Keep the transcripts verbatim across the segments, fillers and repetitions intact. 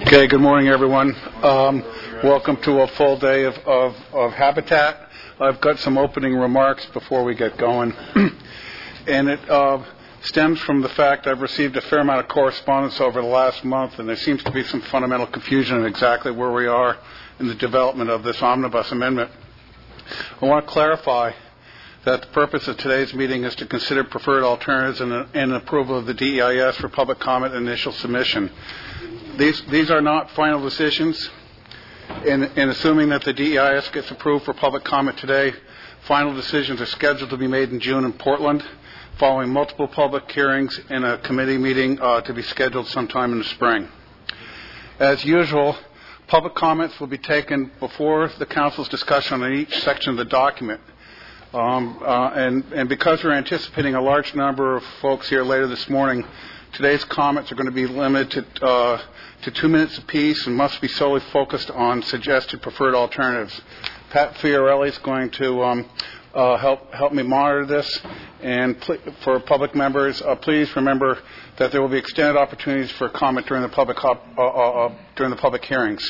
Okay, good morning, everyone. Um, welcome to a full day of, of, of Habitat. I've got some opening remarks before we get going. and it uh, stems from the fact I've received a fair amount of correspondence over the last month, and there seems to be some fundamental confusion in exactly where we are in the development of this omnibus amendment. I want to clarify that the purpose of today's meeting is to consider preferred alternatives and, and approval of the D E I S for public comment and initial submission. These, these are not final decisions. In, in assuming that the D E I S gets approved for public comment today, final decisions are scheduled to be made in June in Portland, following multiple public hearings and a committee meeting uh, to be scheduled sometime in the spring. As usual, public comments will be taken before the Council's discussion on each section of the document. Um, uh, and, and because we're anticipating a large number of folks here later this morning, today's comments are going to be limited to, uh, to two minutes apiece and must be solely focused on suggested preferred alternatives. Pat Fiorelli is going to um, uh, help help me monitor this. And pl- for public members, uh, please remember that there will be extended opportunities for comment during the public hop, uh, uh, during the public hearings.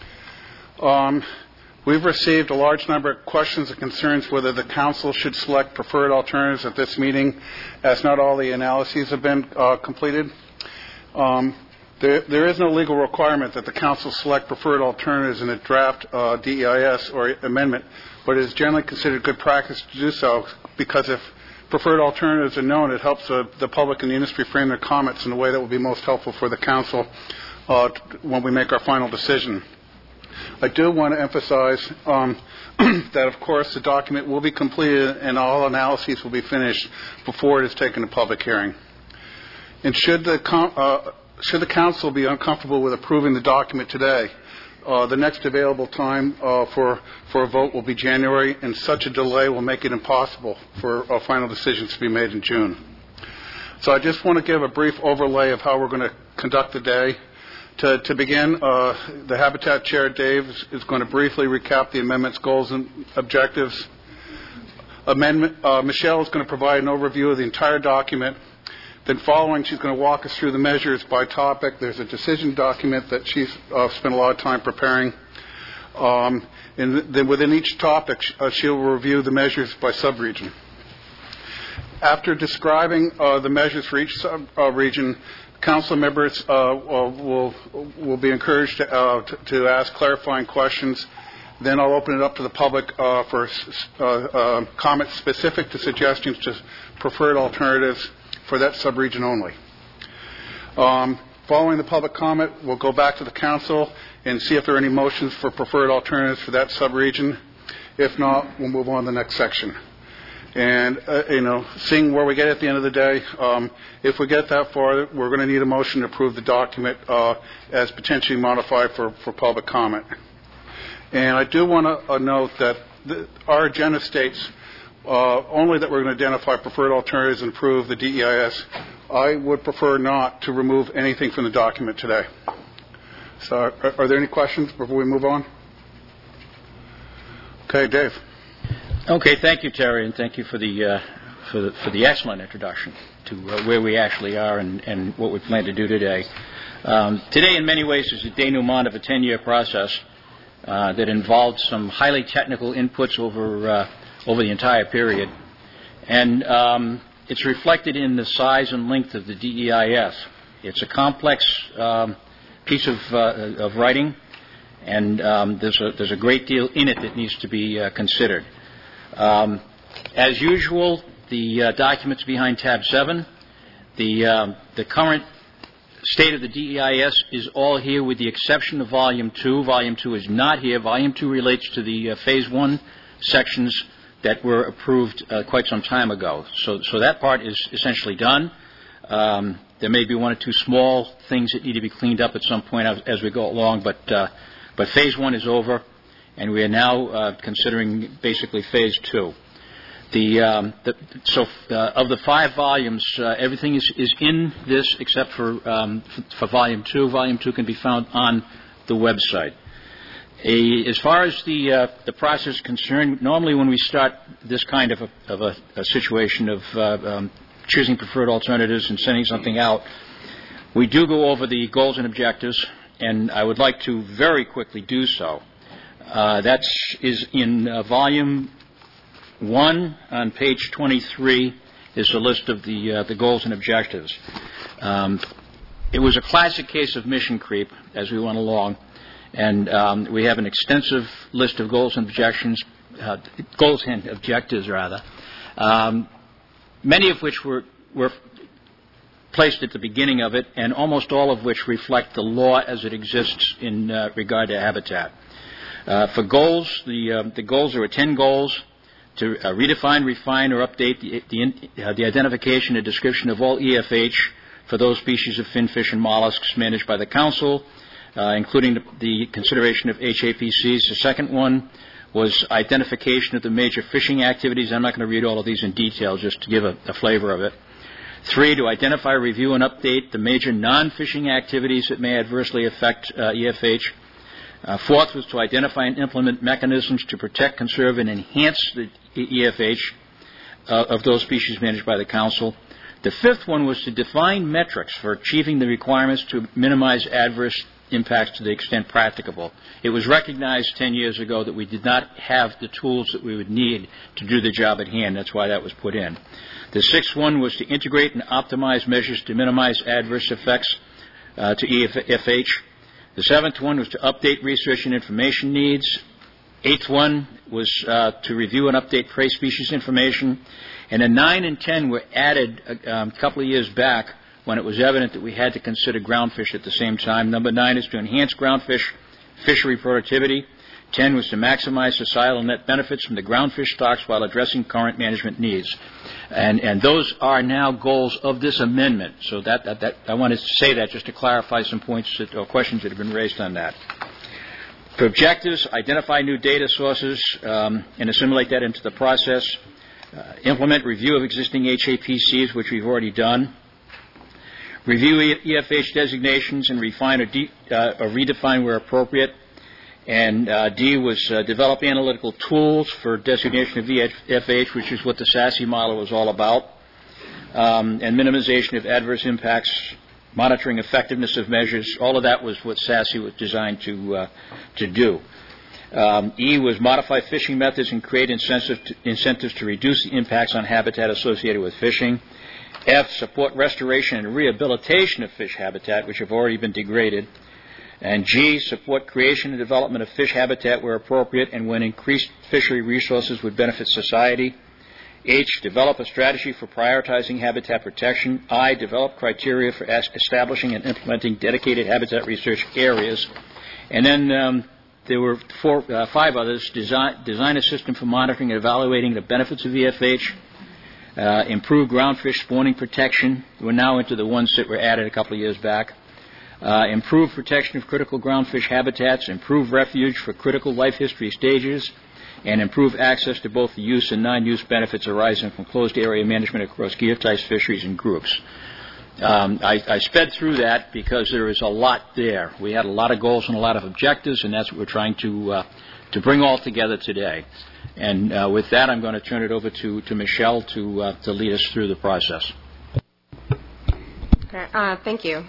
Um, We've received a large number of questions and concerns whether the Council should select preferred alternatives at this meeting, as not all the analyses have been uh, completed. Um, there, there is no legal requirement that the Council select preferred alternatives in a draft uh, D E I S or amendment, but it is generally considered good practice to do so, because if preferred alternatives are known, it helps uh, the public and the industry frame their comments in a way that will be most helpful for the Council uh, when we make our final decision. I do want to emphasize um, that, of course, the document will be completed and all analyses will be finished before it is taken to public hearing. And should the, com- uh, should the Council be uncomfortable with approving the document today, uh, the next available time uh, for, for a vote will be January, and such a delay will make it impossible for uh, final decisions to be made in June. So I just want to give a brief overlay of how we're going to conduct the day. To, to begin, uh, the Habitat Chair, Dave, is, is going to briefly recap the amendment's goals and objectives. Amendment, uh, Michelle is going to provide an overview of the entire document. Then following, she's going to walk us through the measures by topic. There's a decision document that she's uh, spent a lot of time preparing. Um, and then within each topic, uh, she'll review the measures by subregion. After describing uh, the measures for each sub-region, uh, Council members uh, will will be encouraged to, uh, to, to ask clarifying questions. Then I'll open it up to the public uh, for uh, uh, comments specific to suggestions to preferred alternatives for that subregion only. Um, following the public comment, we'll go back to the Council and see if there are any motions for preferred alternatives for that subregion. If not, we'll move on to the next section. And, uh, you know, seeing where we get at the end of the day, um, if we get that far, we're going to need a motion to approve the document uh, as potentially modified for, for public comment. And I do want to uh, note that the, our agenda states uh, only that we're going to identify preferred alternatives and approve the D E I S. I would prefer not to remove anything from the document today. So are, are there any questions before we move on? Okay, Dave. Okay, thank you, Terry, and thank you for the uh, for the, for the excellent introduction to uh, where we actually are and, and what we plan to do today. Um, today, in many ways, is a denouement of a ten-year process uh, that involved some highly technical inputs over uh, over the entire period, and um, it's reflected in the size and length of the D E I S. It's a complex um, piece of uh, of writing, and um, there's a there's a great deal in it that needs to be uh, considered. Um, as usual, the uh, documents behind tab seven, the um, the current state of the D E I S is all here with the exception of volume two. Volume two is not here. Volume two relates to the uh, phase one sections that were approved uh, quite some time ago. So, so that part is essentially done. Um, there may be one or two small things that need to be cleaned up at some point as, as we go along, but uh, but phase one is over. And we are now uh, considering basically phase two. The, um, the so uh, of the five volumes, uh, everything is, is in this except for um, for volume two. Volume two can be found on the website. A, as far as the uh, the process is concerned, normally when we start this kind of a, of a, a situation of uh, um, choosing preferred alternatives and sending something out, we do go over the goals and objectives. and I would like to very quickly do so. Uh, that is in uh, volume one on page twenty-three is a list of the uh, the goals and objectives. Um, it was a classic case of mission creep as we went along, and um, we have an extensive list of goals and objections, uh, goals and objectives rather, um, many of which were were placed at the beginning of it, and almost all of which reflect the law as it exists in uh, regard to habitat. Uh, for goals, the uh, the goals are ten goals to uh, redefine, refine, or update the the, uh, the identification and description of all E F H for those species of fin, fish, and mollusks managed by the Council, uh, including the, the consideration of H A P Cs. The second one was identification of the major fishing activities. I'm not going to read all of these in detail, just to give a, a flavor of it. Three, to identify, review, and update the major non-fishing activities that may adversely affect uh, E F H. Uh, fourth was to identify and implement mechanisms to protect, conserve, and enhance the E F H uh, of those species managed by the Council. The fifth one was to define metrics for achieving the requirements to minimize adverse impacts to the extent practicable. It was recognized ten years ago that we did not have the tools that we would need to do the job at hand. That's why that was put in. The sixth one was to integrate and optimize measures to minimize adverse effects uh, to E F H. The seventh one was to update research and information needs. Eighth one was uh, to review and update prey species information. And then nine and ten were added a um, couple of years back when it was evident that we had to consider groundfish at the same time. Number nine is to enhance groundfish fishery productivity. Ten was to maximize societal net benefits from the groundfish stocks while addressing current management needs. And, and those are now goals of this amendment. So that, that, that I wanted to say that just to clarify some points that, or questions that have been raised on that. For objectives, identify new data sources um, and assimilate that into the process. Uh, implement review of existing H A P Cs, which we've already done. Review E F H designations and refine or, de- uh, or redefine where appropriate. And uh, D was uh, develop analytical tools for designation of E F H, which is what the SASE model was all about, um, and minimization of adverse impacts, monitoring effectiveness of measures. All of that was what SASE was designed to uh, to do. Um, E was modify fishing methods and create incentive to, incentives to reduce the impacts on habitat associated with fishing. F, support restoration and rehabilitation of fish habitat, which have already been degraded. And G, support creation and development of fish habitat where appropriate and when increased fishery resources would benefit society. H, develop a strategy for prioritizing habitat protection. I, develop criteria for establishing and implementing dedicated habitat research areas. And then um, there were four, uh, five others. Design, design a system for monitoring and evaluating the benefits of E F H. Uh, improve groundfish spawning protection. We're now into the ones that were added a couple of years back. Uh, improve protection of critical groundfish habitats, improve refuge for critical life history stages, and improve access to both the use and non-use benefits arising from closed area management across geotypes, fisheries, and groups. Um, I, I sped through that because there is a lot there. We had a lot of goals and a lot of objectives, and that's what we're trying to uh, to bring all together today. And uh, with that, I'm going to turn it over to, to Michelle to uh, to lead us through the process. Okay, uh, thank you.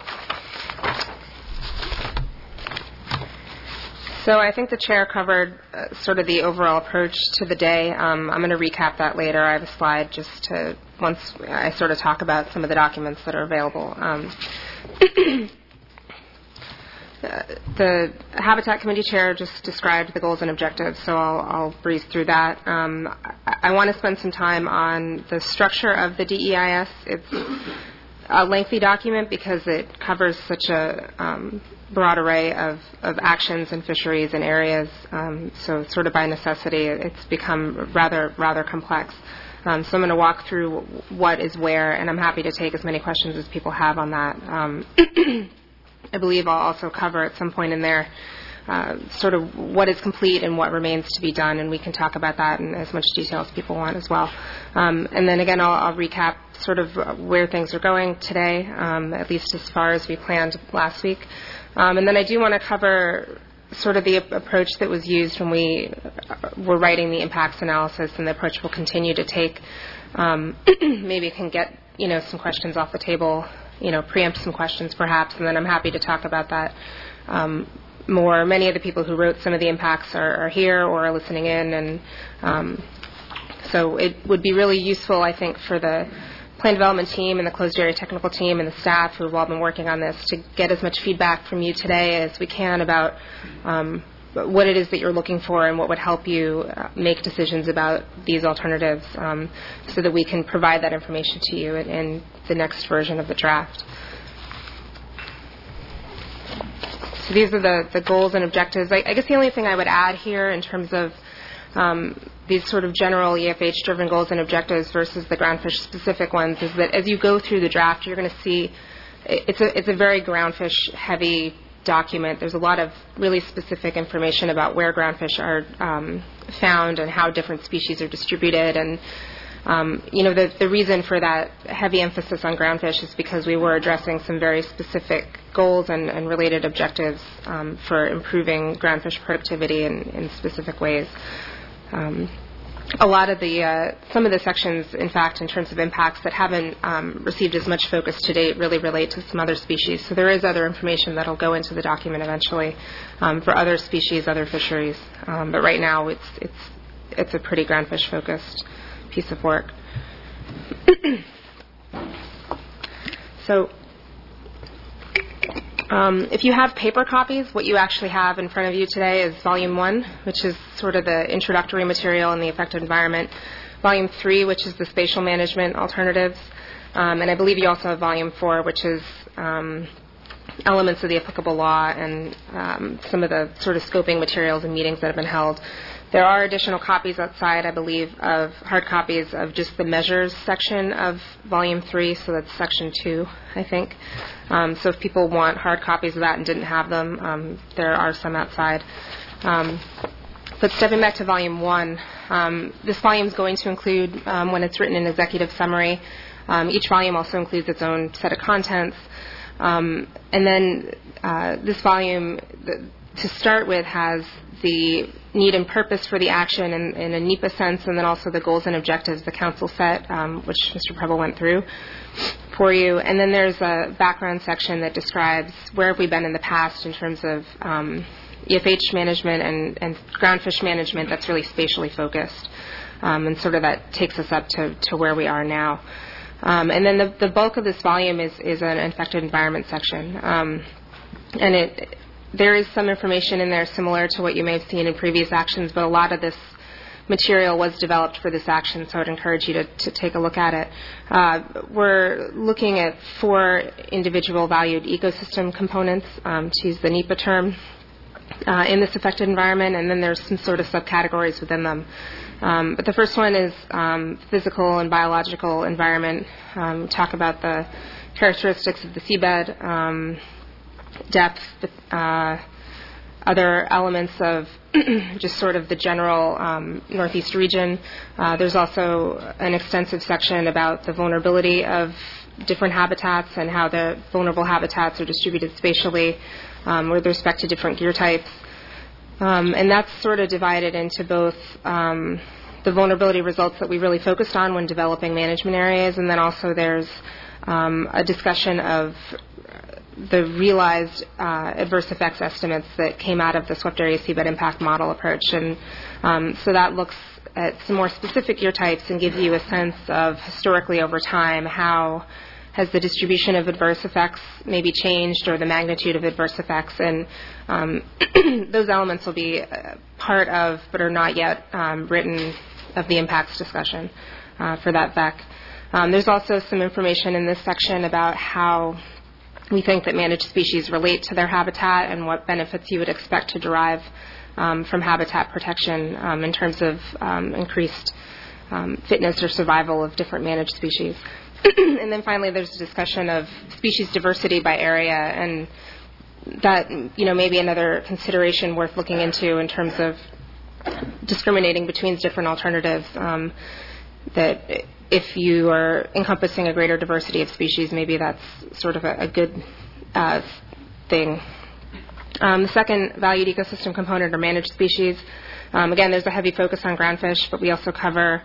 So I think the chair covered uh, sort of the overall approach to the day. Um, I'm going to recap that later. I have a slide just to, once I sort of talk about some of the documents that are available. Um, the Habitat Committee chair just described the goals and objectives, so I'll, I'll breeze through that. Um, I, I want to spend some time on the structure of the D E I S. It's a lengthy document because it covers such a um, broad array of, of actions and fisheries and areas. Um, so sort of by necessity, it's become rather rather complex. Um, so I'm going to walk through what is where, and I'm happy to take as many questions as people have on that. Um, I believe I'll also cover at some point in there uh, sort of what is complete and what remains to be done, and we can talk about that in as much detail as people want as well. Um, and then again, I'll, I'll recap sort of where things are going today, um, at least as far as we planned last week. Um, and then I do want to cover sort of the approach that was used when we were writing the impacts analysis, and the approach we'll continue to take. Um, maybe can get, you know, some questions off the table, you know, preempt some questions perhaps, and then I'm happy to talk about that um, more. Many of the people who wrote some of the impacts are, are here or are listening in, and um, so it would be really useful, I think, for the plan development team and the closed area technical team and the staff who have all been working on this to get as much feedback from you today as we can about um, what it is that you're looking for and what would help you uh, make decisions about these alternatives, um, so that we can provide that information to you in, in the next version of the draft. So these are the, the goals and objectives. I, I guess the only thing I would add here in terms of um, these sort of general E F H-driven goals and objectives versus the groundfish-specific ones is that as you go through the draft, you're going to see it's a, it's a very groundfish-heavy document. There's a lot of really specific information about where groundfish are um, found and how different species are distributed. And, um, you know, the, the reason for that heavy emphasis on groundfish is because we were addressing some very specific goals and, and related objectives um, for improving groundfish productivity in, in specific ways. Um, a lot of the, uh, some of the sections, in fact, in terms of impacts that haven't um, received as much focus to date really relate to some other species. So there is other information that will go into the document eventually um, for other species, other fisheries. Um, but right now it's, it's, it's a pretty groundfish-focused piece of work. So Um, if you have paper copies, what you actually have in front of you today is Volume one, which is sort of the introductory material in the affected environment. Volume three, which is the spatial management alternatives. Um, and I believe you also have Volume four, which is um, elements of the applicable law and um, some of the sort of scoping materials and meetings that have been held. There are additional copies outside, I believe, of hard copies of just the measures section of Volume three, so that's Section two, I think. Um, so if people want hard copies of that and didn't have them, um, there are some outside. Um, but stepping back to Volume one, um, this volume is going to include, um, when it's written in executive summary, um, each volume also includes its own set of contents. Um, and then uh, this volume, the, to start with, has the need and purpose for the action in, in a NEPA sense, and then also the goals and objectives the council set, um, which Mister Preble went through for you. And then there's a background section that describes where have we been in the past in terms of um, E F H management and, and groundfish management that's really spatially focused. Um, and sort of that takes us up to, to where we are now. Um, and then the, the bulk of this volume is, is an affected environment section. Um, and it There is some information in there similar to what you may have seen in previous actions, but a lot of this material was developed for this action, so I'd encourage you to, to take a look at it. Uh, we're looking at four individual valued ecosystem components, um, to use the NEPA term, uh, in this affected environment, and then there's some sort of subcategories within them. Um, but the first one is um, physical and biological environment. Um, talk about the characteristics of the seabed, um, depth, uh, other elements of just sort of the general um, Northeast region. Uh, there's also an extensive section about the vulnerability of different habitats and how the vulnerable habitats are distributed spatially um, with respect to different gear types. Um, and that's sort of divided into both um, the vulnerability results that we really focused on when developing management areas, and then also there's um, a discussion of the realized uh, adverse effects estimates that came out of the swept area seabed impact model approach. And um, so that looks at some more specific year types and gives you a sense of historically over time how has the distribution of adverse effects maybe changed or the magnitude of adverse effects. And um, those elements will be part of, but are not yet um, written, of the impacts discussion uh, for that V E C. Um, there's also some information in this section about how we think that managed species relate to their habitat and what benefits you would expect to derive um, from habitat protection um, in terms of um, increased um, fitness or survival of different managed species. And then finally, there's a discussion of species diversity by area, and that, you know, maybe another consideration worth looking into in terms of discriminating between different alternatives. Um, that if you are encompassing a greater diversity of species, maybe that's sort of a, a good uh, thing. Um, the second valued ecosystem component are managed species. Um, again, there's a heavy focus on groundfish, but we also cover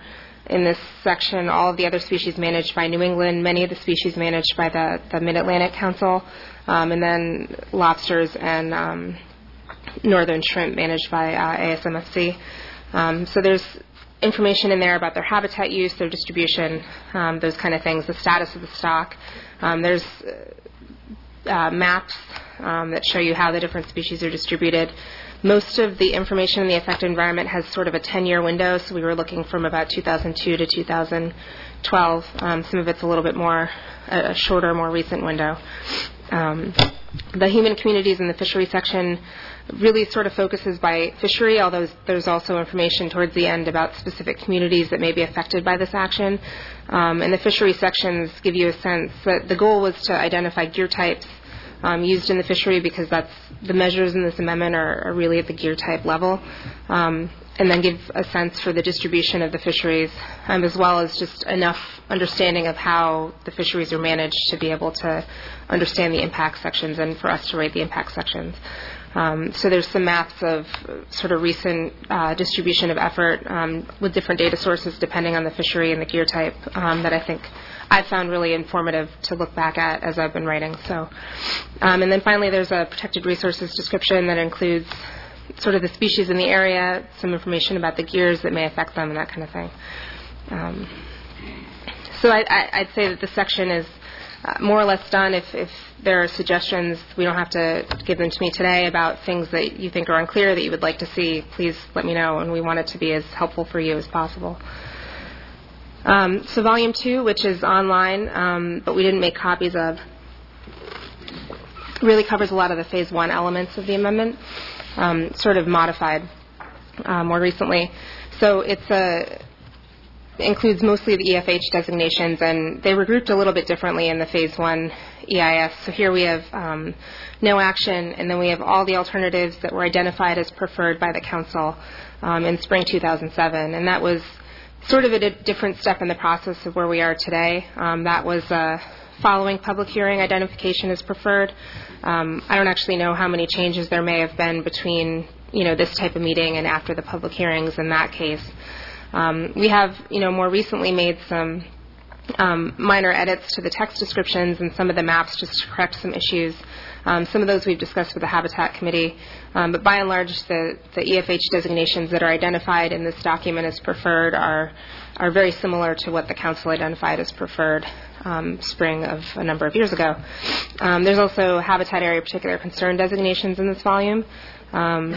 In this section, all of the other species managed by New England, many of the species managed by the, the Mid-Atlantic Council, um, and then lobsters and um, northern shrimp managed by uh, A S M F C. Um, so there's information in there about their habitat use, their distribution, um, those kind of things, the status of the stock. Um, there's uh, maps um, that show you how the different species are distributed. Most of the information in the affected environment has sort of a ten-year window, so we were looking from about two thousand two to two thousand twelve. Um, some of it's a little bit more, a, a shorter, more recent window. Um, the human communities in the fishery section really sort of focuses by fishery, although there's also information towards the end about specific communities that may be affected by this action. Um, and the fishery sections give you a sense that the goal was to identify gear types Um, used in the fishery, because that's the measures in this amendment are, are really at the gear type level, um, and then give a sense for the distribution of the fisheries, um, as well as just enough understanding of how the fisheries are managed to be able to understand the impact sections and for us to rate the impact sections. Um, so there's some maps of sort of recent uh, distribution of effort um, with different data sources depending on the fishery and the gear type um, that I think I've found really informative to look back at as I've been writing. So, um, and then finally, there's a protected resources description that includes sort of the species in the area, some information about the gears that may affect them, and that kind of thing. Um, so I, I, I'd say that the section is uh, more or less done. If, if there are suggestions, we don't have to give them to me today about things that you think are unclear that you would like to see, please let me know, and we want it to be as helpful for you as possible. Um, so volume two, which is online, um, but we didn't make copies of, really covers a lot of the phase one elements of the amendment, um, sort of modified uh, more recently. So it's a, includes mostly the E F H designations, and they were grouped a little bit differently in the phase one E I S. So here we have um, no action, and then we have all the alternatives that were identified as preferred by the council um, in spring two thousand seven, and that was sort of at a different step in the process of where we are today. Um, that was uh, following public hearing identification as preferred. Um, I don't actually know how many changes there may have been between, you know, this type of meeting and after the public hearings in that case. Um, we have, you know, more recently made some um, minor edits to the text descriptions and some of the maps just to correct some issues. Um, some of those we've discussed with the Habitat Committee, um, but by and large, the, the E F H designations that are identified in this document as preferred are are very similar to what the Council identified as preferred um, spring of a number of years ago. Um, there's also Habitat Area of Particular Concern designations in this volume. Um,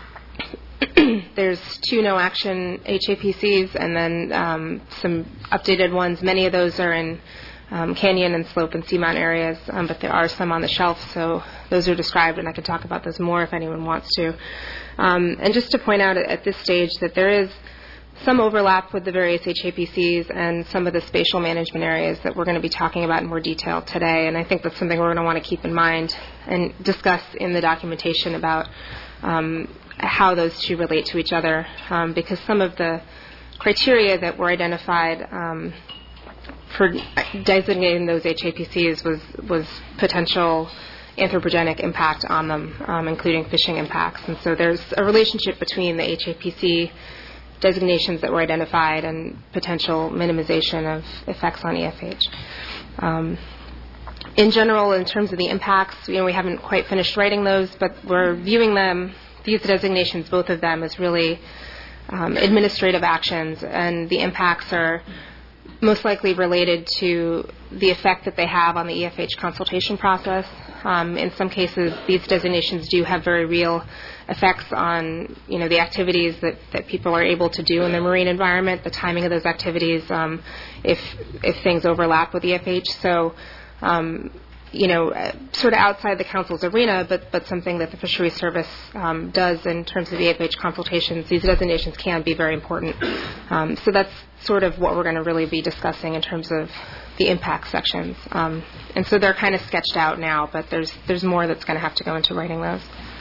there's two no-action H A P Cs and then um, some updated ones. Many of those are in Um, canyon and slope and seamount areas, um, but there are some on the shelf, so those are described, and I could talk about those more if anyone wants to. Um, and just to point out at, at this stage that there is some overlap with the various H A P Cs and some of the spatial management areas that we're going to be talking about in more detail today, and I think that's something we're going to want to keep in mind and discuss in the documentation about um, how those two relate to each other, um, because some of the criteria that were identified um, for designating those H A P Cs was, was potential anthropogenic impact on them, um, including fishing impacts. And so there's a relationship between the H A P C designations that were identified and potential minimization of effects on E F H. Um, in general, in terms of the impacts, you know, we haven't quite finished writing those, but we're viewing them, these designations, both of them, as really um, administrative actions, and the impacts are most likely related to the effect that they have on the E F H consultation process. Um, in some cases, these designations do have very real effects on, you know, the activities that, that people are able to do in the marine environment, the timing of those activities, um, if if things overlap with E F H. So, um, you know, sort of outside the council's arena, but but something that the Fisheries Service um, does in terms of E F H consultations, these designations can be very important. Um, so that's sort of what we're going to really be discussing in terms of the impact sections. Um, and so they're kind of sketched out now, but there's there's more that's going to have to go into writing those.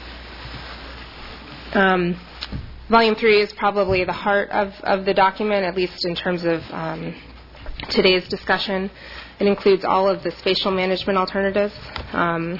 Um, volume three is probably the heart of, of the document, at least in terms of um, today's discussion. It includes all of the spatial management alternatives. Um,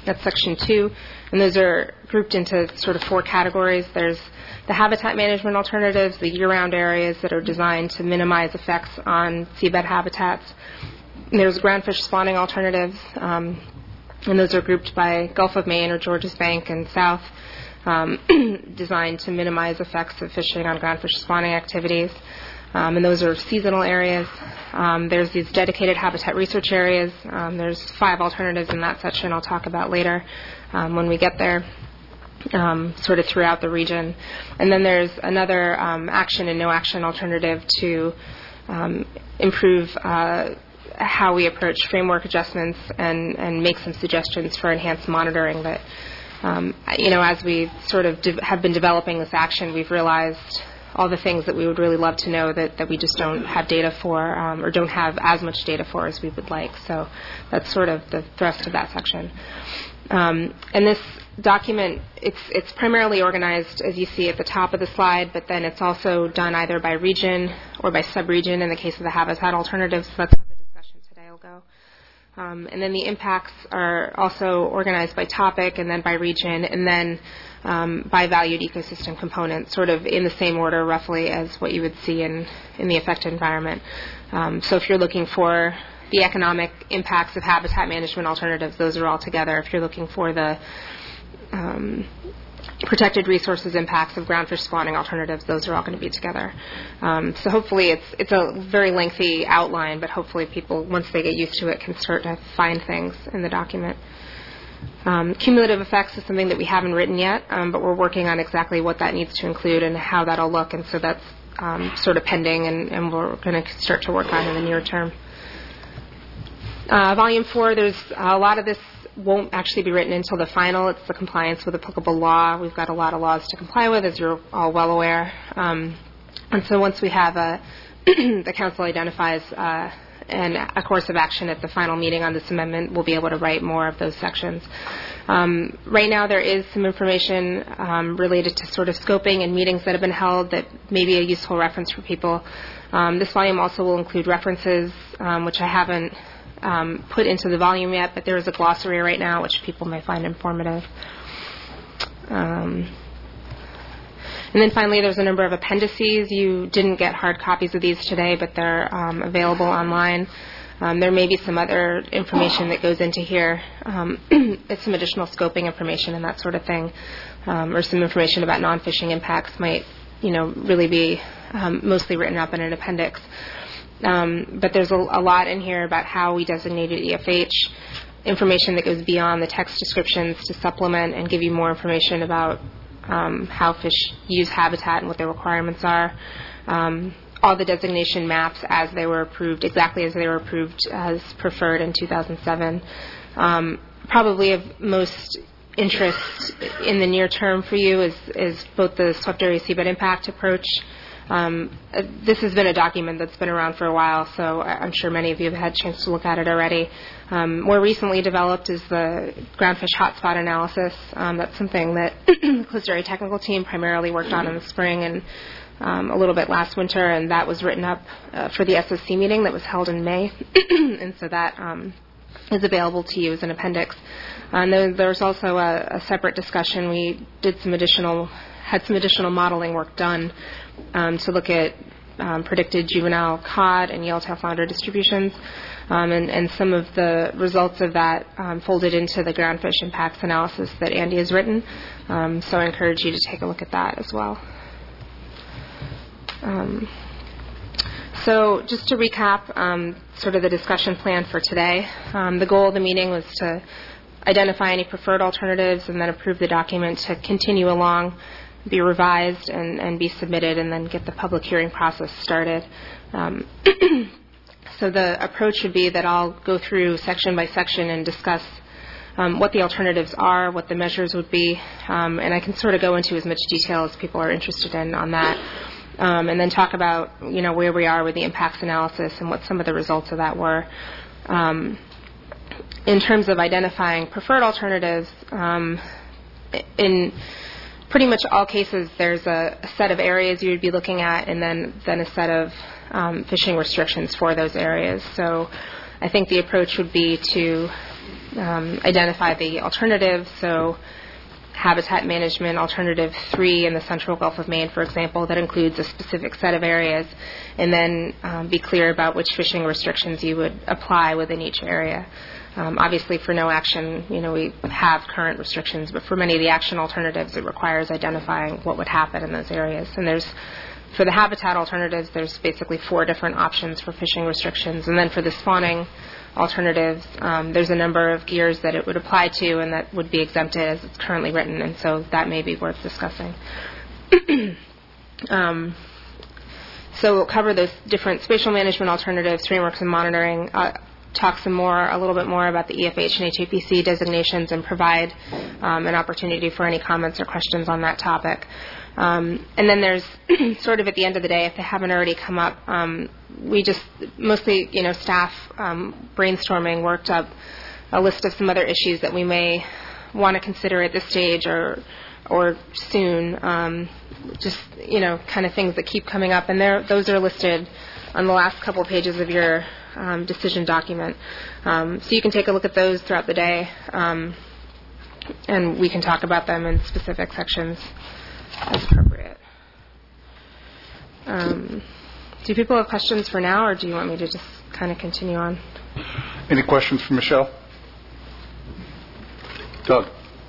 That's section two. And those are grouped into sort of four categories. There's the habitat management alternatives, the year-round areas that are designed to minimize effects on seabed habitats. And there's groundfish spawning alternatives, um, and those are grouped by Gulf of Maine or Georges Bank and South, um, designed to minimize effects of fishing on groundfish spawning activities. Um, and those are seasonal areas. Um, there's these dedicated habitat research areas. Um, there's five alternatives in that section I'll talk about later um, when we get there, um, sort of throughout the region. And then there's another um, action and no action alternative to um, improve uh, how we approach framework adjustments and, and make some suggestions for enhanced monitoring that, um, you know, as we sort of de- have been developing this action, we've realized all the things that we would really love to know that, that we just don't have data for um, or don't have as much data for as we would like. So that's sort of the thrust of that section. Um, and this document, it's, it's primarily organized, as you see at the top of the slide, but then it's also done either by region or by sub-region in the case of the habitat alternatives. So that's how the discussion today will go. Um, and then the impacts are also organized by topic and then by region and then um, by valued ecosystem component, sort of in the same order roughly as what you would see in, in the affected environment. Um, so if you're looking for the economic impacts of habitat management alternatives, those are all together. If you're looking for the um, protected resources impacts of groundfish spawning alternatives, those are all going to be together. Um, so hopefully it's it's a very lengthy outline, but hopefully people, once they get used to it, can start to find things in the document. Um, cumulative effects is something that we haven't written yet, um, but we're working on exactly what that needs to include and how that'll look, and so that's um, sort of pending, and, and we're going to start to work on in the near term. Uh, volume four, there's a lot of this won't actually be written until the final. It's the compliance with applicable law. We've got a lot of laws to comply with, as you're all well aware. Um, and so once we have a, the council identifies uh, and a course of action at the final meeting on this amendment, we'll be able to write more of those sections. Um, right now there is some information um, related to sort of scoping and meetings that have been held that may be a useful reference for people. Um, this volume also will include references, um, which I haven't Um, put into the volume yet, but there is a glossary right now which people may find informative. Um, and then finally, there's a number of appendices. You didn't get hard copies of these today, but they're um, available online. Um, there may be some other information that goes into here. Um, it's some additional scoping information and that sort of thing, um, or some information about non-fishing impacts might, you know, really be um, mostly written up in an appendix. Um, but there's a, a lot in here about how we designated E F H, information that goes beyond the text descriptions to supplement and give you more information about um, how fish use habitat and what their requirements are. Um, all the designation maps as they were approved, exactly as they were approved as preferred in two thousand seven. Um, probably of most interest in the near term for you is, is both the swept area seabed impact approach. Um, uh, this has been a document that's been around for a while, so I'm sure many of you have had a chance to look at it already. Um, more recently developed is the groundfish hotspot analysis. Um, that's something that the Coast Area Technical Team primarily worked on in the spring and um, a little bit last winter, and that was written up uh, for the S O C meeting that was held in May, and so that um, is available to you as an appendix. And then there's also a, a separate discussion. We did some additional, had some additional modeling work done Um, to look at um, predicted juvenile cod and yellowtail flounder distributions, um, and, and some of the results of that um, folded into the groundfish impacts analysis that Andy has written. Um, so I encourage you to take a look at that as well. Um, so just to recap, um, sort of the discussion plan for today, um, the goal of the meeting was to identify any preferred alternatives and then approve the document to continue along, be revised and, and be submitted, and then get the public hearing process started. Um, so the approach would be that I'll go through section by section and discuss um, what the alternatives are, what the measures would be, um, and I can sort of go into as much detail as people are interested in on that, um, and then talk about, you know, where we are with the impacts analysis and what some of the results of that were. Um, in terms of identifying preferred alternatives, um, in pretty much all cases, there's a, a set of areas you would be looking at, and then, then a set of um, fishing restrictions for those areas. So I think the approach would be to um, identify the alternatives, so habitat management alternative three in the central Gulf of Maine, for example, that includes a specific set of areas, and then um, be clear about which fishing restrictions you would apply within each area. Um, obviously, for no action, you know, we have current restrictions, but for many of the action alternatives, it requires identifying what would happen in those areas. And there's, for the habitat alternatives, there's basically four different options for fishing restrictions. And then for the spawning alternatives, um, there's a number of gears that it would apply to and that would be exempted as it's currently written, and so that may be worth discussing. um, so we'll cover those different spatial management alternatives, frameworks, and monitoring, uh, talk some more, a little bit more about the E F H and H A P C designations, and provide um, an opportunity for any comments or questions on that topic. Um, and then there's sort of at the end of the day, if they haven't already come up, um, we just mostly, you know, staff um, brainstorming worked up a list of some other issues that we may want to consider at this stage or or soon. Um, just, you know, kind of things that keep coming up, and those are listed on the last couple of pages of your um, decision document. Um, so you can take a look at those throughout the day, um, and we can talk about them in specific sections as appropriate. Um, do people have questions for now, or do you want me to just kind of continue on? Any questions for Michelle? Doug.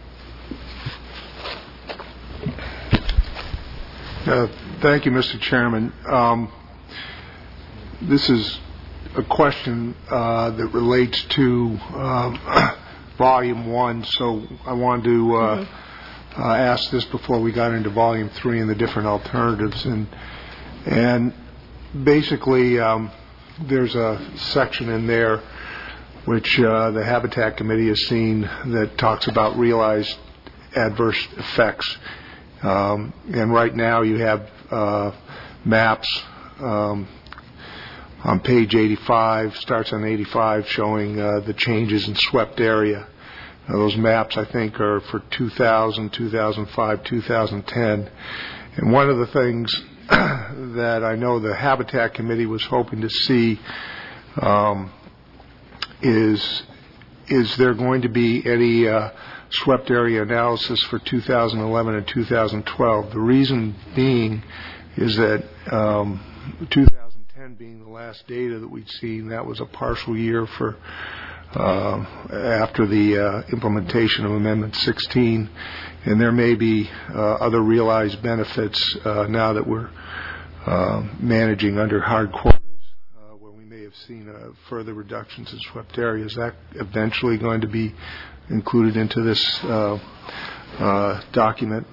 Uh, thank you, Mister Chairman. Um, this is a question uh, that relates to um, Volume one, so I wanted to uh, mm-hmm. Uh, asked this before we got into Volume three and the different alternatives. And and basically, um, there's a section in there which uh, the Habitat Committee has seen that talks about realized adverse effects. Um, and right now you have uh, maps um, on page eighty-five, starts on eighty-five, showing uh, the changes in swept area. Now, those maps, I think, are for two thousand, two thousand five, two thousand ten. And one of the things that I know the Habitat Committee was hoping to see um, is, is there going to be any uh, swept area analysis for two thousand eleven and two thousand twelve? The reason being is that um, two thousand ten being the last data that we'd seen, that was a partial year for Uh, after the uh, implementation of Amendment sixteen, and there may be uh, other realized benefits uh, now that we're uh, managing under hard quotas, uh, where we may have seen uh, further reductions in swept area. Is that eventually going to be included into this uh, uh, document?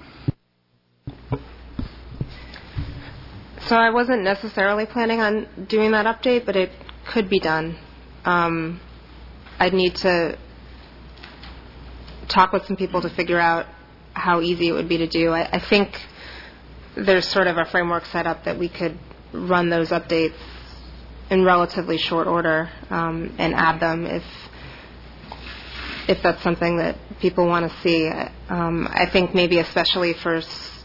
So I wasn't necessarily planning on doing that update, but it could be done. Um, I'd need to talk with some people to figure out how easy it would be to do. I, I think there's sort of a framework set up that we could run those updates in relatively short order um, and add them if if that's something that people want to see. Um, I think maybe especially for s-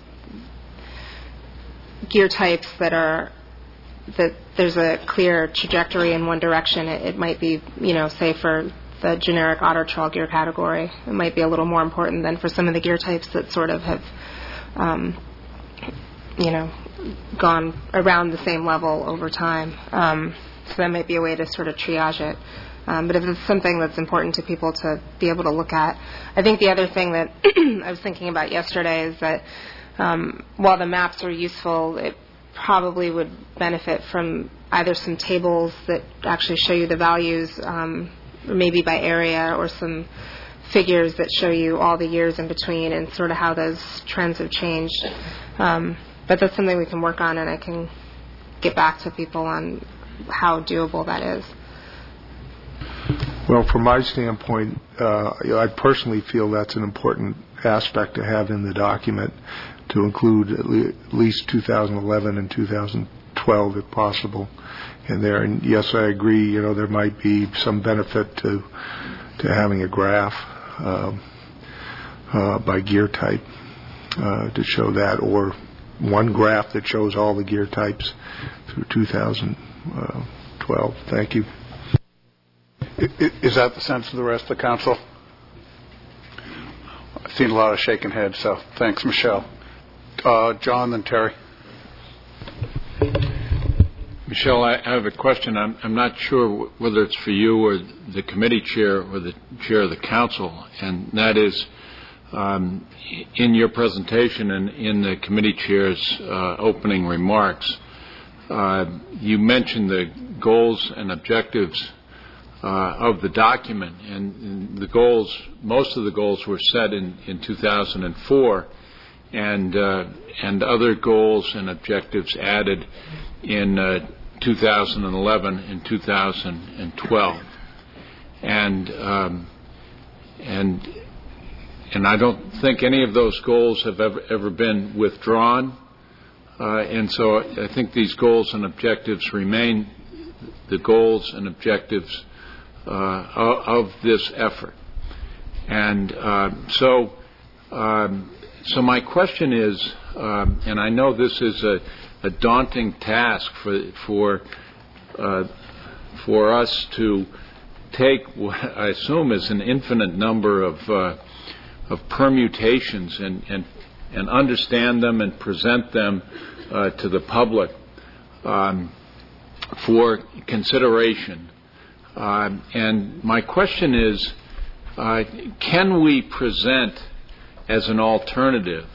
gear types that are that there's a clear trajectory in one direction, it, it might be, you know, say for the generic otter trawl gear category, it might be a little more important than for some of the gear types that sort of have, um, you know, gone around the same level over time. Um, so that might be a way to sort of triage it. Um, but if it's something that's important to people to be able to look at, I think the other thing that I was thinking about yesterday is that um, while the maps are useful, it probably would benefit from either some tables that actually show you the values, um, maybe by area, or some figures that show you all the years in between and sort of how those trends have changed. Um, but that's something we can work on, and I can get back to people on how doable that is. Well, from my standpoint, uh, you know, I personally feel that's an important aspect to have in the document, to include at, le- at least two thousand eleven and two thousand twelve if possible in there. And yes, I agree, you know, there might be some benefit to to having a graph um, uh, by gear type uh, to show that, or one graph that shows all the gear types through two thousand twelve. Thank you. I- i- Is that the sense of the rest of the council? I've seen a lot of shaking heads, so thanks, Michelle. Uh, John, then Terry. Michelle, I I have a question. I'm, I'm not sure whether it's for you or the committee chair or the chair of the council, and that is, um, in your presentation and in the committee chair's uh, opening remarks, uh, you mentioned the goals and objectives uh, of the document, and, and the goals, most of the goals were set in, in two thousand four, and uh, and other goals and objectives added in uh, two thousand eleven and two thousand twelve, and um, and and I don't think any of those goals have ever ever been withdrawn, uh, and so I think these goals and objectives remain the goals and objectives uh, of, of this effort, and uh, so um, so my question is, um, and I know this is a a daunting task for for uh, for us to take what I assume is an infinite number of uh, of permutations and, and and understand them and present them uh, to the public um, for consideration. Uh, and my question is, uh, can we present as an alternative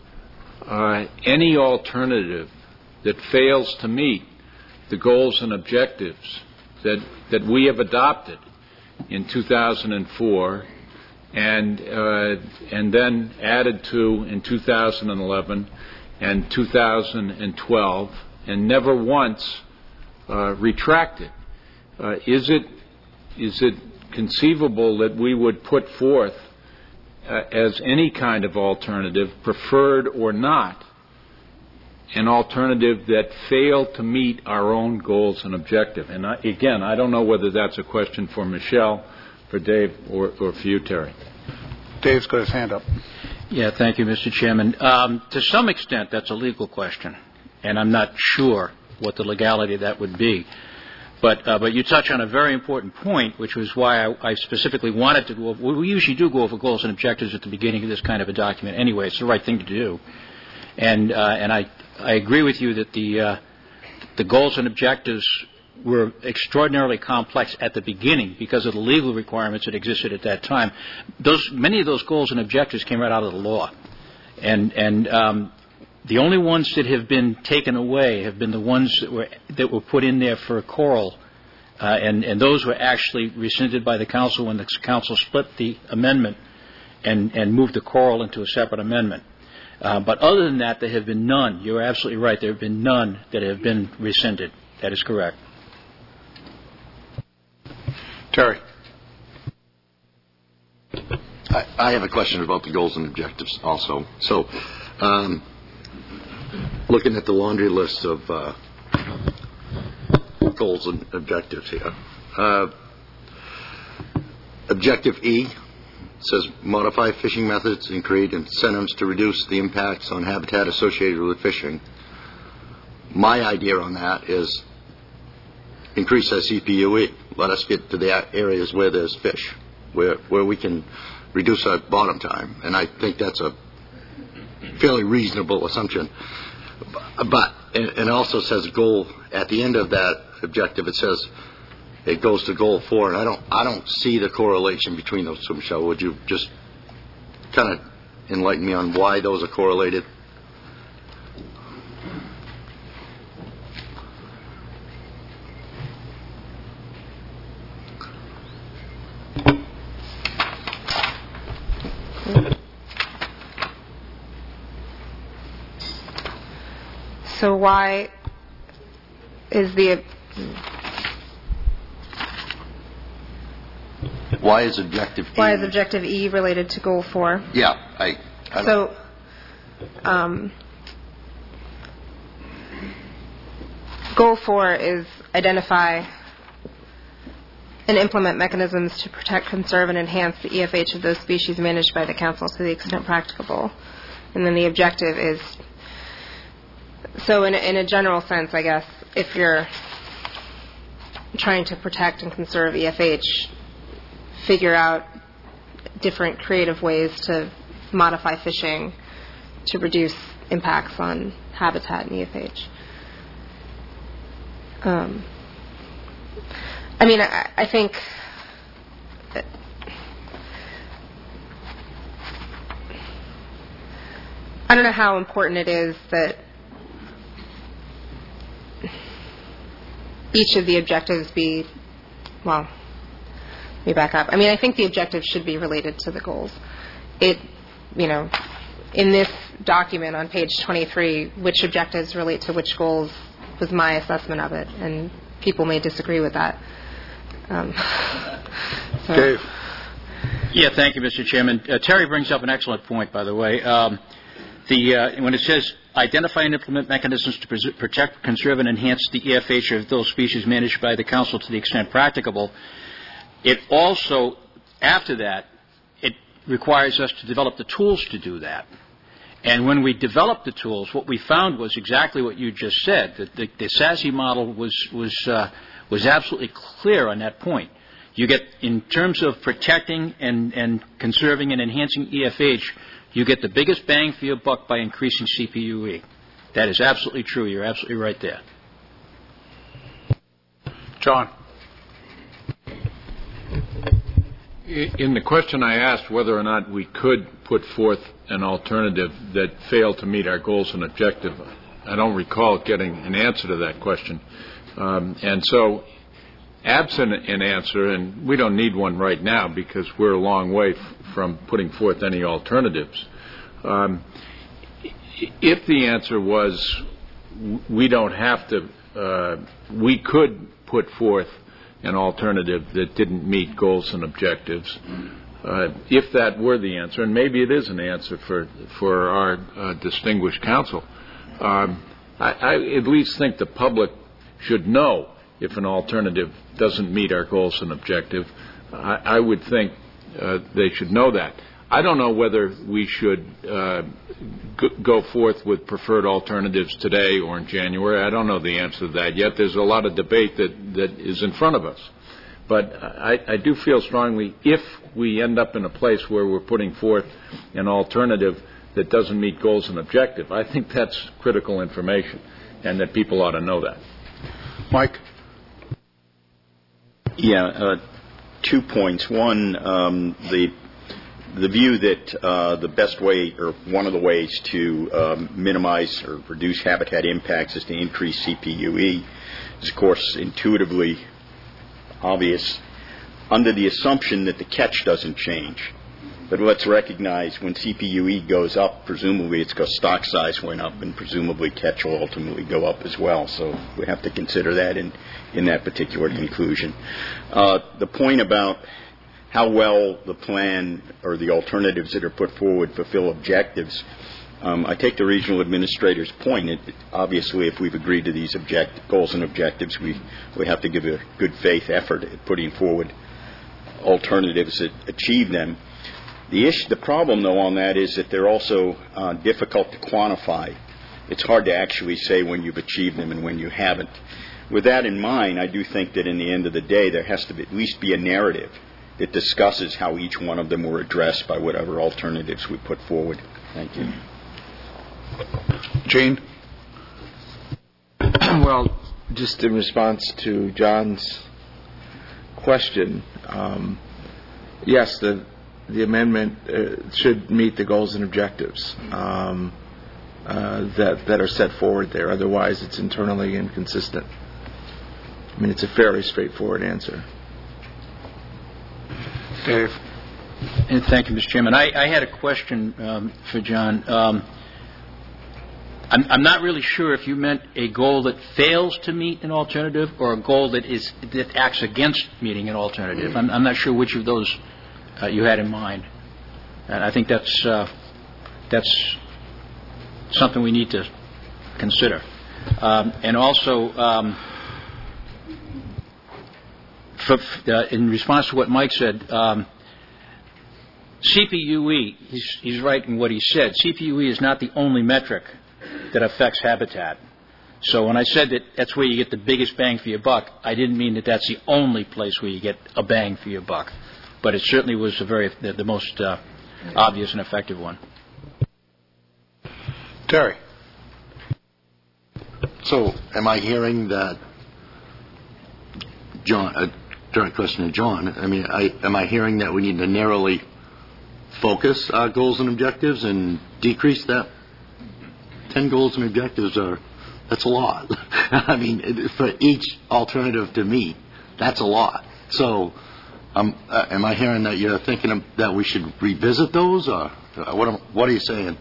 uh, any alternative that fails to meet the goals and objectives that that we have adopted in two thousand four and uh, and then added to in two thousand eleven and two thousand twelve and never once uh, retracted? Uh, is it is it conceivable that we would put forth uh, as any kind of alternative, preferred or not, an alternative that failed to meet our own goals and objective? And I, again, I don't know whether that's a question for Michelle, for Dave, or, or for you, Terry. Dave's got his hand up. Yeah, thank you, Mister Chairman. Um, to some extent, that's a legal question, and I'm not sure what the legality of that would be. But uh, but you touch on a very important point, which was why I, I specifically wanted to go over. We usually do go over goals and objectives at the beginning of this kind of a document anyway. It's the right thing to do. And uh, and I, I agree with you that the uh, the goals and objectives were extraordinarily complex at the beginning because of the legal requirements that existed at that time. Those many of those goals and objectives came right out of the law, and and um, the only ones that have been taken away have been the ones that were that were put in there for a Coral, uh, and and those were actually rescinded by the council when the council split the amendment and and moved the Coral into a separate amendment. Uh, but other than that, there have been none. You're absolutely right. There have been none that have been rescinded. That is correct. Terry. I, I have a question about the goals and objectives also. So, um, looking at the laundry list of uh, goals and objectives here. Uh, objective E says modify fishing methods and create incentives to reduce the impacts on habitat associated with fishing. My idea on that is increase our C P U E. Let us get to the areas where there's fish, where where we can reduce our bottom time. And I think that's a fairly reasonable assumption. But it also says goal at the end of that objective. It says it goes to goal four, and I don't I don't see the correlation between those two. Michelle, would you just kind of enlighten me on why those are correlated? So why is the Why is objective E? why is objective E related to goal four? Yeah, I. I So, um, goal four is identify and implement mechanisms to protect, conserve, and enhance the E F H of those species managed by the council to the extent practicable. And then the objective is, so in a, in a general sense, I guess, if you're trying to protect and conserve E F H, figure out different creative ways to modify fishing to reduce impacts on habitat and E F H. Um, I mean, I, I think that I don't know how important it is that each of the objectives be, well, let me back up. I mean, I think the objectives should be related to the goals. It, you know, in this document on page twenty-three, which objectives relate to which goals was my assessment of it, and people may disagree with that. Um, so. Dave. Yeah, thank you, Mister Chairman. Uh, Terry brings up an excellent point, by the way. Um, the uh, when it says identify and implement mechanisms to pres- protect, conserve, and enhance the E F H of those species managed by the Council to the extent practicable, it also, after that, it requires us to develop the tools to do that. And when we developed the tools, what we found was exactly what you just said, that the, the S A S I model was, was, uh, was absolutely clear on that point. You get, in terms of protecting and, and conserving and enhancing E F H, you get the biggest bang for your buck by increasing C P U E. That is absolutely true. You're absolutely right there. John. In the question I asked whether or not we could put forth an alternative that failed to meet our goals and objective, I don't recall getting an answer to that question. Um, and so, absent an answer, and we don't need one right now because we're a long way f- from putting forth any alternatives. Um, if the answer was we don't have to, uh, we could put forth an alternative that didn't meet goals and objectives. Uh, if that were the answer, and maybe it is an answer for for our uh, distinguished counsel, um, I, I at least think the public should know if an alternative doesn't meet our goals and objective. I, I would think uh, they should know that. I don't know whether we should uh, g- go forth with preferred alternatives today or in January. I don't know the answer to that yet. There's a lot of debate that, that is in front of us. But I, I do feel strongly if we end up in a place where we're putting forth an alternative that doesn't meet goals and objective, I think that's critical information and that people ought to know that. Mike? Yeah, uh, two points. One, um, the the view that uh, the best way, or one of the ways to um, minimize or reduce habitat impacts is to increase C P U E is, of course, intuitively obvious under the assumption that the catch doesn't change. But let's recognize when C P U E goes up, presumably it's because stock size went up, and presumably catch will ultimately go up as well. So we have to consider that in, in that particular conclusion. Uh, the point about how well the plan or the alternatives that are put forward fulfill objectives, um, I take the regional administrator's point. It, obviously, if we've agreed to these object, goals and objectives, we, we have to give a good faith effort at putting forward alternatives that achieve them. The issue, the problem, though, on that is that they're also uh, difficult to quantify. It's hard to actually say when you've achieved them and when you haven't. With that in mind, I do think that in the end of the day, there has to be, at least be a narrative that discusses how each one of them were addressed by whatever alternatives we put forward. Thank you. Gene? Well, just in response to John's question, um, yes, the the amendment uh, should meet the goals and objectives um, uh, that that are set forward there. Otherwise, it's internally inconsistent. I mean, it's a fairly straightforward answer. Dave? And thank you, Mister Chairman. I, I had a question um, for John. Um, I'm, I'm not really sure if you meant a goal that fails to meet an alternative or a goal that is that acts against meeting an alternative. I'm, I'm not sure which of those uh, you had in mind. And I think that's uh, that's something we need to consider. Um, and also, um, for, uh, in response to what Mike said, um, C P U E, he's, he's right in what he said. C P U E is not the only metric that affects habitat. So when I said that that's where you get the biggest bang for your buck, I didn't mean that that's the only place where you get a bang for your buck. But it certainly was a very the, the most uh, obvious and effective one. Terry. So, am I hearing that, John, a direct question to John, I mean, I, am I hearing that we need to narrowly focus our goals and objectives and decrease that? Ten goals and objectives are, that's a lot. I mean, for each alternative to meet, that's a lot. So, um, uh, am I hearing that you're thinking of, that we should revisit those, or uh, what, am, what are you saying?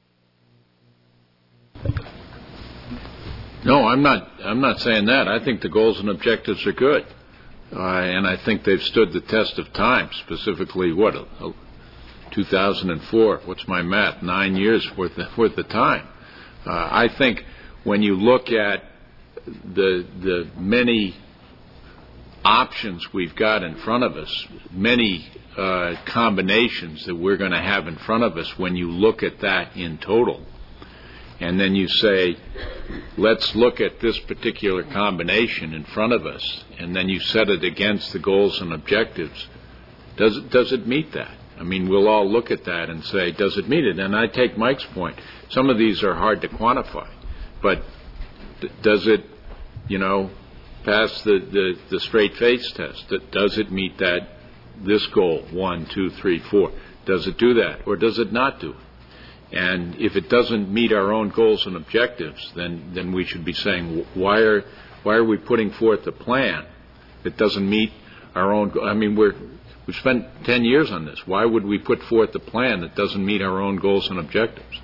No, I'm not. I'm not saying that. I think the goals and objectives are good, uh, and I think they've stood the test of time. Specifically, what, a, a two thousand four? What's my math? Nine years worth of, worth of time. Uh, I think when you look at the the many options we've got in front of us, many uh, combinations that we're going to have in front of us, when you look at that in total, and then you say, let's look at this particular combination in front of us, and then you set it against the goals and objectives, does it, does it meet that? I mean, we'll all look at that and say, does it meet it? And I take Mike's point. Some of these are hard to quantify, but d- does it, you know, pass the, the, the straight face test? Does it meet that, this goal, one, two, three, four? Does it do that, or does it not do it? And if it doesn't meet our own goals and objectives, then, then we should be saying, why are why are we putting forth a plan that doesn't meet our own? I mean, we're we've spent ten years on this. Why would we put forth a plan that doesn't meet our own goals and objectives?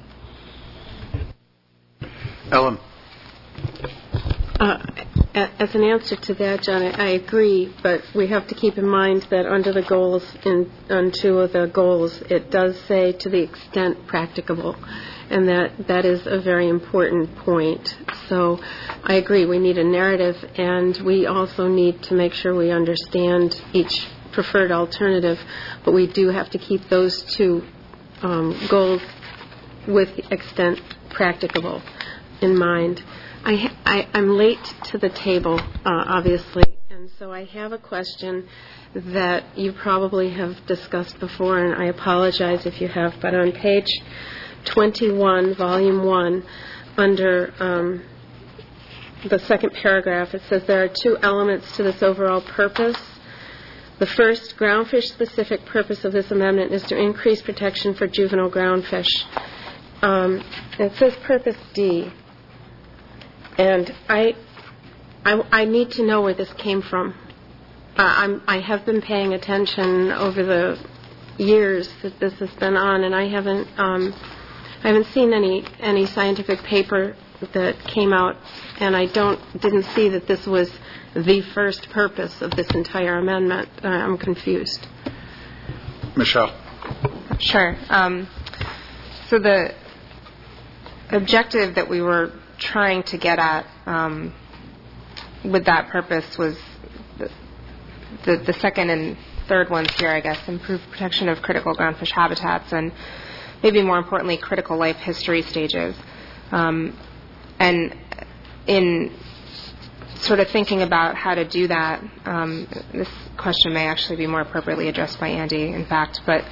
Ellen. Uh, as an answer to that, John, I agree, but we have to keep in mind that under the goals, in, on two of the goals, it does say to the extent practicable, and that, that is a very important point. So I agree, we need a narrative, and we also need to make sure we understand each preferred alternative, but we do have to keep those two um, goals with extent practicable in mind. I, I, I'm late to the table, uh, obviously, and so I have a question that you probably have discussed before, and I apologize if you have, but on page twenty-one, volume one, under um, the second paragraph, it says there are two elements to this overall purpose. The first, groundfish-specific purpose of this amendment is to increase protection for juvenile groundfish. Um, it says purpose D. And I, I, I need to know where this came from. Uh, I'm, I have been paying attention over the years that this has been on, and I haven't, um, I haven't seen any any scientific paper that came out, and I don't didn't see that this was the first purpose of this entire amendment. Uh, I'm confused. Michelle. Sure. Um, so the objective that we were trying to get at um, with that purpose was the, the, the second and third ones here, I guess, improve protection of critical groundfish habitats and maybe more importantly, critical life history stages. Um, and in sort of thinking about how to do that, um, this question may actually be more appropriately addressed by Andy, in fact, but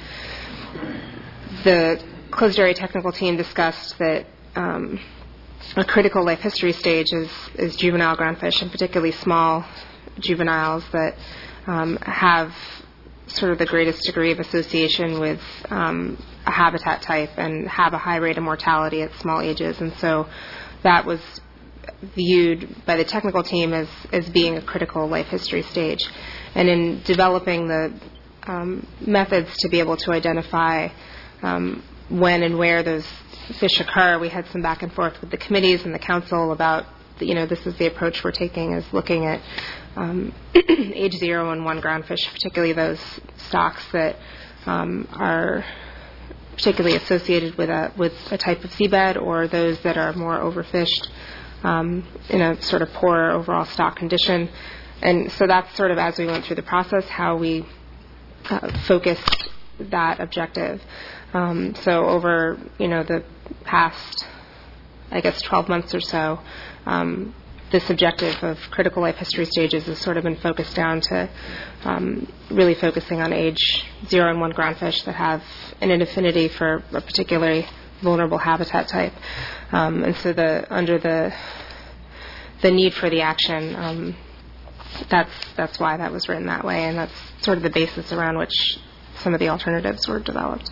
the closed area technical team discussed that um, a critical life history stage is, is juvenile groundfish, and particularly small juveniles that um, have sort of the greatest degree of association with um, a habitat type and have a high rate of mortality at small ages. And so that was viewed by the technical team as, as being a critical life history stage. And in developing the um, methods to be able to identify um, when and where those fish occur, we had some back and forth with the committees and the council about, you know, this is the approach we're taking, is looking at um, age zero and one groundfish, particularly those stocks that um, are particularly associated with a with a type of seabed, or those that are more overfished um, in a sort of poor overall stock condition. And so that's sort of, as we went through the process, how we uh, focused that objective. Um, so over, you know, the past, I guess, twelve months or so, um, this objective of critical life history stages has sort of been focused down to um, really focusing on age zero and one groundfish that have an affinity for a particularly vulnerable habitat type. Um, and so the under the the need for the action, um, that's that's why that was written that way, and that's sort of the basis around which some of the alternatives were developed.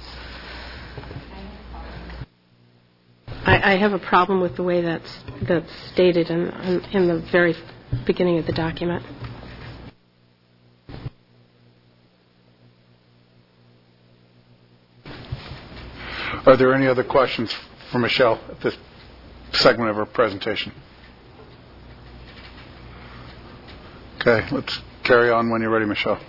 I, I have a problem with the way that's that's stated in, in, in the very beginning of the document. Are there any other questions for Michelle at this segment of her presentation? Okay, let's carry on when you're ready, Michelle.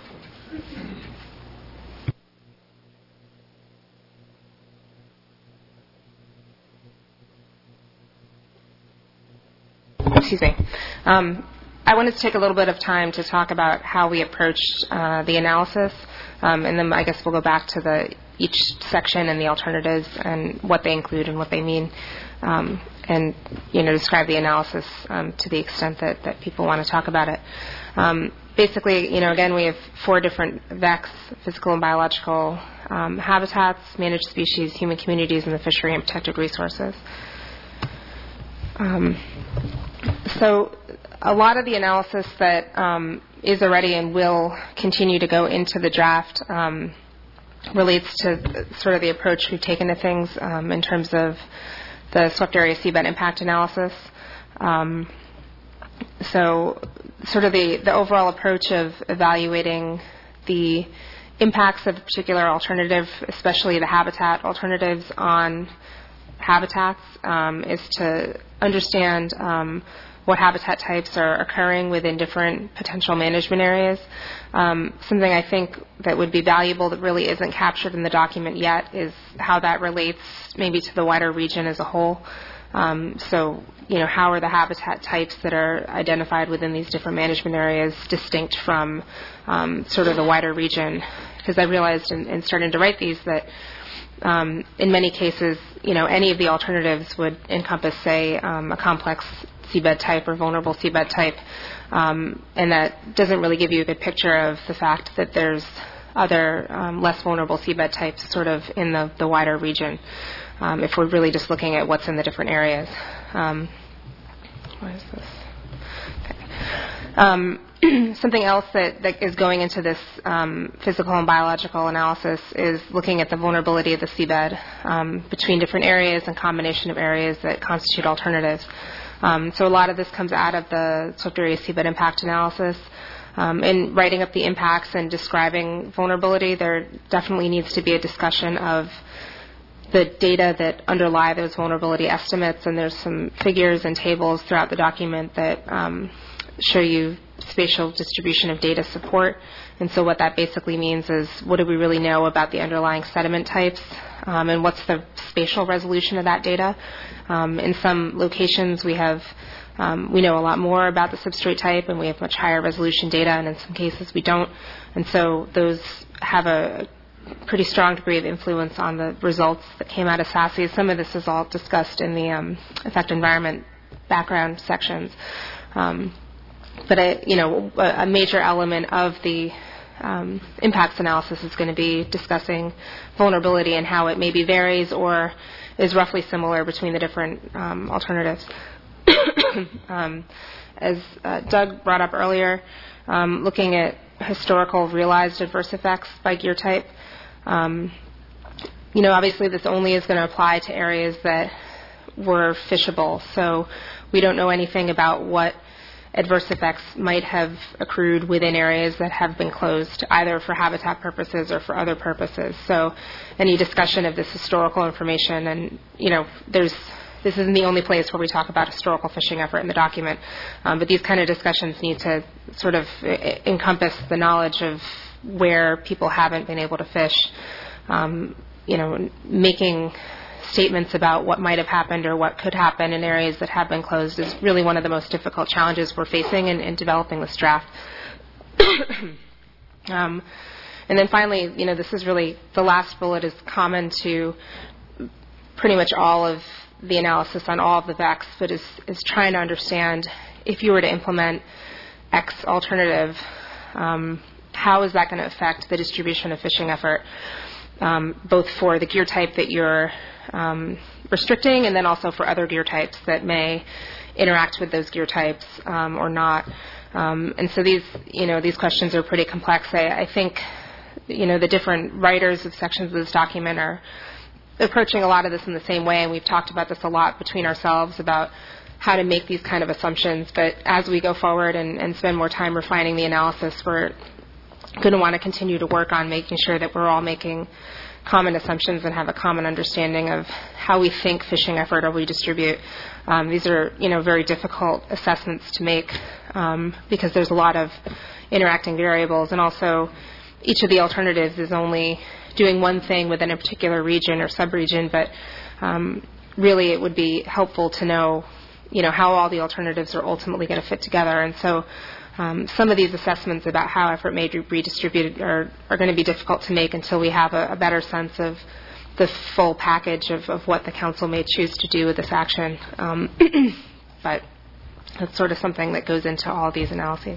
Excuse me. Um, I wanted to take a little bit of time to talk about how we approached uh, the analysis, um, and then I guess we'll go back to the each section and the alternatives and what they include and what they mean, um, and you know describe the analysis um, to the extent that, that people want to talk about it. Um, basically, you know, again, we have four different V E Cs: physical and biological um, habitats, managed species, human communities, and the fishery and protected resources. Um, so a lot of the analysis that um, is already and will continue to go into the draft um, relates to sort of the approach we've taken to things um, in terms of the swept area seabed impact analysis. Um, so sort of the, the overall approach of evaluating the impacts of a particular alternative, especially the habitat alternatives on habitats, um, is to understand um, what habitat types are occurring within different potential management areas. Um, something I think that would be valuable that really isn't captured in the document yet is how that relates maybe to the wider region as a whole. Um, so, you know, how are the habitat types that are identified within these different management areas distinct from um, sort of the wider region? Because I realized in, in starting to write these that um, in many cases, you know, any of the alternatives would encompass, say, um, a complex seabed type or vulnerable seabed type, um, and that doesn't really give you a good picture of the fact that there's other um, less vulnerable seabed types sort of in the, the wider region, um, if we're really just looking at what's in the different areas. Um, what is this? Okay. Um, something else that, that is going into this um, physical and biological analysis is looking at the vulnerability of the seabed um, between different areas and combination of areas that constitute alternatives. Um, so a lot of this comes out of the swept area seabed impact analysis. Um, in writing up the impacts and describing vulnerability, there definitely needs to be a discussion of the data that underlie those vulnerability estimates, and there's some figures and tables throughout the document that um, show you spatial distribution of data support. And so what that basically means is, what do we really know about the underlying sediment types, um, and what's the spatial resolution of that data? Um, in some locations, we have um, we know a lot more about the substrate type, and we have much higher resolution data, and in some cases we don't. And so those have a pretty strong degree of influence on the results that came out of SASE. Some of this is all discussed in the um, effect environment background sections. Um, but, a, you know, a, a major element of the um, impacts analysis is going to be discussing vulnerability and how it maybe varies or is roughly similar between the different um, alternatives. um, as uh, Doug brought up earlier, um, looking at historical realized adverse effects by gear type, um, you know, obviously this only is going to apply to areas that were fishable. So we don't know anything about what adverse effects might have accrued within areas that have been closed, either for habitat purposes or for other purposes. So any discussion of this historical information, and, you know, there's this isn't the only place where we talk about historical fishing effort in the document, um, but these kind of discussions need to sort of I- encompass the knowledge of where people haven't been able to fish. Um, you know, making statements about what might have happened or what could happen in areas that have been closed is really one of the most difficult challenges we're facing in, in developing this draft. um, and then finally, you know, this is really, the last bullet is common to pretty much all of the analysis on all of the V E Cs, but is, is trying to understand if you were to implement X alternative, um, how is that going to affect the distribution of fishing effort, um, both for the gear type that you're um, restricting and then also for other gear types that may interact with those gear types um, or not. Um, and so these, you know, these questions are pretty complex. I, I think, you know, the different writers of sections of this document are approaching a lot of this in the same way, and we've talked about this a lot between ourselves about how to make these kind of assumptions. But as we go forward and, and spend more time refining the analysis, we're going to want to continue to work on making sure that we're all making common assumptions and have a common understanding of how we think fishing effort will redistribute. Um, these are, you know, very difficult assessments to make um, because there's a lot of interacting variables, and also each of the alternatives is only doing one thing within a particular region or subregion, but um, really it would be helpful to know, you know, how all the alternatives are ultimately going to fit together. And so um, some of these assessments about how effort may be redistributed are, are going to be difficult to make until we have a, a better sense of the full package of, of what the council may choose to do with this action. Um, but that's sort of something that goes into all these analyses.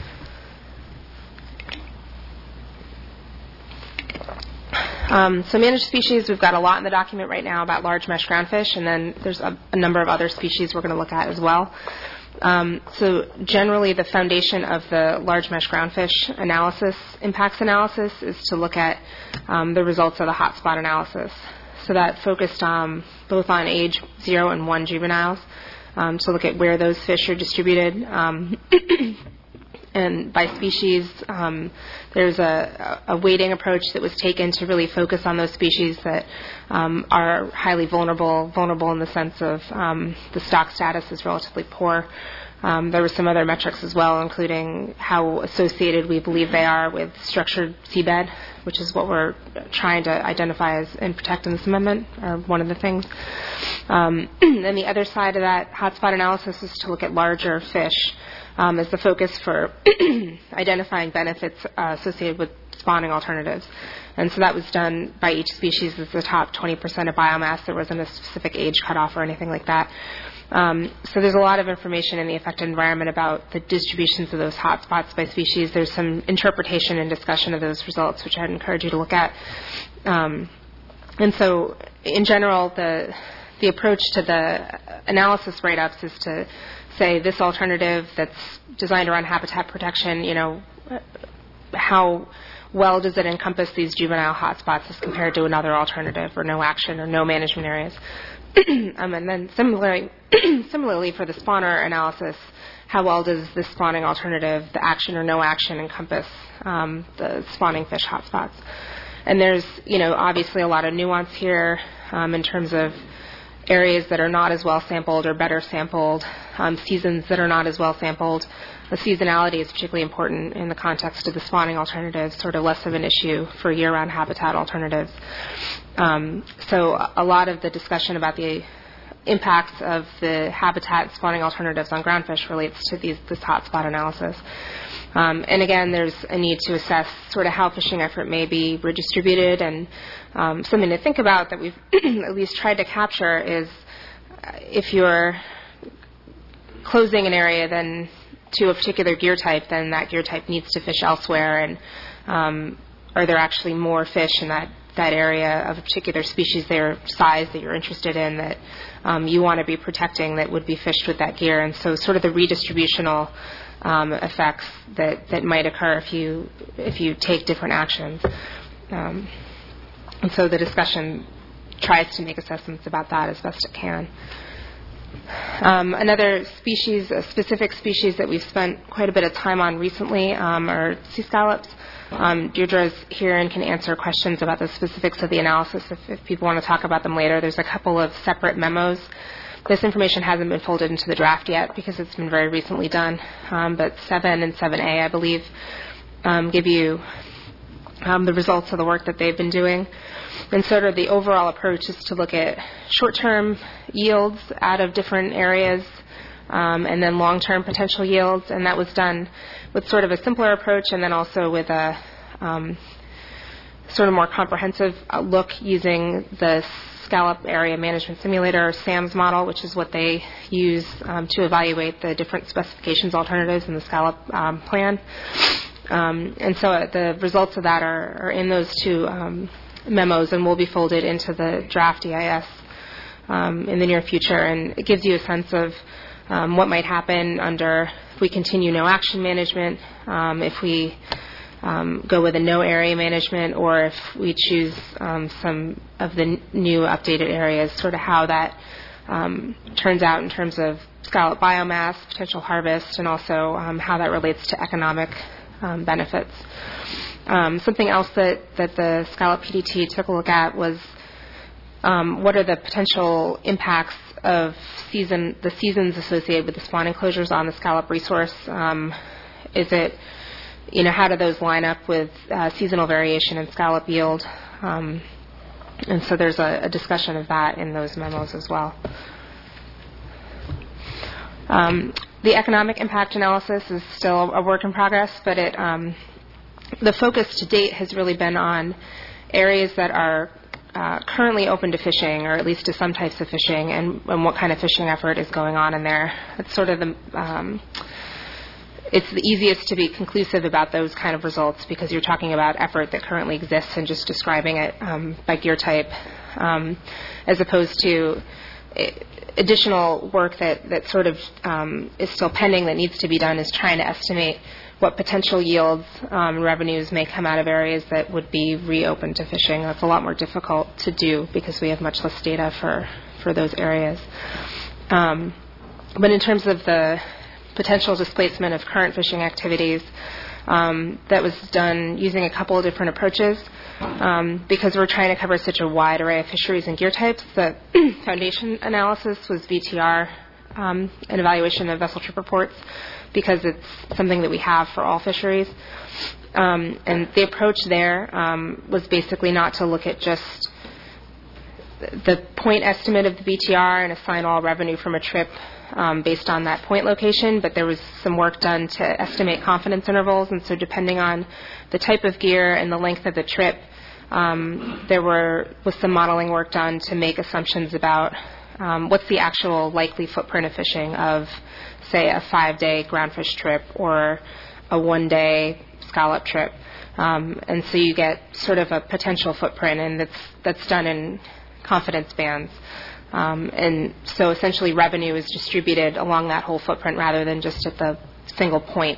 Um, so managed species, we've got a lot in the document right now about large mesh groundfish, and then there's a, a number of other species we're going to look at as well. Um, so generally the foundation of the large mesh groundfish analysis, impacts analysis, is to look at um, the results of the hotspot analysis. So that focused um, both on age zero and one juveniles, um, to look at where those fish are distributed. Um, And by species, um, there's a, a weighting approach that was taken to really focus on those species that um, are highly vulnerable, vulnerable in the sense of um, the stock status is relatively poor. Um, there were some other metrics as well, including how associated we believe they are with structured seabed, which is what we're trying to identify as and protect in this amendment, or one of the things. Um, then the other side of that hotspot analysis is to look at larger fish. Um, as the focus for identifying benefits uh, associated with spawning alternatives. And so that was done by each species as the top twenty percent of biomass. There wasn't a specific age cutoff or anything like that. Um, so there's a lot of information in the affected environment about the distributions of those hotspots by species. There's some interpretation and discussion of those results, which I'd encourage you to look at. Um, and so in general, the the approach to the analysis write-ups is to say this alternative that's designed around habitat protection, you know, how well does it encompass these juvenile hotspots as compared to another alternative, or no action or no management areas. um, and then similarly, similarly for the spawner analysis, how well does this spawning alternative, the action or no action, encompass um, the spawning fish hotspots. And there's, you know, obviously a lot of nuance here um, in terms of areas that are not as well sampled or better sampled, um, seasons that are not as well sampled. The seasonality is particularly important in the context of the spawning alternatives, sort of less of an issue for year-round habitat alternatives. Um, so a lot of the discussion about the impacts of the habitat spawning alternatives on groundfish relates to these, this hotspot analysis. Um, and again, there's a need to assess sort of how fishing effort may be redistributed, and um, something to think about that we've at least tried to capture is uh, if you're closing an area then to a particular gear type, then that gear type needs to fish elsewhere, and um, are there actually more fish in that, that area of a particular species, their size that you're interested in, that um, you want to be protecting that would be fished with that gear. And so sort of the redistributional Um, effects that, that might occur if you if you take different actions. Um, and so the discussion tries to make assessments about that as best it can. Um, another species, a specific species that we've spent quite a bit of time on recently um, are sea scallops. Um, Deirdre's here and can answer questions about the specifics of the analysis if, if people want to talk about them later. There's a couple of separate memos. This information hasn't been folded into the draft yet because it's been very recently done, um, but seven and seven A, I believe, um, give you um, the results of the work that they've been doing. And sort of the overall approach is to look at short-term yields out of different areas um, and then long-term potential yields, and that was done with sort of a simpler approach and then also with a um, sort of more comprehensive uh, look using the Scallop Area Management Simulator, or SAMS model, which is what they use um, to evaluate the different specifications alternatives in the Scallop um, plan. Um, and so uh, the results of that are, are in those two um, memos and will be folded into the draft E I S um, in the near future. And it gives you a sense of um, what might happen under if we continue no action management, um, if we Um, go with a no area management, or if we choose um, some of the n- new updated areas, sort of how that um, turns out in terms of scallop biomass, potential harvest, and also um, how that relates to economic um, benefits. Um, something else that, that the Scallop P D T took a look at was um, what are the potential impacts of season the seasons associated with the spawn enclosures on the scallop resource. Um, is it You know, how do those line up with uh, seasonal variation in scallop yield? Um, and so there's a, a discussion of that in those memos as well. Um, the economic impact analysis is still a work in progress, but it um, the focus to date has really been on areas that are uh, currently open to fishing, or at least to some types of fishing, and, and what kind of fishing effort is going on in there. It's sort of the um, It's the easiest to be conclusive about those kind of results because you're talking about effort that currently exists and just describing it um, by gear type, um, as opposed to additional work that, that sort of um, is still pending that needs to be done is trying to estimate what potential yields um, revenues may come out of areas that would be reopened to fishing. That's a lot more difficult to do because we have much less data for, for those areas. Um, but in terms of the potential displacement of current fishing activities, um, that was done using a couple of different approaches. Um, because we're trying to cover such a wide array of fisheries and gear types, the foundation analysis was V T R, um, an evaluation of vessel trip reports, because it's something that we have for all fisheries. Um, and the approach there um, was basically not to look at just the point estimate of the V T R and assign all revenue from a trip um, based on that point location, but there was some work done to estimate confidence intervals, and so depending on the type of gear and the length of the trip, um, there were was some modeling work done to make assumptions about um, what's the actual likely footprint of fishing of, say, a five-day groundfish trip or a one-day scallop trip. Um, and so you get sort of a potential footprint, and that's that's done in confidence bands. Um, and so essentially revenue is distributed along that whole footprint rather than just at the single point.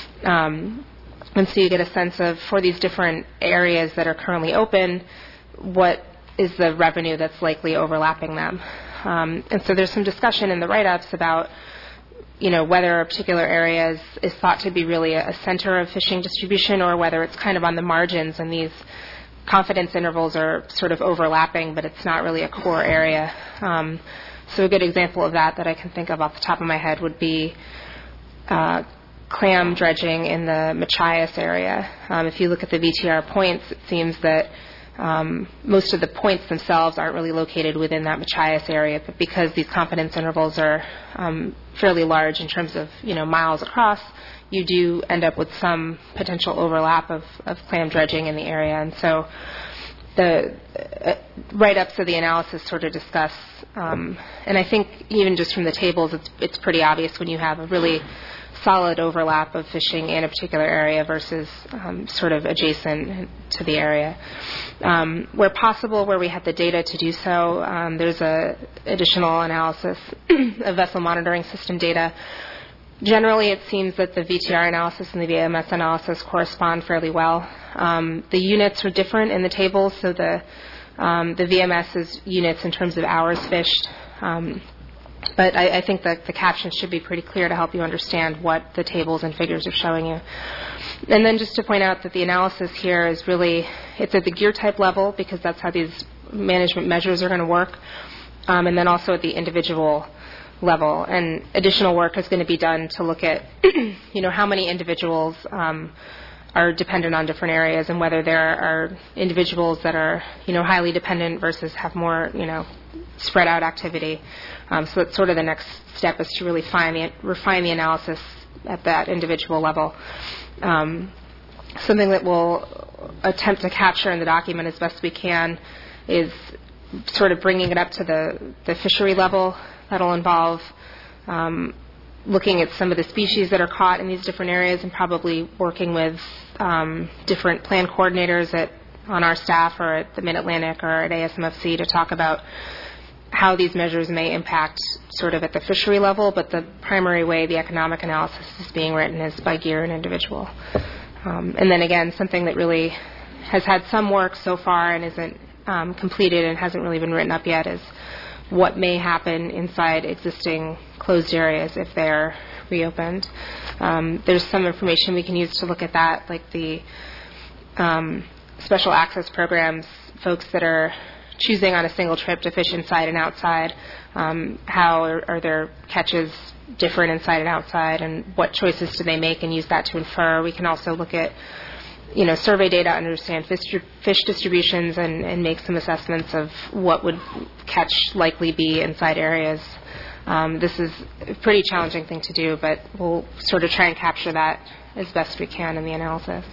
Um, and so you get a sense of, for these different areas that are currently open, what is the revenue that's likely overlapping them. Um, and so there's some discussion in the write-ups about, you know, whether a particular area is, is thought to be really a, a center of fishing distribution, or whether it's kind of on the margins and these confidence intervals are sort of overlapping, but it's not really a core area. Um, so a good example of that that I can think of off the top of my head would be uh, clam dredging in the Machias area. Um, if you look at the V T R points, it seems that um, most of the points themselves aren't really located within that Machias area, but because these confidence intervals are um, fairly large in terms of, you know, miles across, you do end up with some potential overlap of, of clam dredging in the area. And so the uh, write-ups of the analysis sort of discuss, um, and I think even just from the tables, it's, it's pretty obvious when you have a really solid overlap of fishing in a particular area versus um, sort of adjacent to the area. Um, where possible, where we have the data to do so, um, there's a additional analysis of vessel monitoring system data. Generally, it seems that the V T R analysis and the V M S analysis correspond fairly well. Um, the units are different in the tables, so the um, the V M S is units in terms of hours fished. Um, but I, I think that the captions should be pretty clear to help you understand what the tables and figures are showing you. And then just to point out that the analysis here is really, it's at the gear type level because that's how these management measures are going to work, um, and then also at the individual level. And additional work is going to be done to look at, you know, how many individuals um, are dependent on different areas, and whether there are individuals that are, you know, highly dependent versus have more, you know, spread out activity. Um, so that's sort of the next step, is to really find the, refine the analysis at that individual level. Um, something that we'll attempt to capture in the document as best we can is sort of bringing it up to the, the fishery level. That'll involve um, looking at some of the species that are caught in these different areas and probably working with um, different plan coordinators at, on our staff or at the Mid-Atlantic or at A S M F C to talk about how these measures may impact sort of at the fishery level, but the primary way the economic analysis is being written is by gear and individual. Um, and then again, something that really has had some work so far and isn't um, completed and hasn't really been written up yet is what may happen inside existing closed areas if they're reopened. Um, there's some information we can use to look at that, like the um, special access programs, folks that are choosing on a single trip to fish inside and outside. Um, how are, are their catches different inside and outside, and what choices do they make, and use that to infer. We can also look at, you know, survey data, understand fish, fish distributions, and, and make some assessments of what would catch likely be inside areas. Um, this is a pretty challenging thing to do, but we'll sort of try and capture that as best we can in the analysis.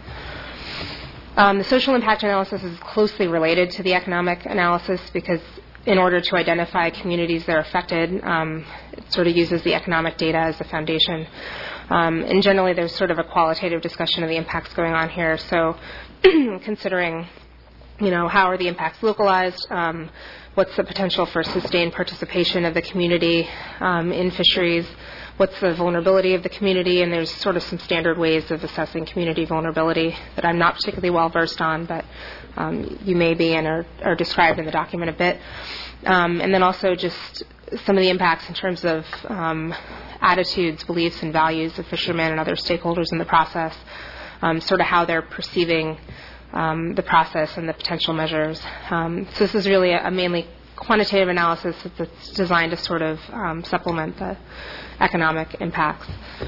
Um, the social impact analysis is closely related to the economic analysis because in order to identify communities that are affected, um, it sort of uses the economic data as the foundation. Um, and generally, there's sort of a qualitative discussion of the impacts going on here. So considering, you know, how are the impacts localized, um, what's the potential for sustained participation of the community um, in fisheries, what's the vulnerability of the community, and there's sort of some standard ways of assessing community vulnerability that I'm not particularly well versed on, but um, you may be and are, are described in the document a bit. Um, and then also just some of the impacts in terms of um, attitudes, beliefs, and values of fishermen and other stakeholders in the process, um, sort of how they're perceiving um, the process and the potential measures. Um, so this is really a, a mainly quantitative analysis that's designed to sort of um, supplement the economic impacts.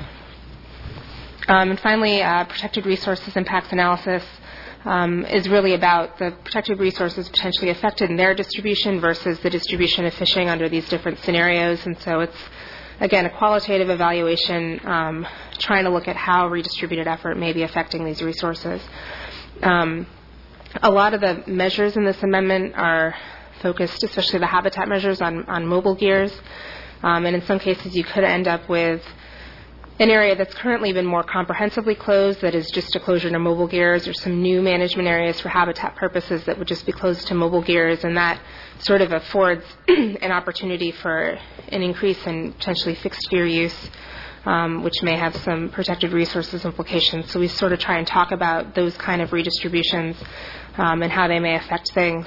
Um, and finally, uh, protected resources impacts analysis um, is really about the protected resources potentially affected in their distribution versus the distribution of fishing under these different scenarios. And so it's, again, a qualitative evaluation um, trying to look at how redistributed effort may be affecting these resources. Um, a lot of the measures in this amendment are focused, especially the habitat measures, on, on mobile gears. Um, and in some cases, you could end up with an area that's currently been more comprehensively closed that is just a closure to mobile gears, or some new management areas for habitat purposes that would just be closed to mobile gears, and that sort of affords an opportunity for an increase in potentially fixed gear use, um, which may have some protected resources implications. So we sort of try and talk about those kind of redistributions um, and how they may affect things.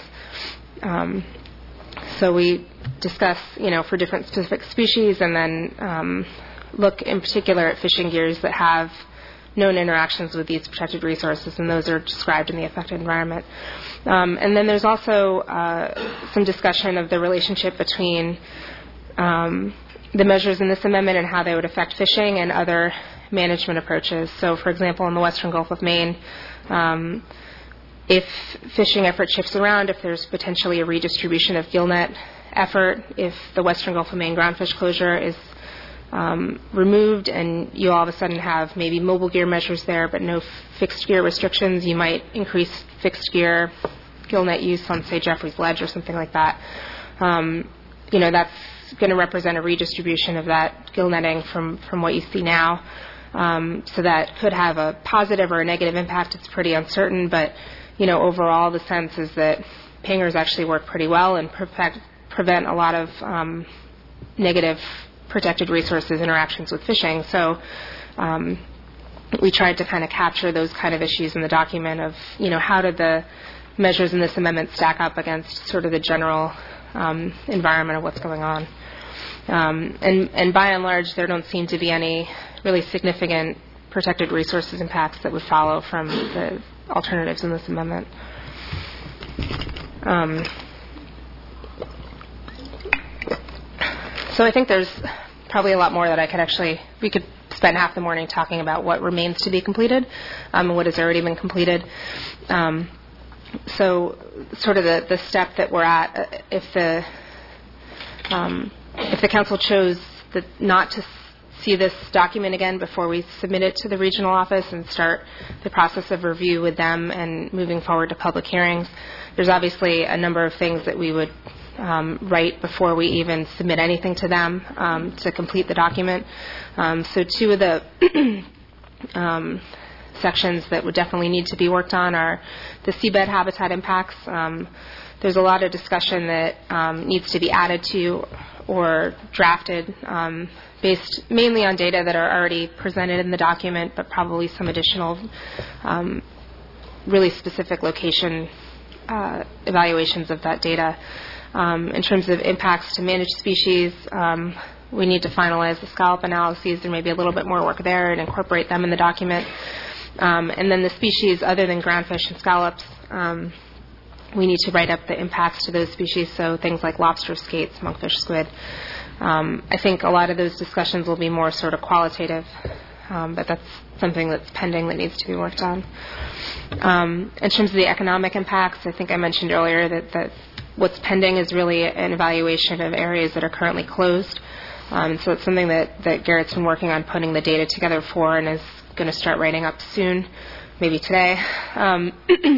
Um, so we discuss, you know, for different specific species, and then um, look in particular at fishing gears that have known interactions with these protected resources, and those are described in the affected environment. Um, and then there's also uh, some discussion of the relationship between um, the measures in this amendment and how they would affect fishing and other management approaches. So, for example, in the Western Gulf of Maine, um, if fishing effort shifts around, if there's potentially a redistribution of gillnet effort, if the Western Gulf of Maine groundfish closure is um, removed and you all of a sudden have maybe mobile gear measures there but no f- fixed gear restrictions, you might increase fixed gear gillnet use on, say, Jeffrey's Ledge or something like that. Um, you know, that's going to represent a redistribution of that gill netting from, from what you see now. Um, so that could have a positive or a negative impact. It's pretty uncertain, but you know, overall, the sense is that pingers actually work pretty well and prevent, prevent a lot of um, negative protected resources interactions with fishing. So um, we tried to kind of capture those kind of issues in the document of, you know, how did the measures in this amendment stack up against sort of the general um, environment of what's going on. Um, and, and by and large, there don't seem to be any really significant protected resources impacts that would follow from the alternatives in this amendment. Um, so I think there's probably a lot more that I could actually, we could spend half the morning talking about what remains to be completed um, and what has already been completed. Um, so sort of the, the step that we're at, if the um, if the council chose the, not to see this document again before we submit it to the regional office and start the process of review with them and moving forward to public hearings. There's obviously a number of things that we would um, write before we even submit anything to them um, to complete the document. Um, so two of the um, sections that would definitely need to be worked on are the seabed habitat impacts. Um, there's a lot of discussion that um, needs to be added to or drafted um, based mainly on data that are already presented in the document, but probably some additional um, really specific location uh, evaluations of that data. Um, in terms of impacts to managed species, um, we need to finalize the scallop analyses. There may be a little bit more work there and incorporate them in the document. Um, and then the species other than groundfish and scallops, um, we need to write up the impacts to those species, so things like lobster, skates, monkfish, squid. Um, I think a lot of those discussions will be more sort of qualitative, um, but that's something that's pending that needs to be worked on. Um, in terms of the economic impacts, I think I mentioned earlier that, that what's pending is really an evaluation of areas that are currently closed. Um, so it's something that, that Garrett's been working on putting the data together for and is going to start writing up soon, maybe today. Um,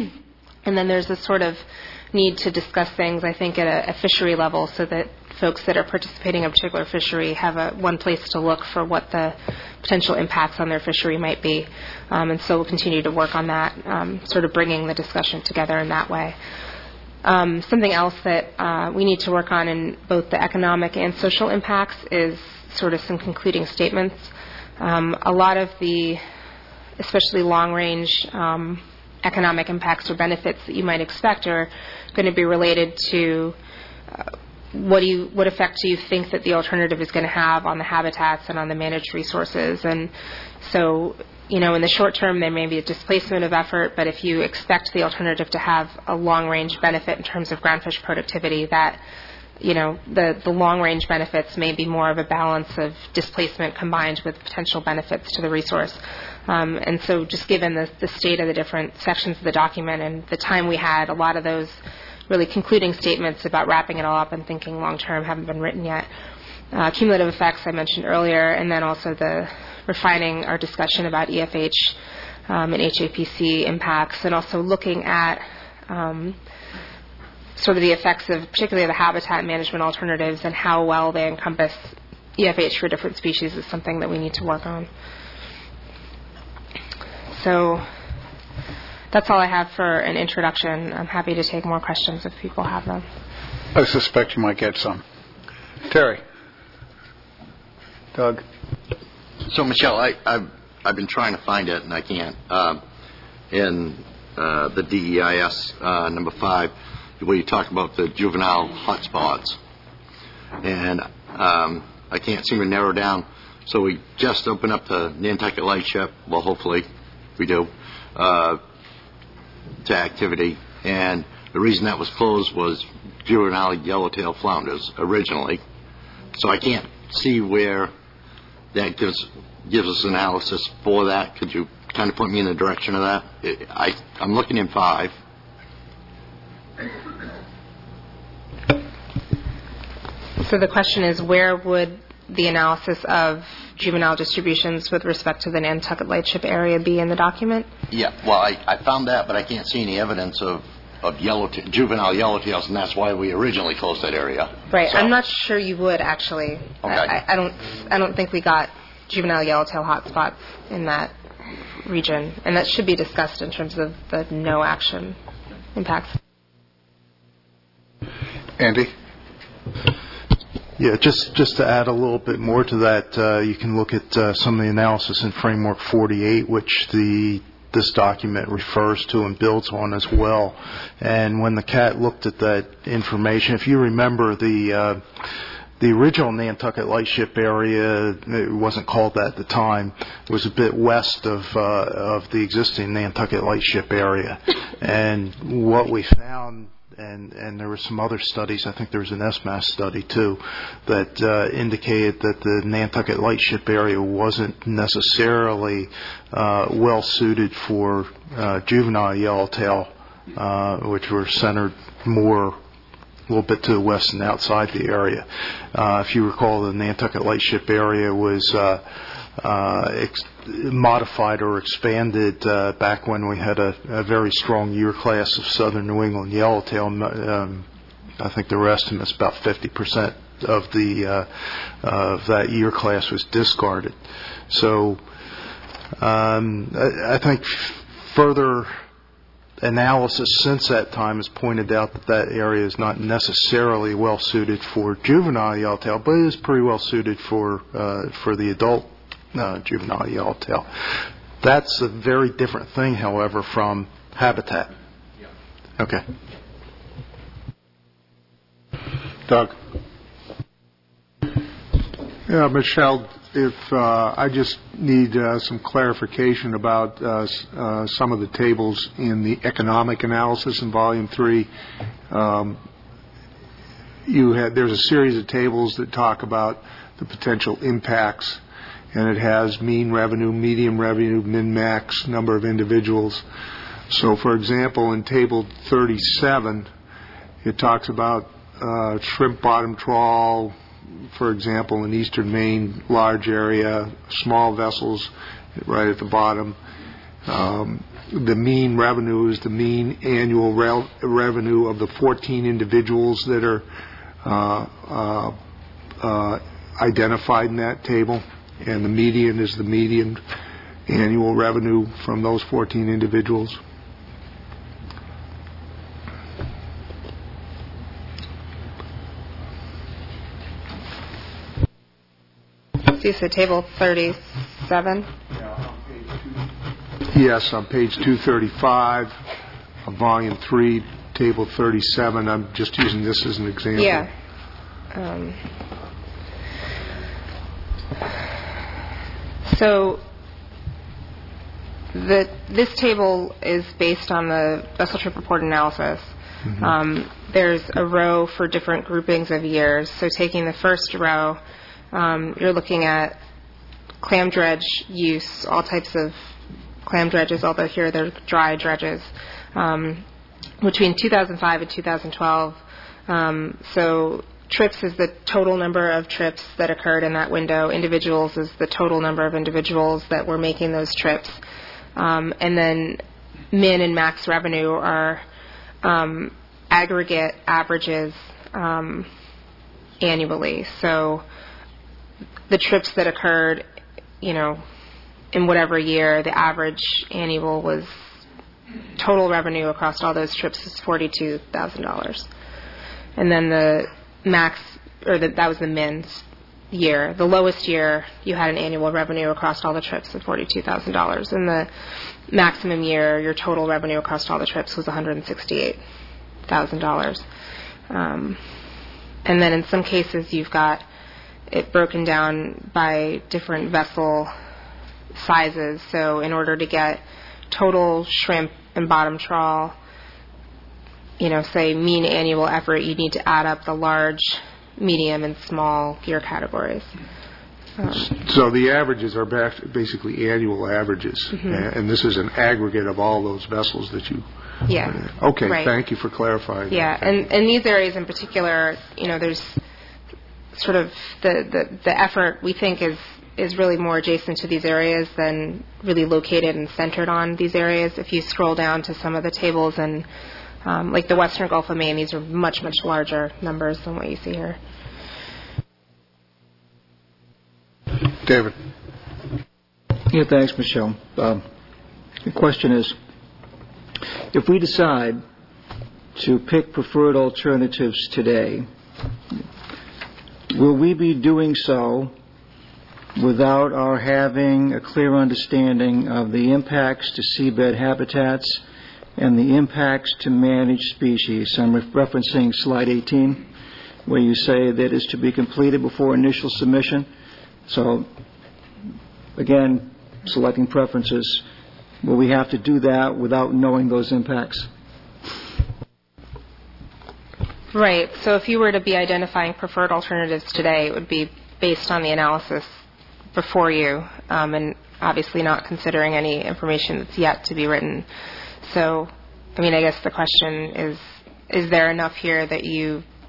and then there's this sort of need to discuss things, I think, at a, a fishery level so that folks that are participating in a particular fishery have a, one place to look for what the potential impacts on their fishery might be. Um, and so we'll continue to work on that, um, sort of bringing the discussion together in that way. Um, something else that uh, we need to work on in both the economic and social impacts is sort of some concluding statements. Um, a lot of the, especially long-range um, economic impacts or benefits that you might expect are going to be related to uh, what do you, what effect do you think that the alternative is going to have on the habitats and on the managed resources? And so, you know, in the short term, there may be a displacement of effort, but if you expect the alternative to have a long-range benefit in terms of groundfish productivity, that, you know, the, the long-range benefits may be more of a balance of displacement combined with potential benefits to the resource. Um, and so just given the, the state of the different sections of the document and the time we had, a lot of those really concluding statements about wrapping it all up and thinking long-term haven't been written yet. Uh, cumulative effects I mentioned earlier, and then also the refining our discussion about E F H um, and H A P C impacts, and also looking at um, sort of the effects of particularly the habitat management alternatives and how well they encompass E F H for different species is something that we need to work on. So that's all I have for an introduction. I'm happy to take more questions if people have them. I suspect you might get some. Terry. Doug. So, Michelle, I, I've, I've been trying to find it, and I can't. Um, in uh, the D E I S uh, number five, where you talk about the juvenile hotspots. And um, I can't seem to narrow down. So we just opened up the Nantucket Lightship. Well, hopefully we do. Uh, to activity, and the reason that was closed was juvenile yellowtail flounders originally. So I can't see where that gives gives us analysis for that. Could you kind of point me in the direction of that? It, I, I'm looking in five. So the question is, where would the analysis of juvenile distributions with respect to the Nantucket Lightship area be in the document? Yeah, well, I, I found that, but I can't see any evidence of, of yellow juvenile yellowtails, and that's why we originally closed that area. Right. So. I'm not sure you would, actually. Okay. I, I don't I don't think we got juvenile yellowtail hotspots in that region, and that should be discussed in terms of the no action impacts. Andy? Yeah, just, just to add a little bit more to that, uh, you can look at uh, some of the analysis in Framework forty-eight, which the this document refers to and builds on as well. And when the C A T looked at that information, if you remember the uh, the original Nantucket Lightship area, it wasn't called that at the time, it was a bit west of uh, of the existing Nantucket Lightship area. And what we found, And, and there were some other studies, I think there was an S M A S study too, that uh, indicated that the Nantucket Lightship area wasn't necessarily uh, well suited for uh, juvenile yellowtail, uh, which were centered more little bit to the west and outside the area. Uh, if you recall, the Nantucket Lightship area was uh, uh, ex- modified or expanded uh, back when we had a, a very strong year class of southern New England yellowtail. Um, I think there were estimates about fifty percent of the uh, of that year class was discarded. So um, I, I think further analysis since that time has pointed out that that area is not necessarily well suited for juvenile yellowtail, but it is pretty well suited for uh, for the adult uh, juvenile yellowtail. That's a very different thing, however, from habitat. Okay. Doug. Yeah, Michelle, if uh, I just need uh, some clarification about uh, uh, some of the tables in the economic analysis in Volume three. Um, you had there's a series of tables that talk about the potential impacts, and it has mean revenue, median revenue, min-max, number of individuals. So, for example, in Table thirty-seven, it talks about uh, shrimp bottom trawl, for example, in eastern Maine, large area, small vessels right at the bottom. Um, the mean revenue is the mean annual re- revenue of the fourteen individuals that are uh, uh, uh, identified in that table, and the median is the median annual revenue from those fourteen individuals. So you said table thirty-seven? Yes, on page two thirty-five of volume three, table thirty-seven. I'm just using this as an example. Yeah. Um, so the this table is based on the vessel trip report analysis. Mm-hmm. Um, there's a row for different groupings of years. So taking the first row, Um, you're looking at clam dredge use, all types of clam dredges, although here they're dry dredges, um, between two thousand five and two thousand twelve. Um, so trips is the total number of trips that occurred in that window. Individuals is the total number of individuals that were making those trips. Um, and then min and max revenue are um, aggregate averages um, annually. So the trips that occurred, you know, in whatever year, the average annual was total revenue across all those trips is forty-two thousand dollars. And then the max, or the, that was the min year. The lowest year, you had an annual revenue across all the trips of forty-two thousand dollars. And the maximum year, your total revenue across all the trips was one hundred sixty-eight thousand dollars. Um, and then in some cases, you've got it broken down by different vessel sizes. So in order to get total shrimp and bottom trawl, you know, say mean annual effort, you need to add up the large, medium, and small gear categories. Um, so the averages are back basically annual averages, mm-hmm. and this is an aggregate of all those vessels that you... Yeah. Okay, right. Thank you for clarifying. Yeah, that. and, and these areas in particular, you know, there's sort of the, the, the effort we think is, is really more adjacent to these areas than really located and centered on these areas. If you scroll down to some of the tables and um, like the Western Gulf of Maine, these are much, much larger numbers than what you see here. David. Yeah, thanks, Michelle. Um, the question is, if we decide to pick preferred alternatives today, will we be doing so without our having a clear understanding of the impacts to seabed habitats and the impacts to managed species? I'm referencing slide eighteen, where you say that is to be completed before initial submission. So, again, selecting preferences, will we have to do that without knowing those impacts? Right. So if you were to be identifying preferred alternatives today, it would be based on the analysis before you, um, and obviously not considering any information that's yet to be written. So, I mean, I guess the question is, is there enough here that you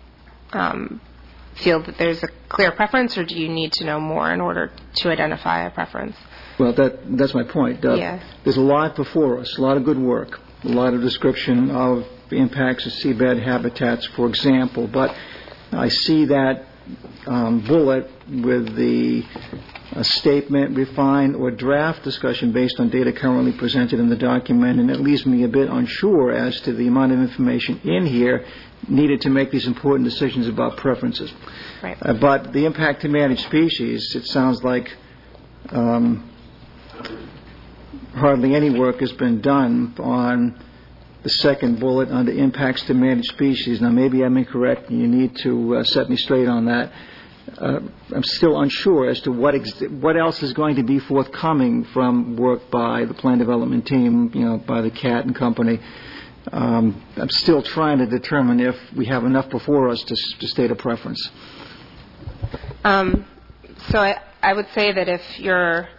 um, feel that there's a clear preference, or do you need to know more in order to identify a preference? Well, that that's my point. Uh, yeah. There's a lot before us, a lot of good work, a lot of description of impacts of seabed habitats, for example. But I see that um, bullet with the uh, statement, refined, or draft discussion based on data currently presented in the document, and it leaves me a bit unsure as to the amount of information in here needed to make these important decisions about preferences. Right. Uh, but the impact to managed species, it sounds like um, hardly any work has been done on the second bullet under impacts to managed species. Now, maybe I'm incorrect, and you need to uh, set me straight on that. Uh, I'm still unsure as to what ex- what else is going to be forthcoming from work by the plan development team, you know, by the C A T and company. Um, I'm still trying to determine if we have enough before us to, to state a preference. Um, so I, I would say that if you're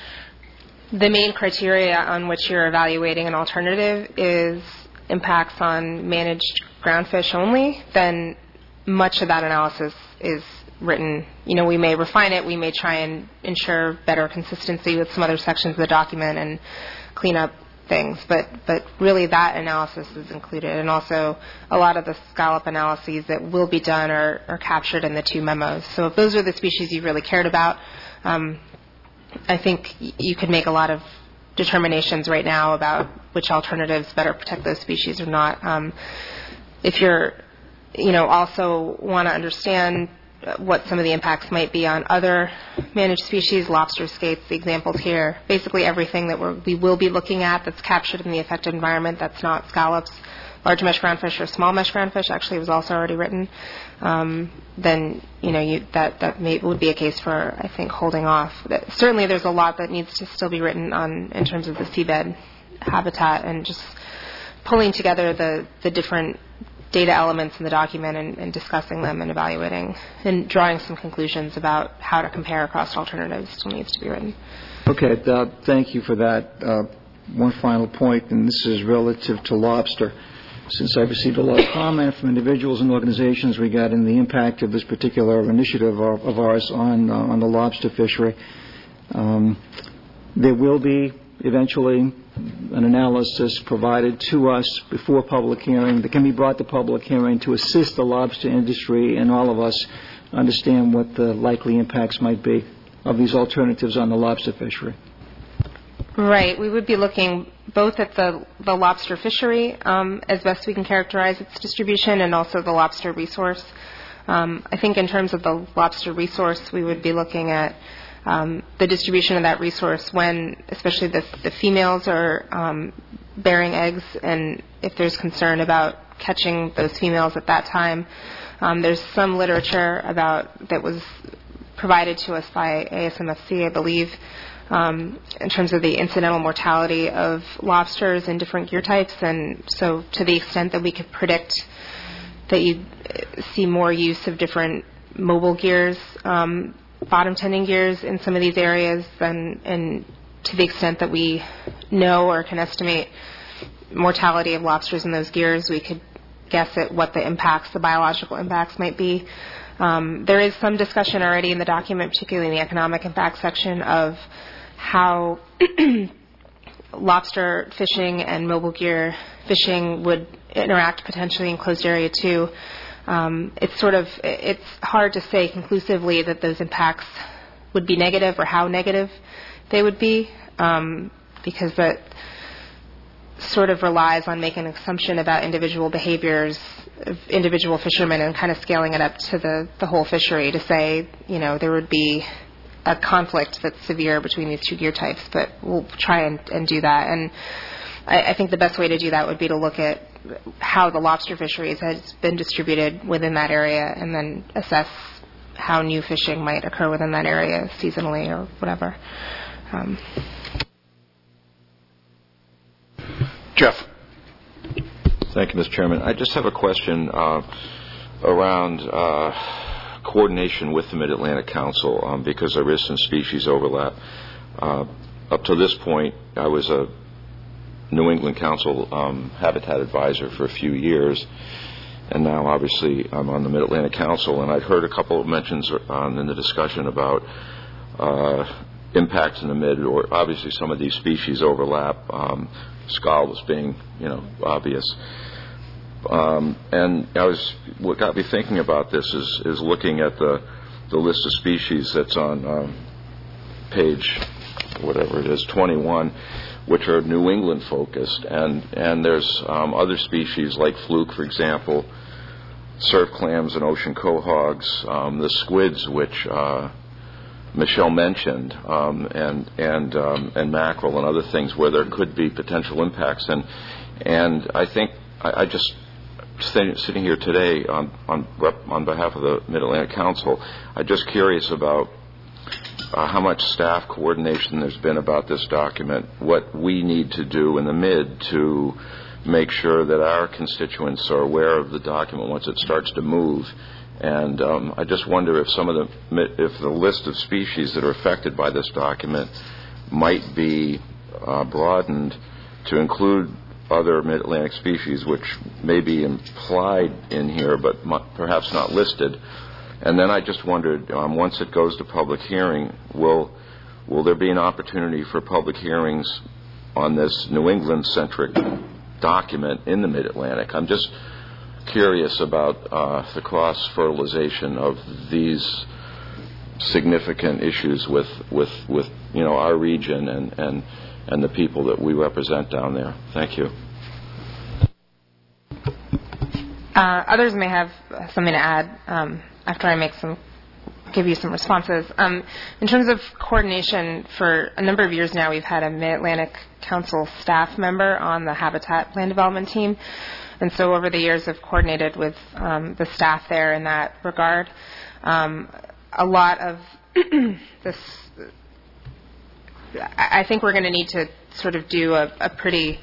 the main criteria on which you're evaluating an alternative is impacts on managed groundfish only, then much of that analysis is written. You know, we may refine it, we may try and ensure better consistency with some other sections of the document and clean up things, but but really that analysis is included, and also a lot of the scallop analyses that will be done are, are captured in the two memos. So if those are the species you really cared about, um, I think you could make a lot of determinations right now about which alternatives better protect those species or not. Um, if you're, you know, also want to understand what some of the impacts might be on other managed species, lobster skates, the examples here, basically everything that we're, we will be looking at that's captured in the affected environment that's not scallops, large mesh groundfish, or small mesh groundfish actually was also already written, um, then, you know, you, that, that may, would be a case for, I think, holding off. That, certainly there's a lot that needs to still be written on in terms of the seabed habitat and just pulling together the, the different data elements in the document and, and discussing them and evaluating and drawing some conclusions about how to compare across alternatives still needs to be written. Okay, uh, thank you for that. Uh, one final point, and this is relative to lobster. Since I've received a lot of comment from individuals and organizations regarding the impact of this particular initiative of, of ours on uh, on the lobster fishery, um, there will be eventually an analysis provided to us before public hearing that can be brought to public hearing to assist the lobster industry and all of us understand what the likely impacts might be of these alternatives on the lobster fishery. Right. We would be looking both at the, the lobster fishery um, as best we can characterize its distribution and also the lobster resource. Um, I think in terms of the lobster resource, we would be looking at Um, the distribution of that resource when, especially the, the females are um, bearing eggs, and if there's concern about catching those females at that time. Um, there's some literature about that was provided to us by A S M F C, I believe, um, in terms of the incidental mortality of lobsters in different gear types, and so to the extent that we could predict that you see more use of different mobile gears, um, bottom tending gears in some of these areas, and, and to the extent that we know or can estimate mortality of lobsters in those gears, we could guess at what the impacts, the biological impacts might be. Um, there is some discussion already in the document, particularly in the economic impact section, of how lobster fishing and mobile gear fishing would interact potentially in closed area too. Um, it's sort of, it's hard to say conclusively that those impacts would be negative or how negative they would be, um, because that sort of relies on making an assumption about individual behaviors of individual fishermen and kind of scaling it up to the, the whole fishery to say, you know, there would be a conflict that's severe between these two gear types, but we'll try and, and do that. And I, I think the best way to do that would be to look at how the lobster fisheries has been distributed within that area and then assess how new fishing might occur within that area seasonally or whatever. Um. Jeff. Thank you, Mister Chairman. I just have a question uh, around uh, coordination with the Mid-Atlantic Council um, because there is some species overlap. Uh, up to this point, I was a New England Council um, Habitat Advisor for a few years, and now obviously I'm on the Mid-Atlantic Council, and I've heard a couple of mentions um, in the discussion about uh, impacts in the mid, or obviously some of these species overlap, um, scallops being, you know, obvious. Um, and I was, what got me thinking about this is, is looking at the, the list of species that's on um, page, whatever it is, twenty-one, which are New England focused, and, and there's um, other species like fluke, for example, surf clams and ocean quahogs, um, the squids, which uh, Michelle mentioned, um, and and um, and mackerel and other things where there could be potential impacts. And and I think I, I just sitting, sitting here today on on on behalf of the Mid-Atlantic Council, I'm just curious about uh, how much staff coordination there's been about this document, what we need to do in the mid to make sure that our constituents are aware of the document once it starts to move. And um, I just wonder if some of the if the list of species that are affected by this document might be uh, broadened to include other mid-Atlantic species, which may be implied in here but perhaps not listed. And then I just wondered, um, once it goes to public hearing, will will there be an opportunity for public hearings on this New England-centric document in the Mid-Atlantic? I'm just curious about uh, the cross-fertilization of these significant issues with, with, with you know, our region and, and, and the people that we represent down there. Thank you. Uh, others may have something to add um, after I make some, give you some responses. Um, in terms of coordination, for a number of years now, we've had a Mid-Atlantic Council staff member on the Habitat Plan Development team. And so over the years, I've coordinated with um, the staff there in that regard. Um, a lot of this, I think we're going to need to sort of do a, a pretty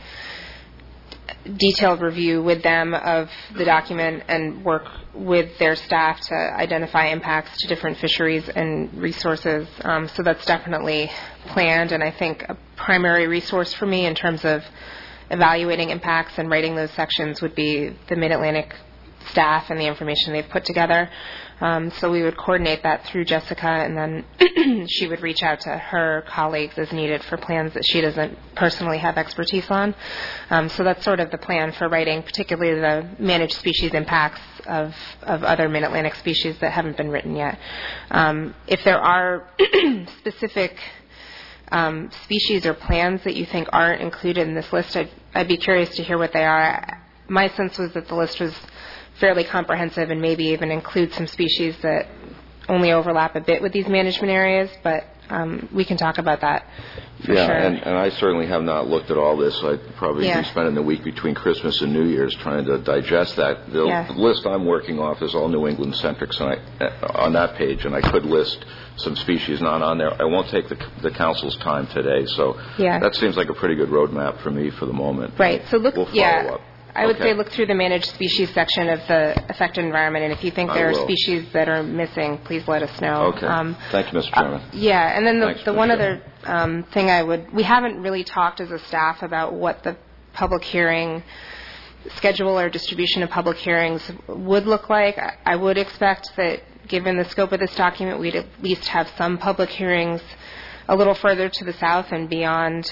detailed review with them of the document and work with their staff to identify impacts to different fisheries and resources. Um, so that's definitely planned, and I think a primary resource for me in terms of evaluating impacts and writing those sections would be the Mid-Atlantic staff and the information they've put together. Um, so we would coordinate that through Jessica, and then she would reach out to her colleagues as needed for plans that she doesn't personally have expertise on. Um, so that's sort of the plan for writing, particularly the managed species impacts of, of other Mid-Atlantic species that haven't been written yet. Um, if there are specific Um, species or plans that you think aren't included in this list, I'd, I'd be curious to hear what they are. My sense was that the list was fairly comprehensive and maybe even include some species that only overlap a bit with these management areas, but um, we can talk about that for yeah, sure. and, and I certainly have not looked at all this. I'd probably yeah. be spending the week between Christmas and New Year's trying to digest that. The yeah. list I'm working off is all New England-centric and I, on that page, and I could list some species not on there. I won't take the, the council's time today, so yeah. that seems like a pretty good roadmap for me for the moment. Right. So look, we'll follow yeah. up. I would okay. say look through the managed species section of the affected environment, and if you think there I are will. species that are missing, please let us know. Okay. Um, Thank you, Mister Chairman. Uh, yeah, and then the, Thanks, the one other um, thing I would, we haven't really talked as a staff about what the public hearing schedule or distribution of public hearings would look like. I, I would expect that given the scope of this document, we'd at least have some public hearings a little further to the south and beyond,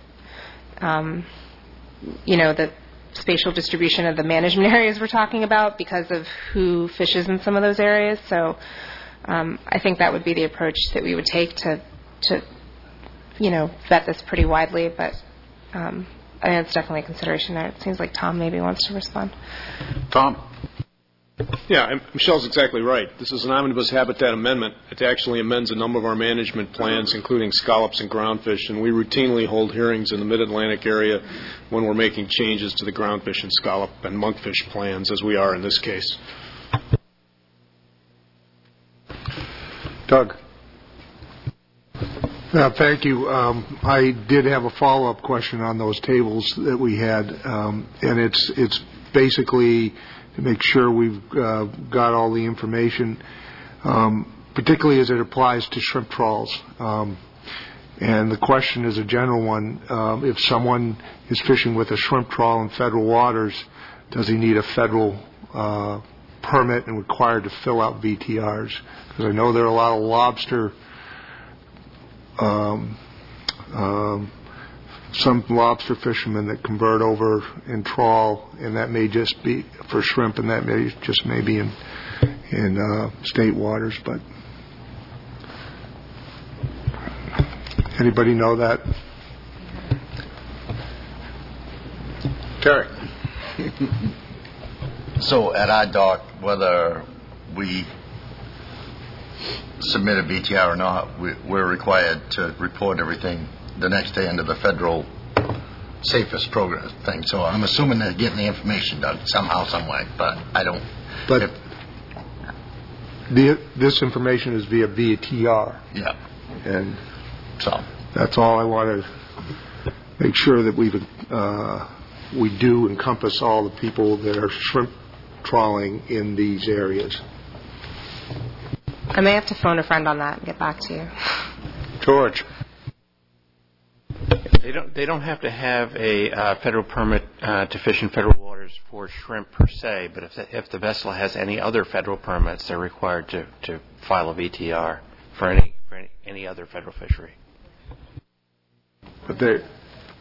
um, you know, the spatial distribution of the management areas we're talking about because of who fishes in some of those areas. So um, I think that would be the approach that we would take to, to you know, vet this pretty widely. But um, I think it's definitely a consideration there. It seems like Tom maybe wants to respond. Tom? Yeah, Michelle's exactly right. This is an omnibus habitat amendment. It actually amends a number of our management plans, including scallops and groundfish, and we routinely hold hearings in the Mid-Atlantic area when we're making changes to the groundfish and scallop and monkfish plans, as we are in this case. Doug? Uh, thank you. Um, I did have a follow-up question on those tables that we had, um, and it's it's basically to make sure we've uh, got all the information, um, particularly as it applies to shrimp trawls. Um, and the question is a general one. Um, if someone is fishing with a shrimp trawl in federal waters, does he need a federal uh, permit and required to fill out V T Rs? Because I know there are a lot of lobster, um, um, some lobster fishermen that convert over and trawl, and that may just be for shrimp, and that may just may be in in uh, state waters. But anybody know that? Terry. So at our dock, whether we submit a B T R or not, we, we're required to report everything the next day under the federal safest program thing. So I'm assuming they're getting the information done somehow, some way, but I don't. But if, the, this information is via V T R. Yeah. And so that's all I want to make sure that we've uh, we do encompass all the people that are shrimp trawling in these areas. I may have to phone a friend on that and get back to you. George. They don't. They don't have to have a uh, federal permit uh, to fish in federal waters for shrimp per se. But if the, if the vessel has any other federal permits, they're required to, to file a V T R for any for any, any other federal fishery. But there,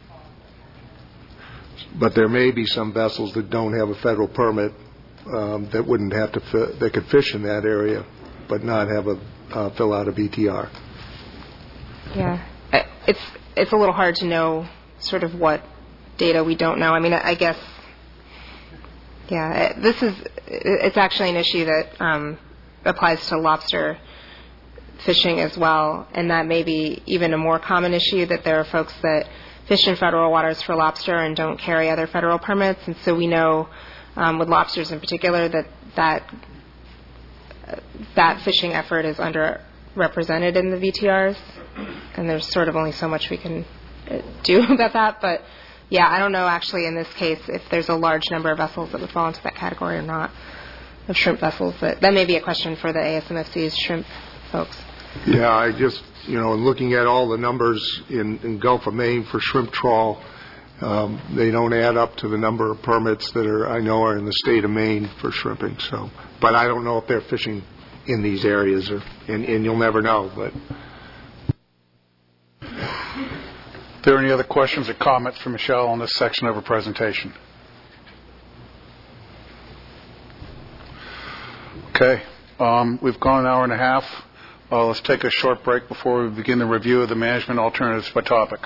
but there may be some vessels that don't have a federal permit um, that wouldn't have to fi- that could fish in that area, but not have a uh, fill out a V T R. Yeah, it's it's a little hard to know sort of what data we don't know. I mean, I guess, yeah, this is it's actually an issue that um, applies to lobster fishing as well, and that may be even a more common issue, that there are folks that fish in federal waters for lobster and don't carry other federal permits. And so we know um, with lobsters in particular that that uh, that fishing effort is underrepresented in the V T Rs, and there's sort of only so much we can uh, do about that. But yeah, I don't know actually in this case if there's a large number of vessels that would fall into that category or not, of shrimp vessels. But that may be a question for the A S M F C's shrimp folks. Yeah, I just, you know, looking at all the numbers in, in Gulf of Maine for shrimp trawl, um, they don't add up to the number of permits that are, I know, are in the state of Maine for shrimping. So, but I don't know if they're fishing in these areas, or, and, and you'll never know. But Are there any other questions or comments for Michelle on this section of her presentation? Okay. Um, we've gone an hour and a half. Uh, let's take a short break before we begin the review of the management alternatives by topic.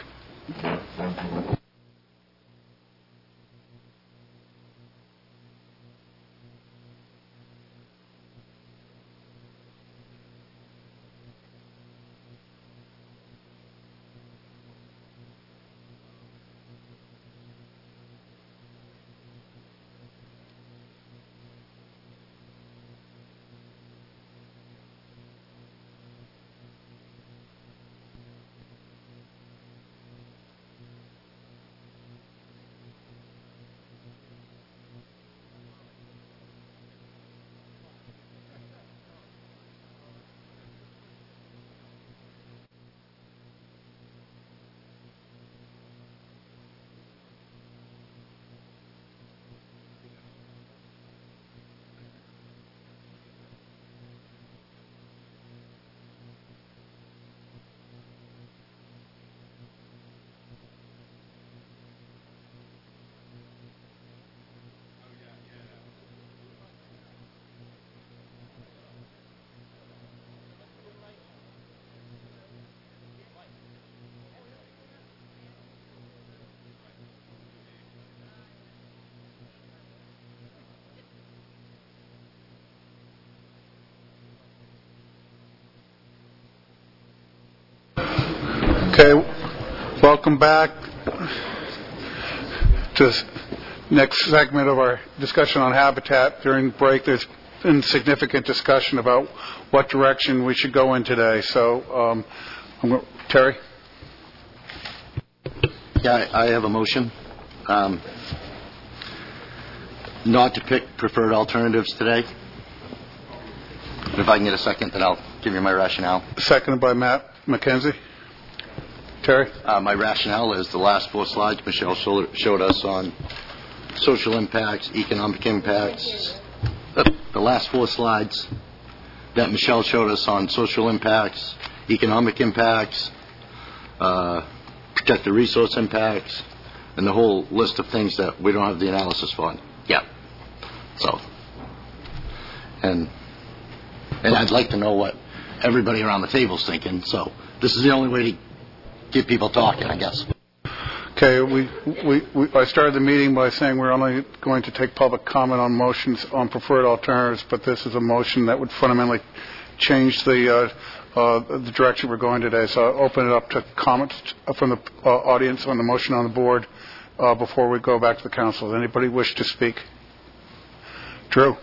Okay, welcome back to this next segment of our discussion on habitat. During the break, there's been significant discussion about what direction we should go in today. So, um, I'm going, Terry? Yeah, I, I have a motion. Um, not to pick preferred alternatives today. If I can get a second, then I'll give you my rationale. Seconded by Matt McKenzie. Terry? Uh, my rationale is the last four slides Michelle showed us on social impacts, economic impacts, the, the last four slides that Michelle showed us on social impacts, economic impacts, uh, protected resource impacts, and the whole list of things that we don't have the analysis for yet. So, and and I'd like to know what everybody around the table's thinking. So this is the only way to get people talking, I guess. Okay, we, we, we, I started the meeting by saying we're only going to take public comment on motions on preferred alternatives, but this is a motion that would fundamentally change the uh, uh, the direction we're going today. So I'll open it up to comments from the uh, audience on the motion on the board uh, before we go back to the council. Does anybody wish to speak? Drew.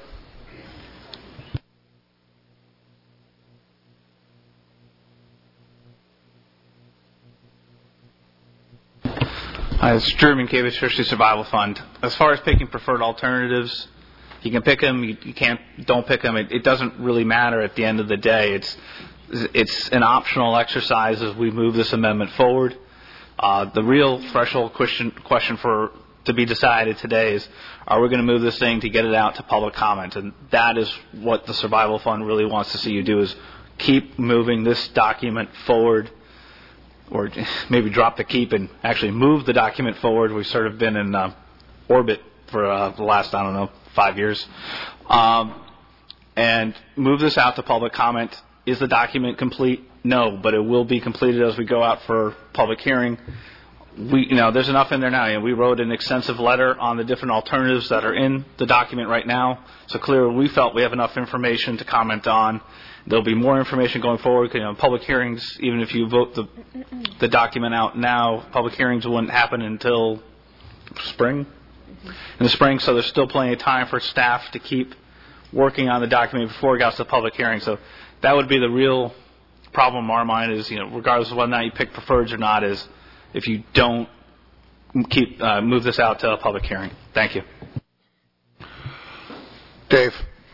Hi, this is Drew Minkiewicz, Fisheries Survival Fund. As far as picking preferred alternatives, you can pick them, you, you can't, don't pick them. It, it doesn't really matter at the end of the day. It's it's an optional exercise as we move this amendment forward. Uh, the real threshold question question for to be decided today is: are we going to move this thing to get it out to public comment? And that is what the Survival Fund really wants to see you do: is keep moving this document forward. Or maybe drop the keep and actually move the document forward. We've sort of been in uh, orbit for uh, the last, I don't know, five years. Um, and move this out to public comment. Is the document complete? No, but it will be completed as we go out for public hearing. We, you know, there's enough in there now. You know, we wrote an extensive letter on the different alternatives that are in the document right now. So clearly we felt we have enough information to comment on. There'll be more information going forward. You know, public hearings, even if you vote the the document out now, public hearings wouldn't happen until spring, in the spring. So there's still plenty of time for staff to keep working on the document before it gets to public hearing. So that would be the real problem in our mind is, you know, regardless of whether or not you pick preferreds or not, is if you don't keep uh, move this out to a public hearing. Thank you. Dave.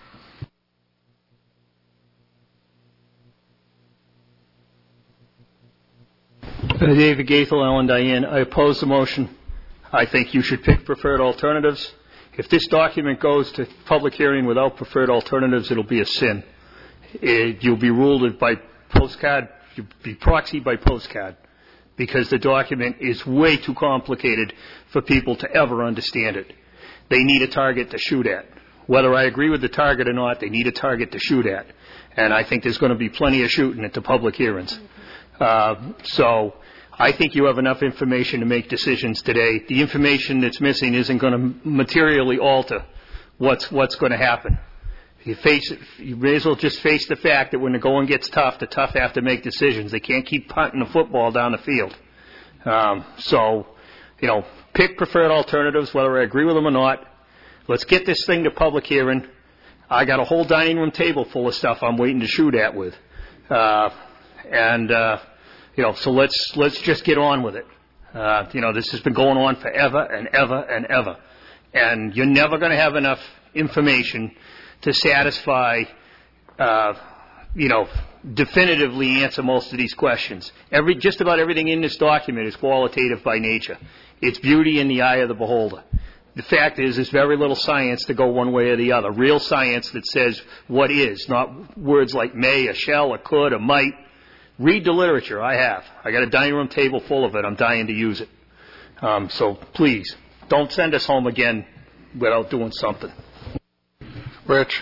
Uh, David Gaithel, Alan Diane. I oppose the motion. I think you should pick preferred alternatives. If this document goes to public hearing without preferred alternatives, it'll be a sin. It, you'll be ruled by postcard, you'll be proxied by postcard, because the document is way too complicated for people to ever understand it. They need a target to shoot at. Whether I agree with the target or not, they need a target to shoot at. And I think there's going to be plenty of shooting at the public hearings. Uh, so I think you have enough information to make decisions today. The information that's missing isn't going to materially alter what's what's going to happen. You face it, you may as well just face the fact that when the going gets tough, the tough have to make decisions. They can't keep punting the football down the field. Um, so, you know, pick preferred alternatives, whether I agree with them or not. Let's get this thing to public hearing. I got a whole dining room table full of stuff I'm waiting to shoot at with. Uh, And, uh, you know, so let's, let's just get on with it. Uh, you know, this has been going on forever and ever and ever. And you're never going to have enough information to satisfy, uh, you know, definitively answer most of these questions. Every, just about everything in this document is qualitative by nature. It's beauty in the eye of the beholder. The fact is, there's very little science to go one way or the other. Real science that says what is, not words like may, or shall, or could, or might. Read the literature. I have. I got a dining room table full of it. I'm dying to use it. Um, so please, don't send us home again without doing something. Rich.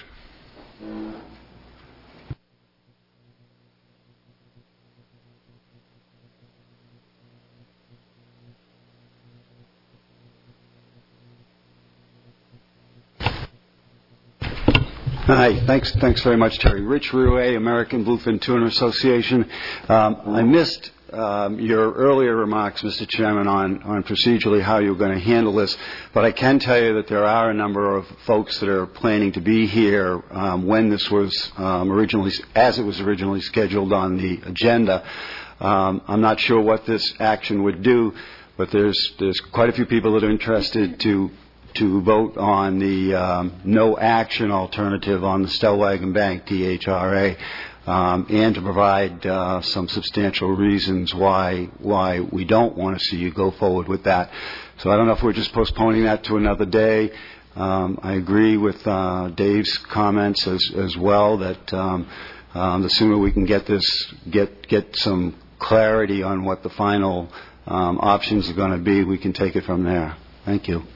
Hi, thanks thanks very much, Terry. Rich Rouet, American Bluefin Tuna Association. Um, I missed um, your earlier remarks, Mister Chairman, on, on procedurally how you're going to handle this, but I can tell you that there are a number of folks that are planning to be here um, when this was um, originally, as it was originally scheduled on the agenda. Um, I'm not sure what this action would do, but there's there's quite a few people that are interested to to vote on the um, no action alternative on the Stellwagen Bank, T H R A, um, and to provide uh, some substantial reasons why why we don't want to see you go forward with that. So I don't know if we're just postponing that to another day. Um, I agree with uh, Dave's comments as, as well that um, um, the sooner we can get this, get get some clarity on what the final um, options are going to be, we can take it from there. Thank you.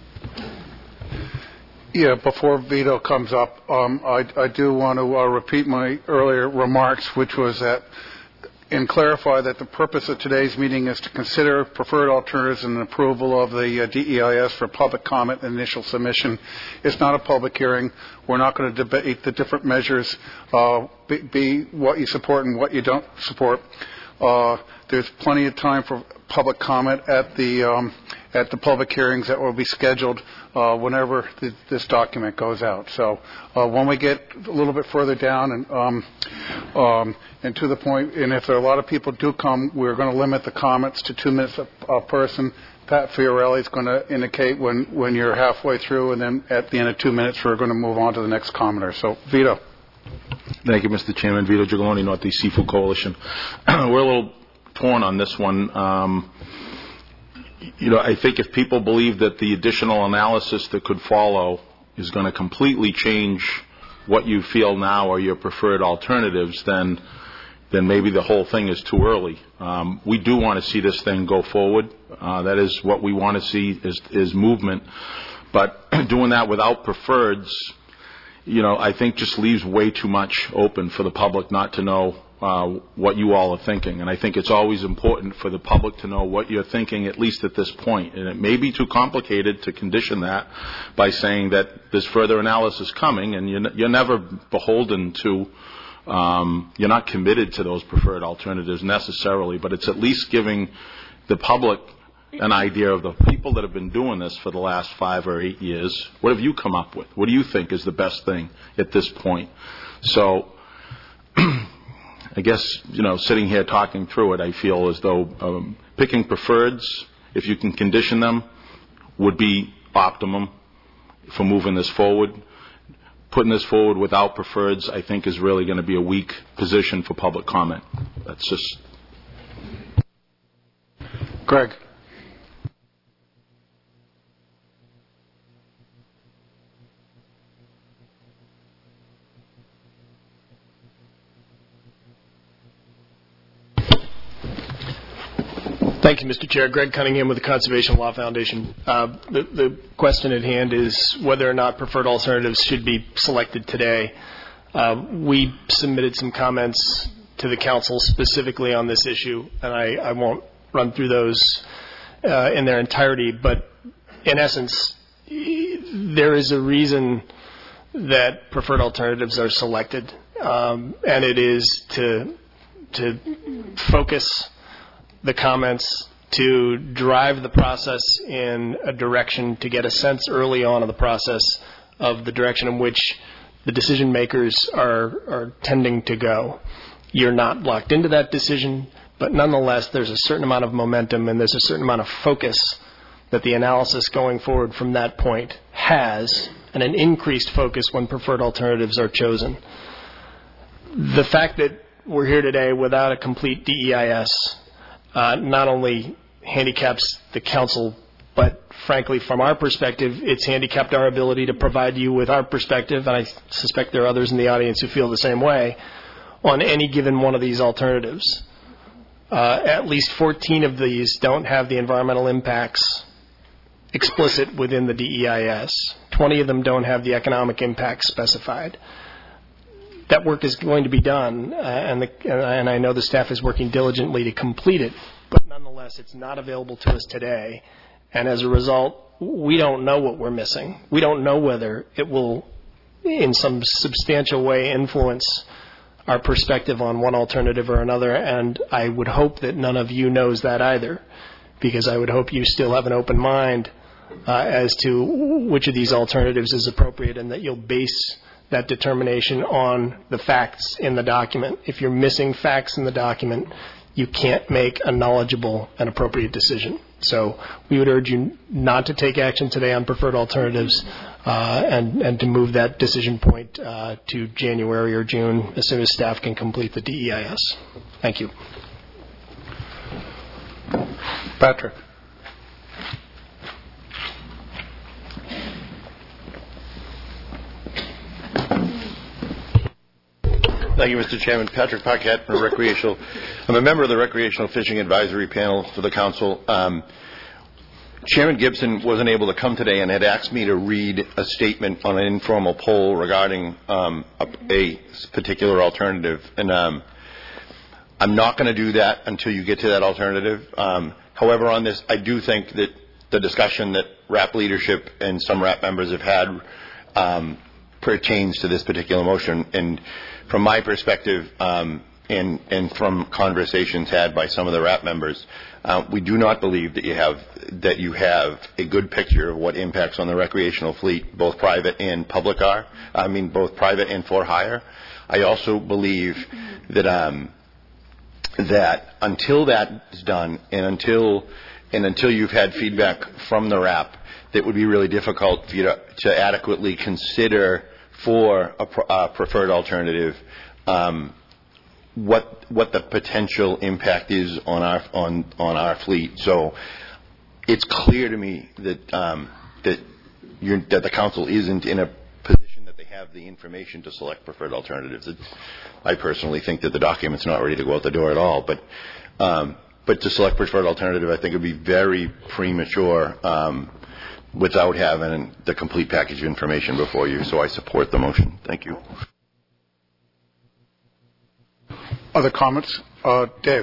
Yeah, before Vito comes up, um, I, I do want to uh, repeat my earlier remarks, which was that and clarify that the purpose of today's meeting is to consider preferred alternatives and approval of the uh, D E I S for public comment and initial submission. It's not a public hearing. We're not going to debate the different measures, uh, be, be what you support and what you don't support. Uh, there's plenty of time for public comment at the um, at the public hearings that will be scheduled uh, whenever th- this document goes out. So uh, when we get a little bit further down and um, um, and to the point, and if there are a lot of people do come, we're going to limit the comments to two minutes a, a person. Pat Fiorelli is going to indicate when, when you're halfway through, and then at the end of two minutes, we're going to move on to the next commenter. So, Vito. Thank you, Mister Chairman. Vito Gigloni, Northeast Seafood Coalition. We're a little torn on this one. Um, you know, I think if people believe that the additional analysis that could follow is going to completely change what you feel now are your preferred alternatives, then then maybe the whole thing is too early. Um, we do want to see this thing go forward. Uh, that is what we want to see is, is movement. But doing that without preferreds, you know, I think just leaves way too much open for the public not to know uh, what you all are thinking. And I think it's always important for the public to know what you're thinking, at least at this point. And it may be too complicated to condition that by saying that there's further analysis coming, and you're, you're never beholden to, um, you're not committed to those preferred alternatives necessarily, but it's at least giving the public an idea of the people that have been doing this for the last five or eight years. What have you come up with? What do you think is the best thing at this point? So I guess, you know, sitting here talking through it, I feel as though um, picking preferreds, if you can condition them, would be optimum for moving this forward. Putting this forward without preferreds, I think, is really going to be a weak position for public comment. That's just... Greg. Thank you, Mister Chair. Greg Cunningham with the Conservation Law Foundation. Uh, the, the question at hand is whether or not preferred alternatives should be selected today. Uh, we submitted some comments to the Council specifically on this issue, and I, I won't run through those uh, in their entirety, but in essence, there is a reason that preferred alternatives are selected, um, and it is to, to focus the comments, to drive the process in a direction, to get a sense early on of the process of the direction in which the decision makers are, are tending to go. You're not locked into that decision, but nonetheless there's a certain amount of momentum and there's a certain amount of focus that the analysis going forward from that point has, and an increased focus when preferred alternatives are chosen. The fact that we're here today without a complete D E I S Uh, not only handicaps the Council, but frankly, from our perspective, it's handicapped our ability to provide you with our perspective, and I suspect there are others in the audience who feel the same way, on any given one of these alternatives. Uh, at least fourteen of these don't have the environmental impacts explicit within the D E I S. twenty of them don't have the economic impacts specified. That work is going to be done, uh, and, the, and I know the staff is working diligently to complete it, but nonetheless, it's not available to us today. And as a result, we don't know what we're missing. We don't know whether it will, in some substantial way, influence our perspective on one alternative or another, and I would hope that none of you knows that either, because I would hope you still have an open mind uh, as to which of these alternatives is appropriate, and that you'll base that determination on the facts in the document. If you're missing facts in the document, you can't make a knowledgeable and appropriate decision. So we would urge you not to take action today on preferred alternatives uh, and, and to move that decision point uh, to January or June as soon as staff can complete the D E I S. Thank you. Patrick. Thank you, Mister Chairman. Patrick Paquette, from recreational. I'm a member of the Recreational Fishing Advisory Panel for the Council. Um, Chairman Gibson wasn't able to come today and had asked me to read a statement on an informal poll regarding um, a, a particular alternative. And um, I'm not going to do that until you get to that alternative. Um, however, on this, I do think that the discussion that R A P leadership and some R A P members have had um, pertains to this particular motion. And from my perspective, um, and, and from conversations had by some of the R A P members, uh, we do not believe that you have that you have a good picture of what impacts on the recreational fleet, both private and public are. I mean, both private and for hire. I also believe that um, that until that is done, and until and until you've had feedback from the R A P, that would be really difficult for you to, to adequately consider for a pr- uh, preferred alternative um, what what the potential impact is on our on on our fleet. So it's clear to me that um, that you're, that the council isn't in a position that they have the information to select preferred alternatives. It, I personally think that the document's not ready to go out the door at all. But um, but to select preferred alternative, I think it would be very premature um, without having the complete package of information before you. So I support the motion. Thank you. Other comments? Uh, Dave.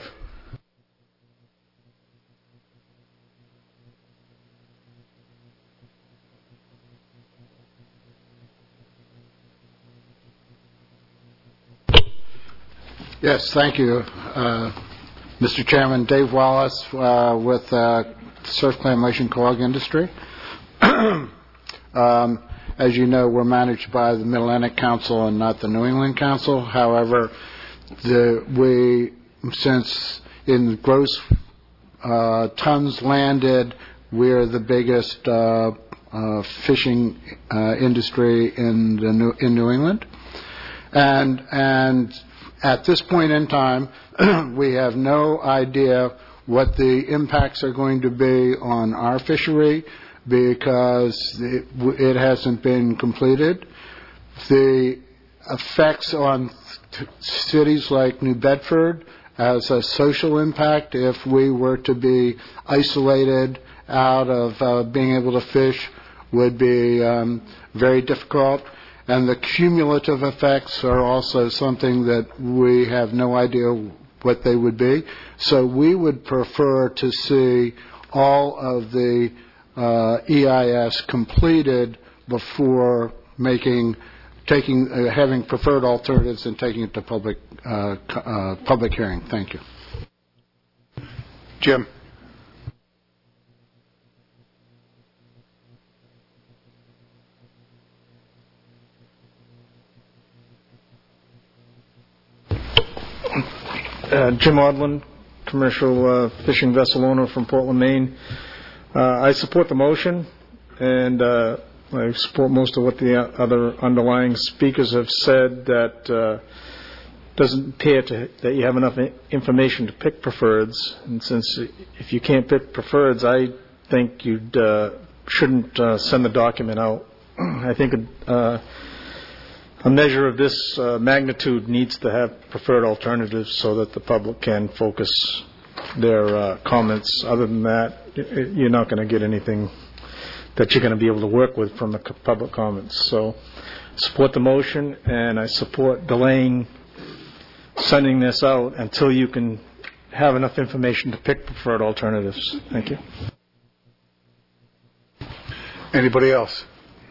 Yes, thank you, uh, Mister Chairman. Dave Wallace uh, with uh, Surf Clam Ocean Clog Industry. um, as you know, we're managed by the Mid-Atlantic Council and not the New England Council. However, the, we, since in gross uh, tons landed, we're the biggest uh, uh, fishing uh, industry in the New, in New England, and and at this point in time, we have no idea what the impacts are going to be on our fishery because it, it hasn't been completed. The effects on t- cities like New Bedford as a social impact, if we were to be isolated out of uh, being able to fish, would be um, very difficult. And the cumulative effects are also something that we have no idea what they would be. So we would prefer to see all of the uh, E I S completed before making, taking, uh, having preferred alternatives and taking it to public, uh, uh, public hearing. Thank you. Jim. Uh, Jim Odland, commercial uh, fishing vessel owner from Portland, Maine. Uh, I support the motion, and uh, I support most of what the other underlying speakers have said. That uh, doesn't appear to, that you have enough information to pick preferreds, and since if you can't pick preferreds, I think you uh, shouldn't uh, send the document out. I think uh, a measure of this uh, magnitude needs to have preferred alternatives so that the public can focus their uh, comments. Other than that, you're not going to get anything that you're going to be able to work with from the public comments. So support the motion, and I support delaying sending this out until you can have enough information to pick preferred alternatives. Thank you. Anybody else?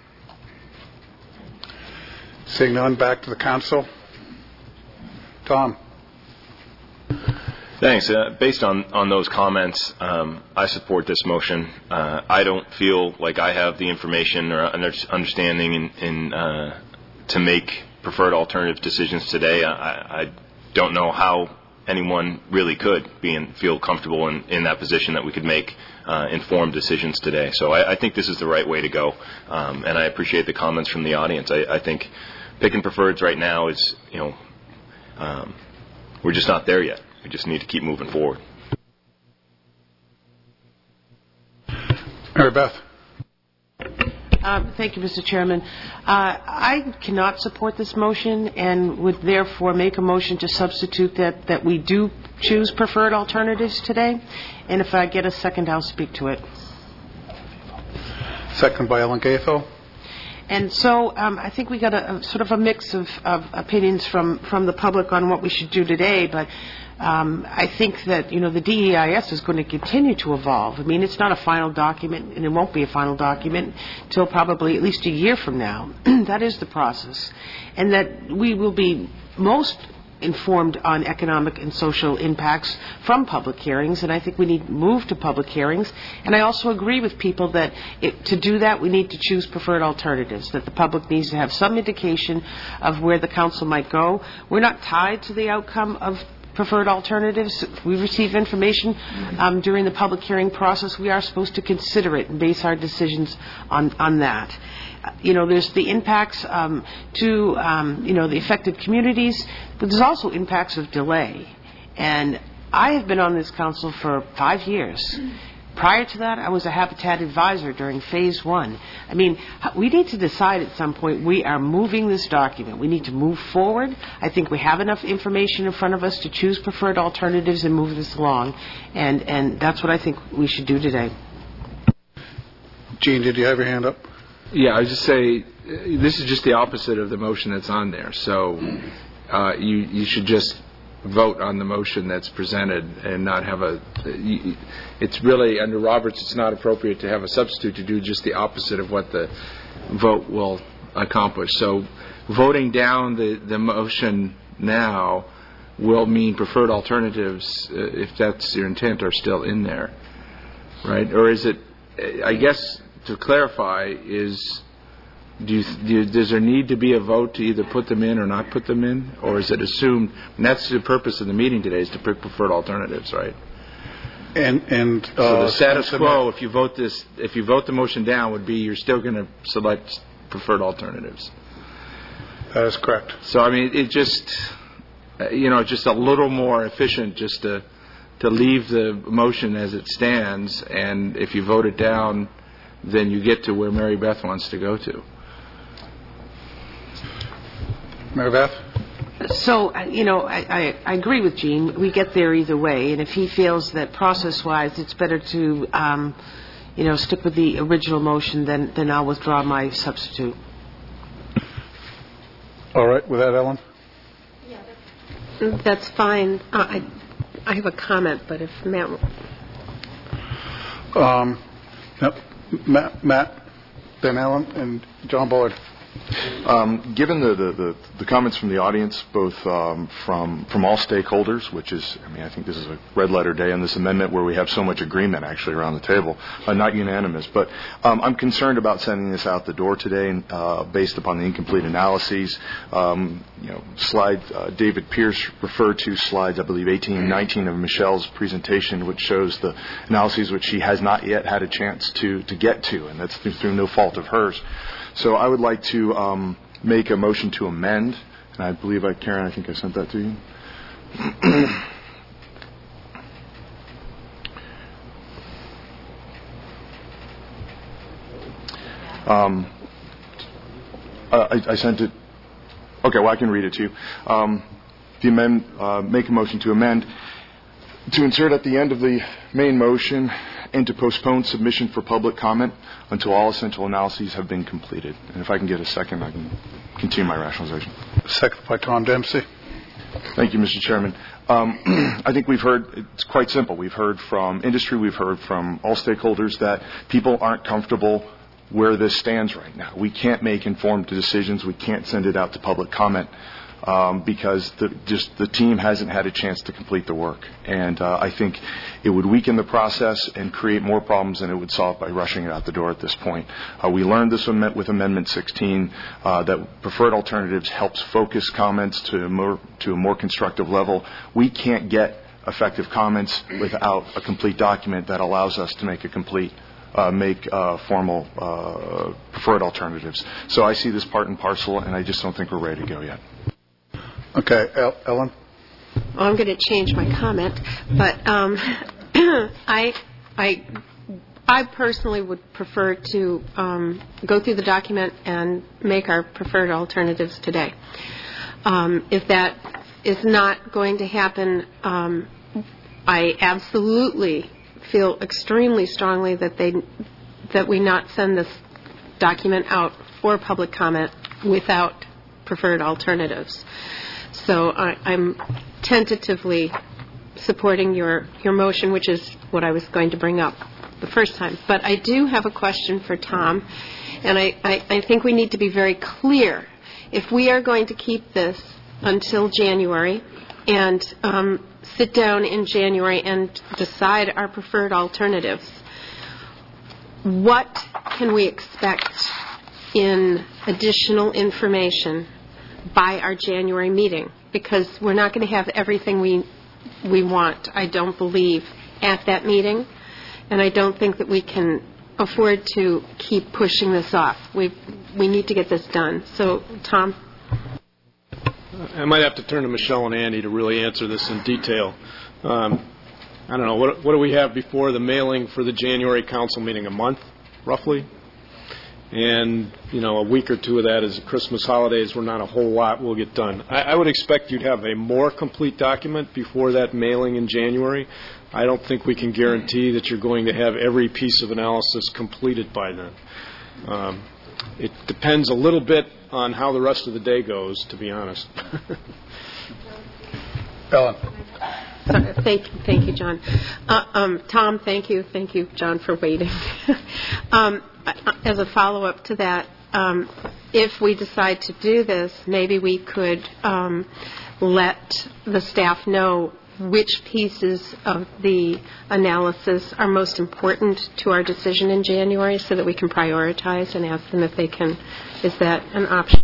Seeing none, back to the council. Tom. Thanks. Uh, based on, on those comments, um, I support this motion. Uh, I don't feel like I have the information or understanding in, in, uh, to make preferred alternative decisions today. I, I don't know how anyone really could be and feel comfortable in, in that position that we could make uh, informed decisions today. So I, I think this is the right way to go, um, and I appreciate the comments from the audience. I, I think picking preferreds right now is, you know, um, we're just not there yet. We just need to keep moving forward. Mary Beth. Um, thank you, Mister Chairman. Uh, I cannot support this motion and would therefore make a motion to substitute that, that we do choose preferred alternatives today. And if I get a second, I'll speak to it. Second by Ellen Gaethel. And so um, I think we got a, a sort of a mix of, of opinions from, from the public on what we should do today, but um, I think that, you know, the D E I S is going to continue to evolve. I mean, it's not a final document, and it won't be a final document until probably at least a year from now. That is the process. And that we will be most informed on economic and social impacts from public hearings, and I think we need to move to public hearings. And I also agree with people that it, to do that, we need to choose preferred alternatives, that the public needs to have some indication of where the council might go. We're not tied to the outcome of preferred alternatives. If we receive information um, during the public hearing process, we are supposed to consider it and base our decisions on, on that. You know, there's the impacts um, to, um, you know, the affected communities, but there's also impacts of delay. And I have been on this council for five years. Prior to that, I was a Habitat advisor during phase one. I mean, we need to decide at some point we are moving this document. We need to move forward. I think we have enough information in front of us to choose preferred alternatives and move this along. And, and that's what I think we should do today. Gene, did you have your hand up? Yeah, I was just say uh, this is just the opposite of the motion that's on there. So uh, you you should just vote on the motion that's presented and not have a. You, it's really under Roberts. It's not appropriate to have a substitute to do just the opposite of what the vote will accomplish. So voting down the the motion now will mean preferred alternatives, uh, if that's your intent, are still in there, right? Or is it? I guess. To clarify, is do you, do you, does there need to be a vote to either put them in or not put them in, or is it assumed? And that's the purpose of the meeting today, is to pick preferred alternatives, right? And and uh, so the status quo, if you vote this, if you vote the motion down, would be you're still going to select preferred alternatives. That is correct. So I mean, it just you know just a little more efficient just to to leave the motion as it stands, and if you vote it down, then you get to where Mary Beth wants to go to. Mary Beth? So, you know, I, I, I agree with Gene. We get there either way. And if he feels that process-wise it's better to, um, you know, stick with the original motion, then, then I'll withdraw my substitute. All right. With that, Ellen? Yeah, that's fine. Uh, I, I have a comment, but if Matt... Um, yep. Matt, Matt, then Ellen, and John Bullard. Um, given the, the, the, the comments from the audience, both um, from from all stakeholders, which is, I mean, I think this is a red letter day on this amendment where we have so much agreement actually around the table, uh, not unanimous. But um, I'm concerned about sending this out the door today uh, based upon the incomplete analyses. Um, you know, slide uh, David Pierce referred to slides, I believe, eighteen and nineteen of Michelle's presentation, which shows the analyses which she has not yet had a chance to to get to, and that's through, through no fault of hers. So I would like to um, make a motion to amend, and I believe, I, Karen, I think I sent that to you. um, I, I sent it. Okay, well, I can read it to you. Um, the amend, uh, make a motion to amend to insert at the end of the main motion and to postpone submission for public comment until all essential analyses have been completed. And if I can get a second, I can continue my rationalization. Second by Tom Dempsey. Thank you, Mister Chairman. Um, I think we've heard, it's quite simple. We've heard from industry, we've heard from all stakeholders that people aren't comfortable where this stands right now. We can't make informed decisions. We can't send it out to public comment. Um, because the, just the team hasn't had a chance to complete the work. And uh, I think it would weaken the process and create more problems than it would solve by rushing it out the door at this point. Uh, we learned this with Amendment sixteen, uh, that preferred alternatives helps focus comments to a, more, to a more constructive level. We can't get effective comments without a complete document that allows us to make a complete Uh, make uh, formal uh, preferred alternatives. So I see this part and parcel, and I just don't think we're ready to go yet. Okay, El- Ellen? Well, I'm going to change my comment, but um, I I I personally would prefer to um, go through the document and make our preferred alternatives today. Um, if that is not going to happen, um, I absolutely feel extremely strongly that they that we not send this document out for public comment without preferred alternatives. So I, I'm tentatively supporting your, your motion, which is what I was going to bring up the first time. But I do have a question for Tom, and I, I, I think we need to be very clear. If we are going to keep this until January and um, sit down in January and decide our preferred alternatives, what can we expect in additional information by our January meeting? Because we're not going to have everything we we want, I don't believe, at that meeting, and I don't think that we can afford to keep pushing this off. We we need to get this done. So, Tom? I might have to turn to Michelle and Andy to really answer this in detail. Um, I don't know, what, what do we have before the mailing for the January council meeting? A month, roughly? And, you know, a week or two of that is Christmas holidays where not a whole lot will get done. I, I would expect you'd have a more complete document before that mailing in January. I don't think we can guarantee that you're going to have every piece of analysis completed by then. Um, it depends a little bit on how the rest of the day goes, to be honest. Ellen. Sorry, thank, thank you, John. Uh, um, Tom, thank you. Thank you, John, for waiting. um, as a follow-up to that, um, if we decide to do this, maybe we could um, let the staff know which pieces of the analysis are most important to our decision in January so that we can prioritize and ask them if they can. Is that an option?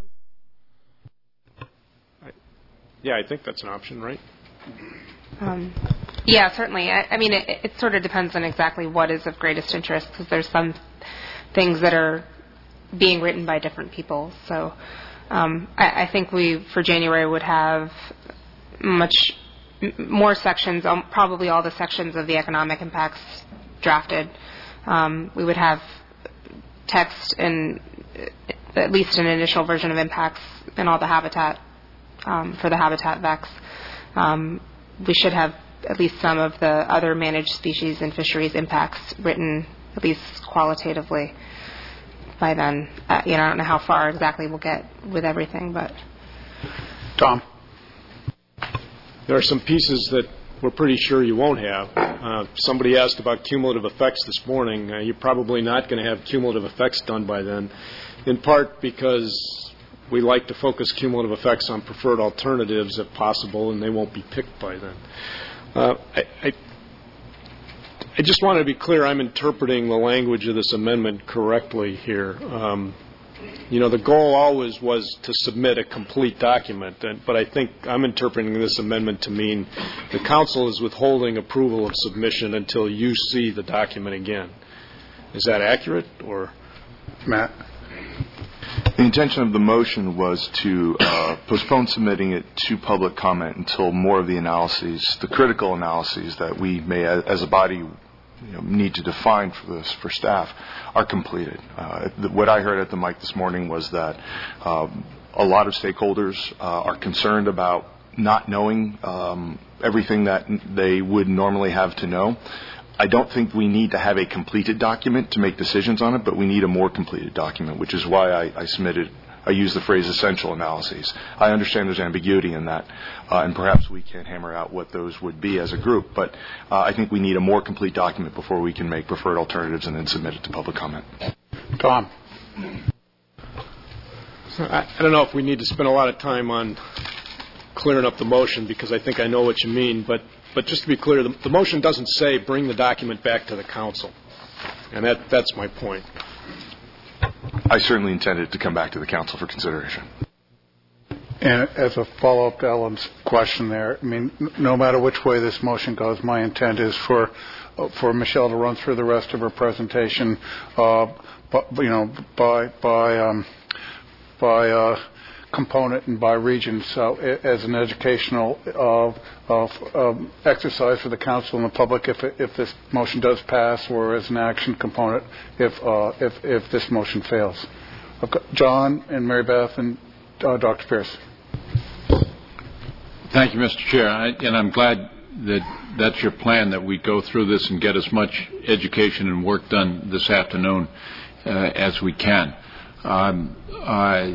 Yeah, I think that's an option, right? Um, yeah, certainly. I, I mean, it, it sort of depends on exactly what is of greatest interest, because there's some things that are being written by different people. So um, I, I think we, for January, would have much m- more sections, um, probably all the sections of the economic impacts drafted. Um, we would have text and at least an initial version of impacts in all the habitat, um, for the habitat V E Cs. Um, we should have at least some of the other managed species and fisheries impacts written, at least qualitatively, by then. Uh, you know, I don't know how far exactly we'll get with everything, but... Tom? There are some pieces that we're pretty sure you won't have. Uh, somebody asked about cumulative effects this morning. Uh, you're probably not going to have cumulative effects done by then, in part because we like to focus cumulative effects on preferred alternatives if possible, and they won't be picked by then. Uh, I, I, I just want to be clear, I'm interpreting the language of this amendment correctly here. Um, you know, the goal always was to submit a complete document, and, but I think I'm interpreting this amendment to mean the council is withholding approval of submission until you see the document again. Is that accurate, or? Matt? The intention of the motion was to uh, postpone submitting it to public comment until more of the analyses, the critical analyses that we may, as a body, you know, need to define for this for staff, are completed. Uh, the, what I heard at the mic this morning was that um, a lot of stakeholders uh, are concerned about not knowing um, everything that they would normally have to know. I don't think we need to have a completed document to make decisions on it, but we need a more completed document, which is why I, I submitted, I used the phrase essential analyses. I understand there's ambiguity in that, uh, and perhaps we can hammer out what those would be as a group, but uh, I think we need a more complete document before we can make preferred alternatives and then submit it to public comment. Tom? So I, I don't know if we need to spend a lot of time on clearing up the motion, because I think I know what you mean, but But just to be clear, the, the motion doesn't say bring the document back to the council. And that, that's my point. I certainly intended to come back to the council for consideration. And as a follow-up to Ellen's question there, I mean, no matter which way this motion goes, my intent is for uh, for Michelle to run through the rest of her presentation, uh, but, you know, by by um, by uh, component and by region. So i- as an educational uh, of, um, exercise for the council and the public, if if this motion does pass, or as an action component if uh, if if this motion fails. I've got John and Mary Beth and uh, Doctor Pierce. Thank you, Mister Chair, I, and I'm glad that that's your plan, that we go through this and get as much education and work done this afternoon uh, as we can. Um, I,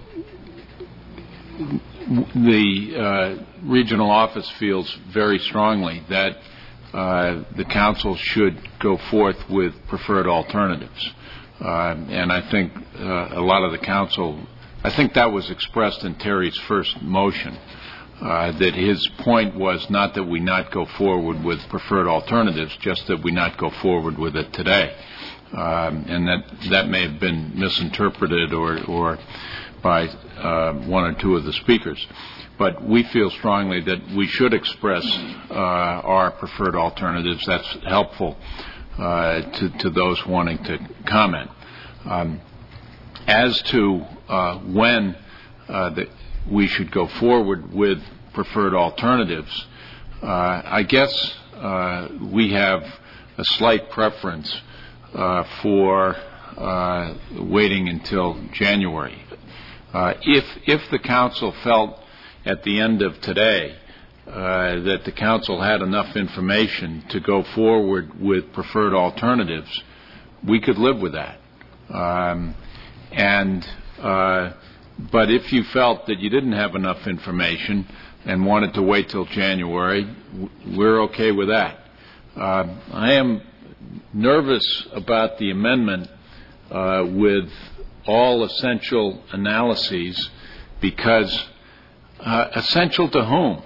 the uh, regional office feels very strongly that uh, the council should go forth with preferred alternatives. Uh, and I think uh, a lot of the council, I think that was expressed in Terry's first motion, uh, that his point was not that we not go forward with preferred alternatives, just that we not go forward with it today. Um, and that that may have been misinterpreted or, or by uh, one or two of the speakers. But we feel strongly that we should express uh, our preferred alternatives. That's helpful uh, to, to those wanting to comment. Um, as to uh, when uh, the, we should go forward with preferred alternatives, uh, I guess uh, we have a slight preference uh, for uh, waiting until January. Uh, if if the council felt at the end of today uh, that the council had enough information to go forward with preferred alternatives, we could live with that. Um, and uh, but if you felt that you didn't have enough information and wanted to wait till January, we're okay with that. Uh, I am nervous about the amendment uh, with all essential analyses, because uh, essential to whom?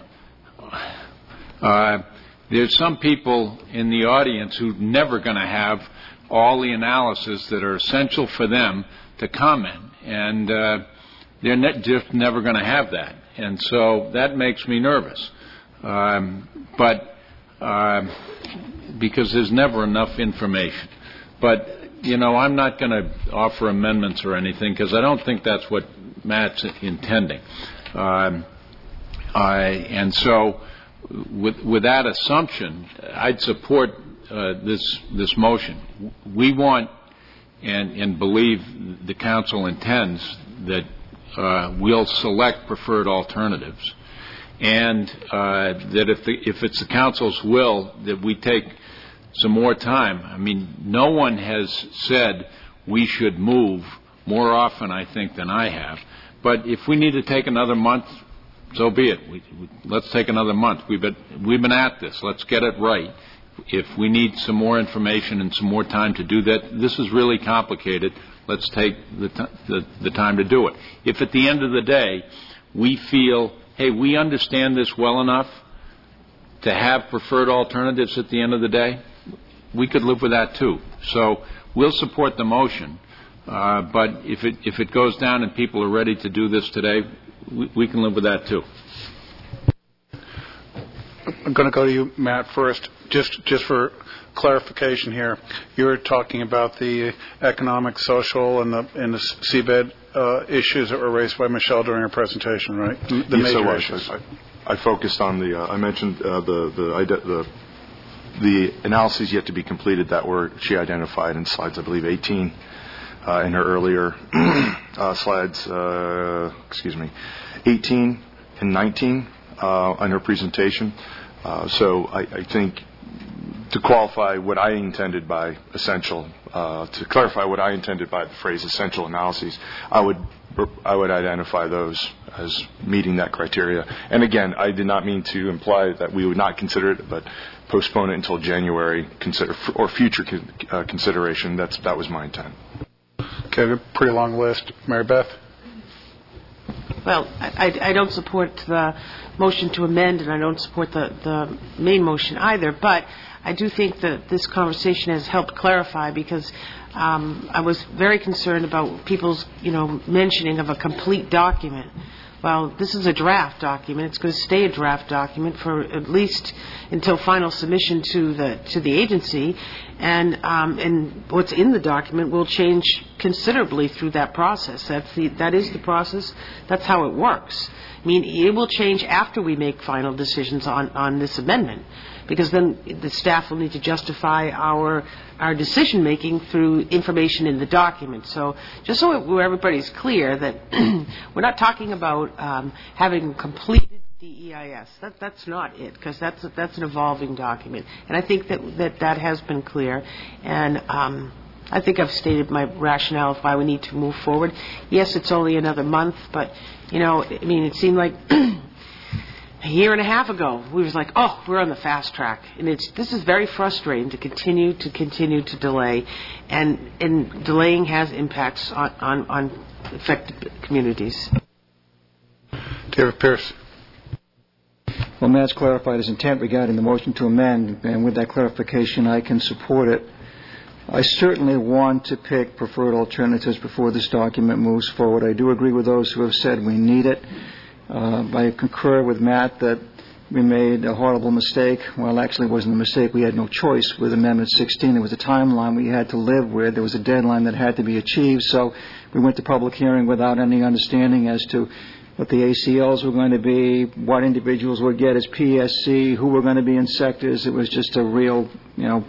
Uh, there's some people in the audience who are never going to have all the analysis that are essential for them to comment, and uh, they're ne- just never going to have that. And so that makes me nervous. Um, but uh, because there's never enough information. But you know, I'm not going to offer amendments or anything, because I don't think that's what Matt's intending. Um, I, and so, with, with that assumption, I'd support uh, this this motion. We want and, and believe the council intends that uh, we'll select preferred alternatives, and uh, that if the, if it's the council's will that we take some more time. I mean, no one has said we should move more often, I think, than I have. But if we need to take another month, so be it. We, we, let's take another month. We've been, we've been at this. Let's get it right. If we need some more information and some more time to do that, this is really complicated. Let's take the, t- the, the time to do it. If at the end of the day we feel, hey, we understand this well enough to have preferred alternatives at the end of the day, we could live with that too. So we'll support the motion, uh, but if it if it goes down and people are ready to do this today, we, we can live with that too. I'm going to go to you, Matt, first. Just just for clarification here, you were talking about the economic, social, and the and the seabed uh, issues that were raised by Michelle during her presentation, right? The yes, major I was. issues. I, I focused on the. Uh, I mentioned uh, the the. the The analyses yet to be completed that were she identified in slides, I believe, eighteen uh, in her earlier uh, slides. Uh, excuse me, eighteen and nineteen uh, in her presentation. Uh, so I, I think to qualify what I intended by essential, uh, to clarify what I intended by the phrase essential analyses, I would I would identify those as meeting that criteria. And again, I did not mean to imply that we would not consider it, but postpone it until January, consider or future uh, consideration. That's that was my intent. Okay, a pretty long list. Mary Beth? Well, I, I don't support the motion to amend, and I don't support the, the main motion either, but I do think that this conversation has helped clarify, because um, I was very concerned about people's, you know, mentioning of a complete document. well, this is a draft document. It's going to stay a draft document for at least until final submission to the to the agency, and um, and what's in the document will change considerably through that process. That's the that is the process. That's how it works. I mean, it will change after we make final decisions on, on this amendment, because then the staff will need to justify our our decision making through information in the document. So just so everybody's clear that we're not talking about um, having completed D E I S. That that's not it, because that's that's an evolving document, and I think that that, that has been clear. And um, I think I've stated my rationale of why we need to move forward. Yes, it's only another month, but you know, I mean, it seemed like a year and a half ago, we was like, oh, we're on the fast track. And it's this is very frustrating to continue to continue to delay. And, and delaying has impacts on, on, on affected communities. David Pierce. Well, Matt's clarified his intent regarding the motion to amend, and with that clarification, I can support it. I certainly want to pick preferred alternatives before this document moves forward. I do agree with those who have said we need it. Uh, I concur with Matt that we made a horrible mistake. Well, actually, it wasn't a mistake. We had no choice with Amendment sixteen. There was a timeline we had to live with. There was a deadline that had to be achieved. So we went to public hearing without any understanding as to what the A C Ls were going to be, what individuals would get as P S C, who were going to be in sectors. It was just a real, you know,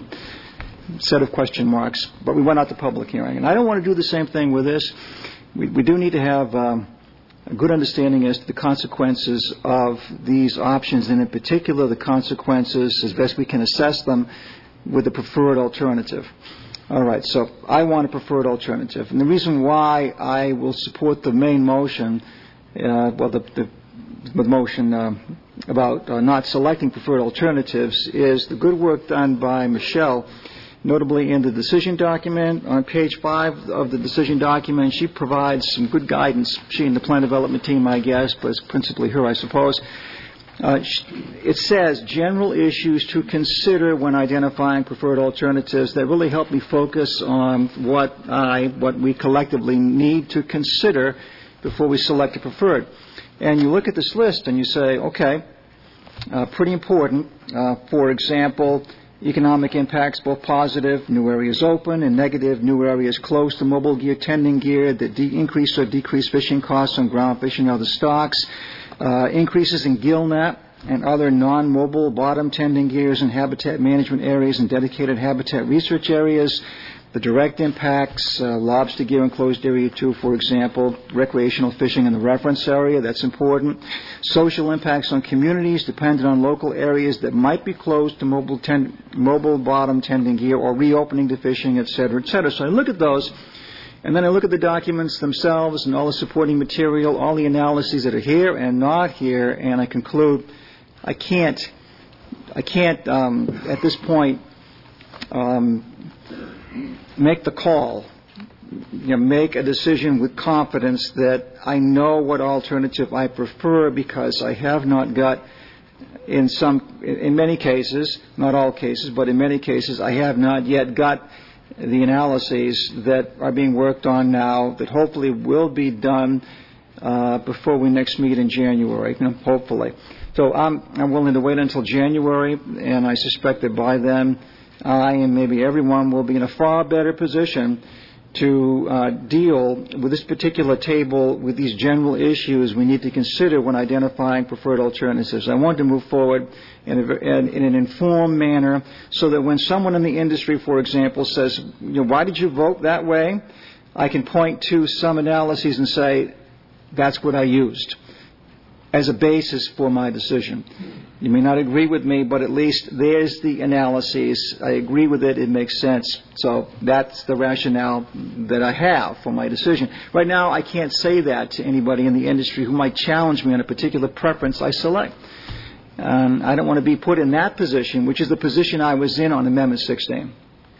set of question marks. But we went out to public hearing. And I don't want to do the same thing with this. We, we do need to have Um, a good understanding as to the consequences of these options, and in particular the consequences, as best we can assess them, with the preferred alternative. All right, so I want a preferred alternative. And the reason why I will support the main motion, uh, well, the, the, the motion uh, about uh, not selecting preferred alternatives, is the good work done by Michelle, notably in the decision document. On page five of the decision document, she provides some good guidance. She and the plan development team, I guess, but it's principally her, I suppose. Uh, it says general issues to consider when identifying preferred alternatives that really help me focus on what I, what we collectively need to consider before we select a preferred. And you look at this list and you say, okay, uh, pretty important. Uh, for example, economic impacts, both positive, new areas open, and negative, new areas closed to mobile gear, tending gear, the de- increase or decrease fishing costs on ground fishing and other stocks, uh, increases in gillnet and other non-mobile bottom tending gears and habitat management areas and dedicated habitat research areas, the direct impacts, uh, lobster gear enclosed area two, for example, recreational fishing in the reference area, that's important. Social impacts on communities dependent on local areas that might be closed to mobile, ten- mobile bottom tending gear or reopening to fishing, et cetera, et cetera. So I look at those, and then I look at the documents themselves and all the supporting material, all the analyses that are here and not here, and I conclude I can't, I can't um, at this point, um, make the call, you know, make a decision with confidence that I know what alternative I prefer, because I have not got, in some, in many cases, not all cases, but in many cases, I have not yet got the analyses that are being worked on now that hopefully will be done uh, before we next meet in January, you know, hopefully. So I'm, I'm willing to wait until January, and I suspect that by then I and maybe everyone will be in a far better position to uh, deal with this particular table, with these general issues we need to consider when identifying preferred alternatives. I want to move forward in, a, in, in an informed manner so that when someone in the industry, for example, says, you know, why did you vote that way? I can point to some analyses and say, that's what I used as a basis for my decision. You may not agree with me, but at least there's the analyses. I agree with it. It makes sense. So that's the rationale that I have for my decision. Right now, I can't say that to anybody in the industry who might challenge me on a particular preference I select. Um, I don't want to be put in that position, which is the position I was in on Amendment sixteen.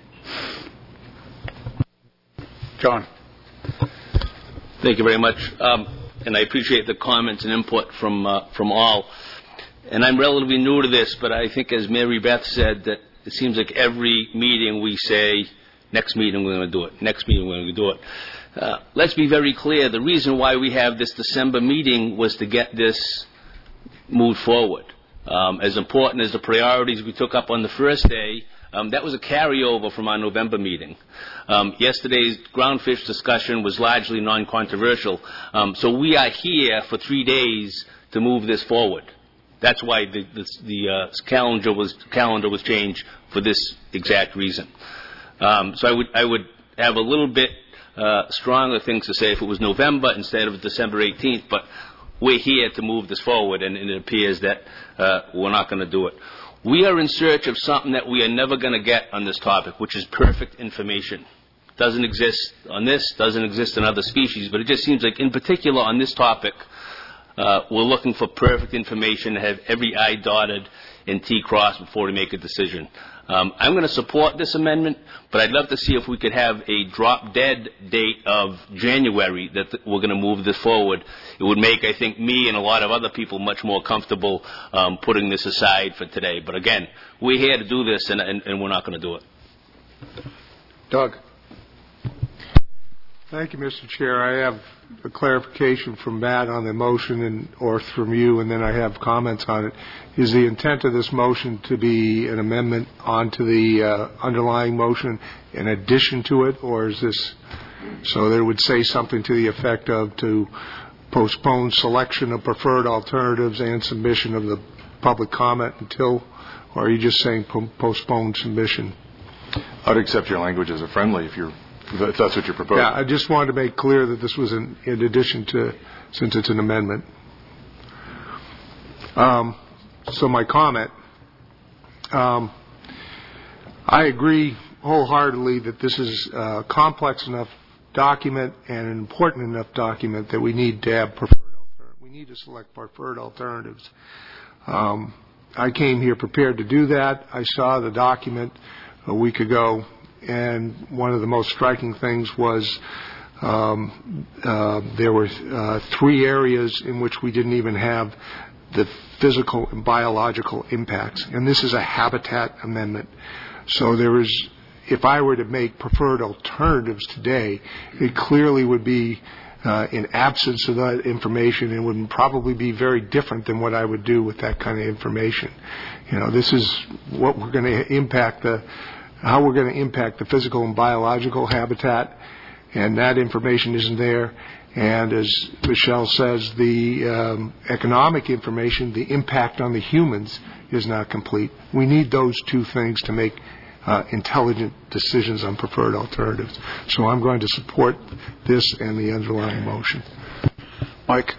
John. Thank you very much. Um, and I appreciate the comments and input from uh, from all. And I'm relatively new to this, but I think, as Mary Beth said, that it seems like every meeting we say, next meeting we're going to do it, next meeting we're going to do it. Uh, let's be very clear. The reason why we have this December meeting was to get this moved forward. Um, as important as the priorities we took up on the first day, um, that was a carryover from our November meeting. Um, yesterday's groundfish discussion was largely non-controversial. Um, so we are here for three days to move this forward. That's why the, the, the uh, calendar was calendar was changed for this exact reason. Um, so I would I would have a little bit uh, stronger things to say if it was November instead of December eighteenth. But we're here to move this forward, and, and it appears that uh, we're not going to do it. We are in search of something that we are never going to get on this topic, which is perfect information. Doesn't exist on this, doesn't exist in other species, but it just seems like, in particular on this topic, uh, we're looking for perfect information, to have every I dotted and T crossed before we make a decision. Um, I'm going to support this amendment, but I'd love to see if we could have a drop-dead date of January that th- we're going to move this forward. It would make, I think, me and a lot of other people much more comfortable um, putting this aside for today. But again, we're here to do this, and, and, and we're not going to do it. Doug. Thank you, Mister Chair. I have a clarification from Matt on the motion, and or from you, and then I have comments on it. Is the intent of this motion to be an amendment onto the uh, underlying motion in addition to it, or is this so that it would say something to the effect of to postpone selection of preferred alternatives and submission of the public comment until, or are you just saying po- postpone submission? I'd accept your language as a friendly if you're if that's what you're proposing. Yeah, I just wanted to make clear that this was in, in addition to, since it's an amendment. Um, so my comment, um, I agree wholeheartedly that this is a complex enough document and an important enough document that we need to have preferred alternatives. We need to select preferred alternatives. Um, I came here prepared to do that. I saw the document a week ago, and one of the most striking things was um, uh, there were uh, three areas in which we didn't even have the physical and biological impacts. And this is a habitat amendment. So there is, if I were to make preferred alternatives today, it clearly would be uh, in absence of that information, and would probably be very different than what I would do with that kind of information. You know, this is what we're going to impact the how we're going to impact the physical and biological habitat, and that information isn't there. And as Michelle says, the um, economic information, the impact on the humans, is not complete. We need those two things to make uh, intelligent decisions on preferred alternatives. So I'm going to support this and the underlying motion. Mike?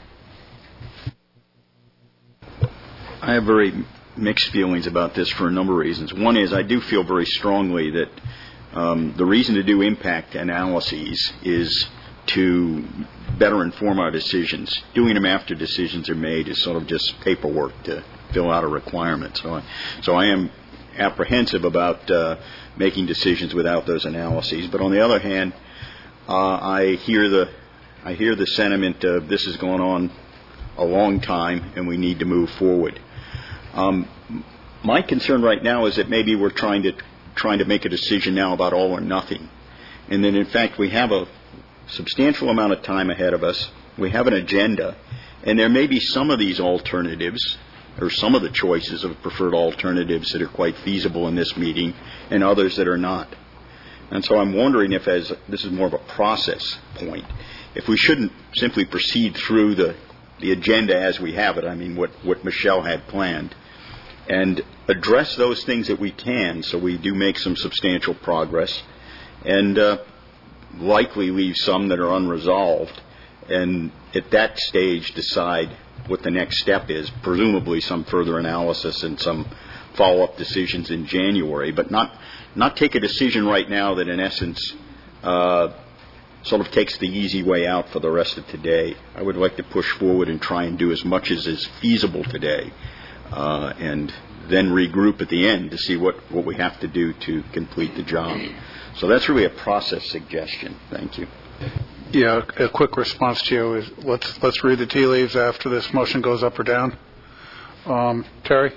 I have very mixed feelings about this for a number of reasons. One is I do feel very strongly that um, the reason to do impact analyses is to better inform our decisions. Doing them after decisions are made is sort of just paperwork to fill out a requirement. So I, so I am apprehensive about uh, making decisions without those analyses. But on the other hand, uh, I hear the I hear the sentiment of this has gone on a long time and we need to move forward. Um, my concern right now is that maybe we're trying to trying to make a decision now about all or nothing, and then in fact we have a substantial amount of time ahead of us. We have an agenda, and there may be some of these alternatives or some of the choices of preferred alternatives that are quite feasible in this meeting, and others that are not. And so I'm wondering if, as this is more of a process point, if we shouldn't simply proceed through the the agenda as we have it. I mean, what what Michelle had planned, and address those things that we can, so we do make some substantial progress, and uh, likely leave some that are unresolved, and at that stage decide what the next step is, presumably some further analysis and some follow-up decisions in January, but not not take a decision right now that in essence uh, sort of takes the easy way out for the rest of today. I would like to push forward and try and do as much as is feasible today, uh, and then regroup at the end to see what, what we have to do to complete the job. So that's really a process suggestion. Thank you. Yeah, a quick response to you is let's let's read the tea leaves after this motion goes up or down. Um, Terry?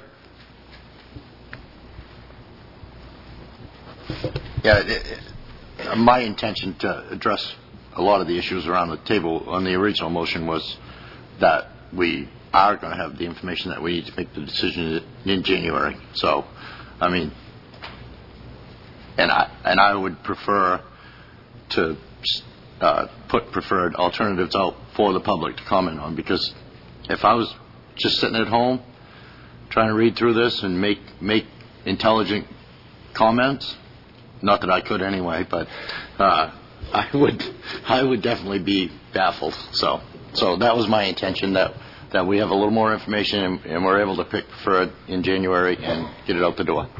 Yeah, it, it, my intention to address a lot of the issues around the table on the original motion was that we are going to have the information that we need to make the decision in January. So, I mean, and I and I would prefer to uh, put preferred alternatives out for the public to comment on, because if I was just sitting at home trying to read through this and make make intelligent comments, not that I could anyway, but uh, I would I would definitely be baffled. So so that was my intention, that that we have a little more information and, and we're able to pick preferred in January and get it out the door.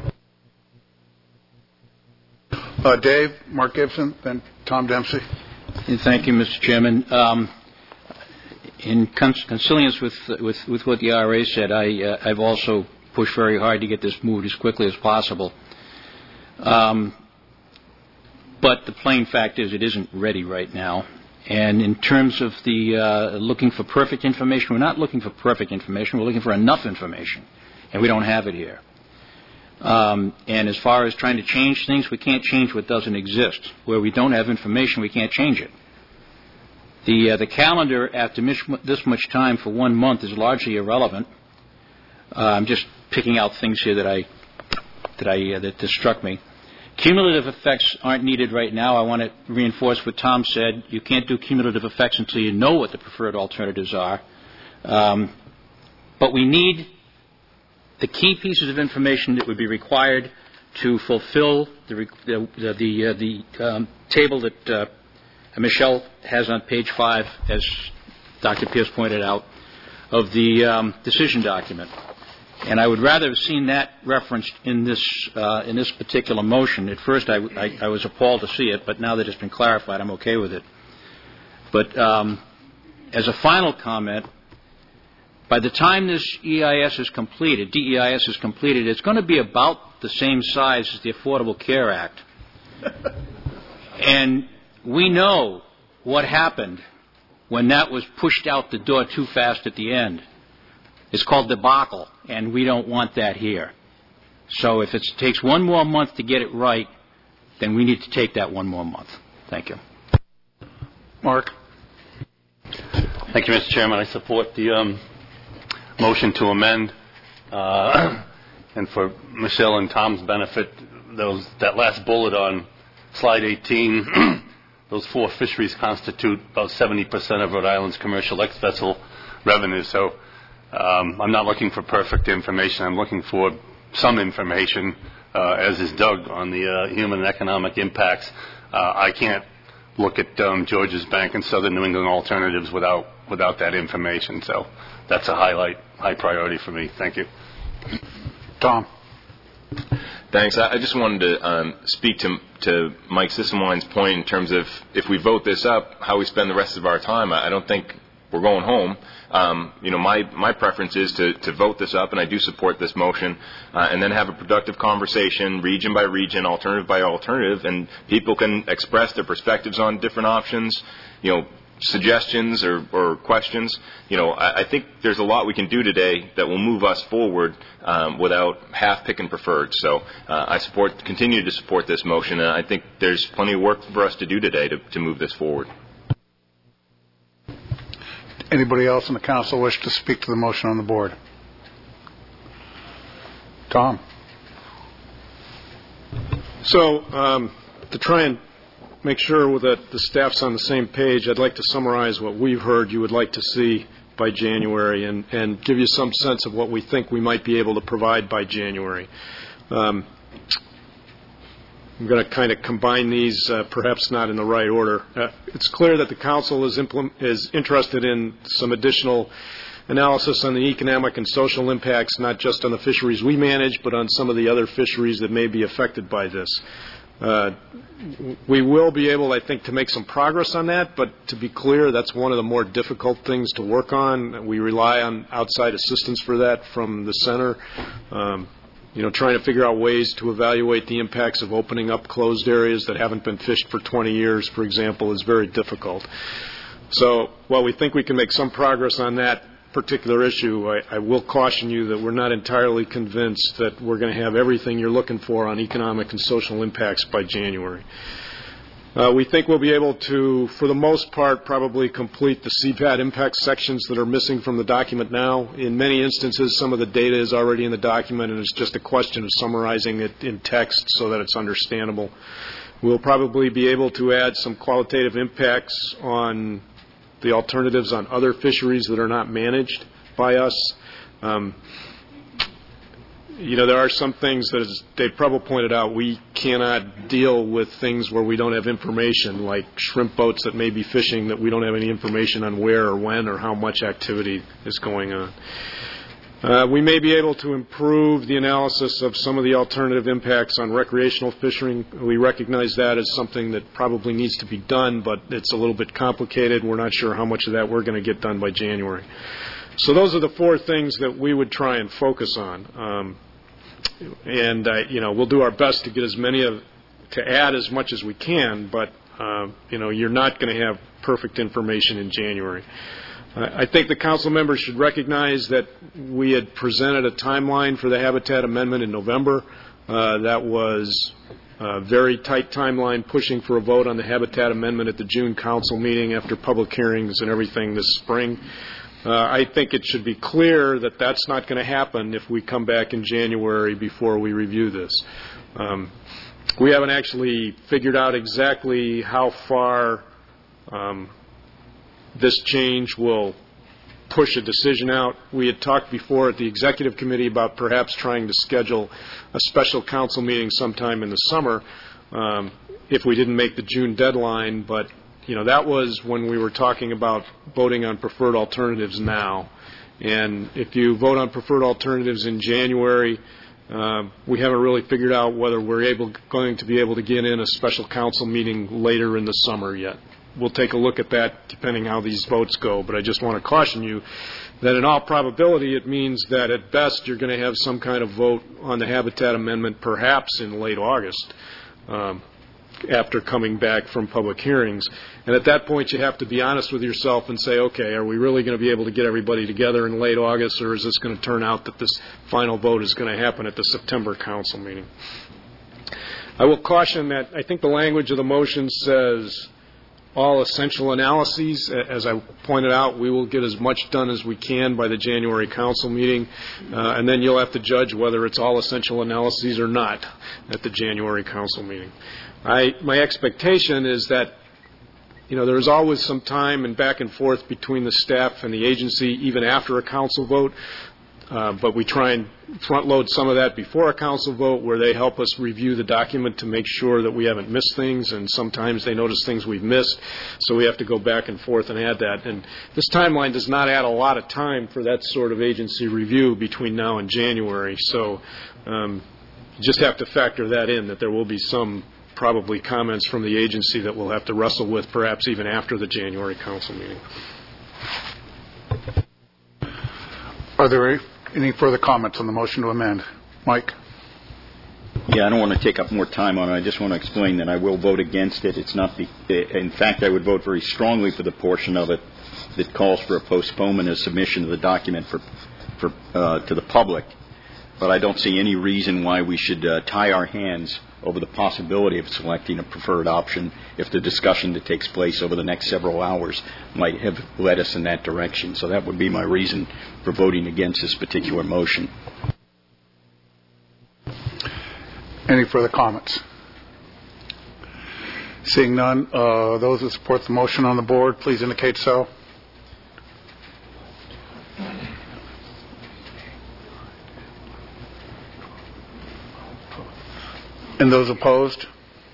Uh, Dave, Mark Gibson, then Tom Dempsey. Thank you, Mister Chairman. Um, in cons- consilience with, with with what the I R A said, I uh, I've also pushed very hard to get this moved as quickly as possible. Um, but the plain fact is, it isn't ready right now. And in terms of the uh, looking for perfect information, we're not looking for perfect information. We're looking for enough information, and we don't have it here. Um, and as far as trying to change things, we can't change what doesn't exist. Where we don't have information, we can't change it. The uh, the calendar after this much time for one month is largely irrelevant. Uh, I'm just picking out things here that I that I uh, that, that struck me. Cumulative effects aren't needed right now. I want to reinforce what Tom said. You can't do cumulative effects until you know what the preferred alternatives are. Um, but we need the key pieces of information that would be required to fulfill the the the, the, uh, the um, table that uh, Michelle has on page five, as Doctor Pierce pointed out, of the um, decision document. And I would rather have seen that referenced in this uh, in this particular motion. At first, I, I, I was appalled to see it, but now that it's been clarified, I'm okay with it. But um, as a final comment, by the time this E I S is completed, D E I S is completed, it's going to be about the same size as the Affordable Care Act. And we know what happened when that was pushed out the door too fast at the end. It's called debacle, and we don't want that here. So if it takes one more month to get it right, then we need to take that one more month. Thank you. Mark. Thank you, Mister Chairman. I support the um, motion to amend. Uh, and for Michelle and Tom's benefit, those that last bullet on slide eighteen, those four fisheries constitute about seventy percent of Rhode Island's commercial ex-vessel revenue. So um, I'm not looking for perfect information. I'm looking for some information, uh, as is Doug, on the uh, human and economic impacts. Uh, I can't look at um, George's Bank and Southern New England alternatives without without that information. So that's a highlight, high priority for me. Thank you. Tom. Thanks. I just wanted to um, speak to to Mike Sisselwine's point in terms of if we vote this up, how we spend the rest of our time. I don't think we're going home. Um, you know, my, my preference is to, to vote this up, and I do support this motion, uh, and then have a productive conversation, region by region, alternative by alternative, and people can express their perspectives on different options, you know, suggestions or, or questions. You know, I, I think there's a lot we can do today that will move us forward um, without half picking preferred. So uh, I support, continue to support this motion, and I think there's plenty of work for us to do today to, to move this forward. Anybody else in the council wish to speak to the motion on the board? Tom. So um, to try and make sure that the staff's on the same page, I'd like to summarize what we've heard you would like to see by January and, and give you some sense of what we think we might be able to provide by January. Um, I'm going to kind of combine these, uh, perhaps not in the right order. Uh, it's clear that the council is, implement, is interested in some additional analysis on the economic and social impacts, not just on the fisheries we manage, but on some of the other fisheries that may be affected by this. Uh, we will be able, I think, to make some progress on that, but to be clear, that's one of the more difficult things to work on. We rely on outside assistance for that from the center. Um, you know, trying to figure out ways to evaluate the impacts of opening up closed areas that haven't been fished for twenty years, for example, is very difficult. So while we think we can make some progress on that particular issue, I, I will caution you that we're not entirely convinced that we're going to have everything you're looking for on economic and social impacts by January. Uh, we think we'll be able to, for the most part, probably complete the C PAD impact sections that are missing from the document now. In many instances, some of the data is already in the document, and it's just a question of summarizing it in text so that it's understandable. We'll probably be able to add some qualitative impacts on the alternatives on other fisheries that are not managed by us. Um, You know, there are some things that, as Dave Preble pointed out, we cannot deal with things where we don't have information, like shrimp boats that may be fishing that we don't have any information on where or when or how much activity is going on. Uh, we may be able to improve the analysis of some of the alternative impacts on recreational fishing. We recognize that as something that probably needs to be done, but it's a little bit complicated. We're not sure how much of that we're going to get done by January. So those are the four things that we would try and focus on. Um, and, uh, you know, we'll do our best to get as many of, to add as much as we can, but, uh, you know, you're not going to have perfect information in January. Uh, I think the council members should recognize that we had presented a timeline for the Habitat Amendment in November. Uh, that was a very tight timeline, pushing for a vote on the Habitat Amendment at the June council meeting after public hearings and everything this spring. Uh, I think it should be clear that that's not going to happen if we come back in January before we review this. Um, we haven't actually figured out exactly how far um, this change will push a decision out. We had talked before at the executive committee about perhaps trying to schedule a special council meeting sometime in the summer um, if we didn't make the June deadline, but you know, that was when we were talking about voting on preferred alternatives now. And if you vote on preferred alternatives in January, uh, we haven't really figured out whether we're able, going to be able to get in a special council meeting later in the summer yet. We'll take a look at that depending how these votes go, but I just want to caution you that in all probability it means that at best you're going to have some kind of vote on the Habitat Amendment perhaps in late August. Um, after coming back from public hearings. And at that point, you have to be honest with yourself and say, okay, are we really going to be able to get everybody together in late August, or is this going to turn out that this final vote is going to happen at the September council meeting? I will caution that I think the language of the motion says all essential analyses. As I pointed out, we will get as much done as we can by the January council meeting, uh, and then you'll have to judge whether it's all essential analyses or not at the January council meeting. I, my expectation is that, you know, there's always some time and back and forth between the staff and the agency, even after a council vote, uh, but we try and front load some of that before a council vote where they help us review the document to make sure that we haven't missed things, and sometimes they notice things we've missed, so we have to go back and forth and add that. And this timeline does not add a lot of time for that sort of agency review between now and January, so um, you just have to factor that in, that there will be some probably comments from the agency that we'll have to wrestle with perhaps even after the January council meeting. Are there any further comments on the motion to amend? Mike? Yeah, I don't want to take up more time on it. I just want to explain that I will vote against it. It's not the, in fact, I would vote very strongly for the portion of it that calls for a postponement of submission of the document for, for uh, to the public. But I don't see any reason why we should uh, tie our hands over the possibility of selecting a preferred option if the discussion that takes place over the next several hours might have led us in that direction. So that would be my reason for voting against this particular motion. Any further comments? Seeing none, uh, those who support the motion on the board, please indicate so. And those opposed?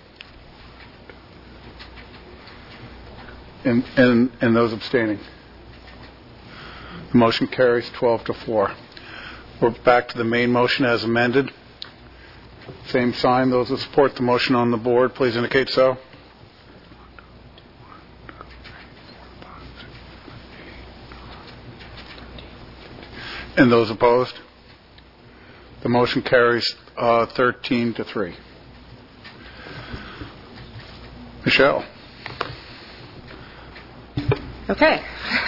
And, and, and those abstaining? The motion carries twelve to four. We're back to the main motion as amended. Same sign. Those who support the motion on the board, please indicate so. And those opposed? The motion carries uh, thirteen to three. Michelle. Okay.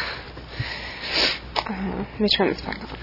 Uh, let me turn this back on.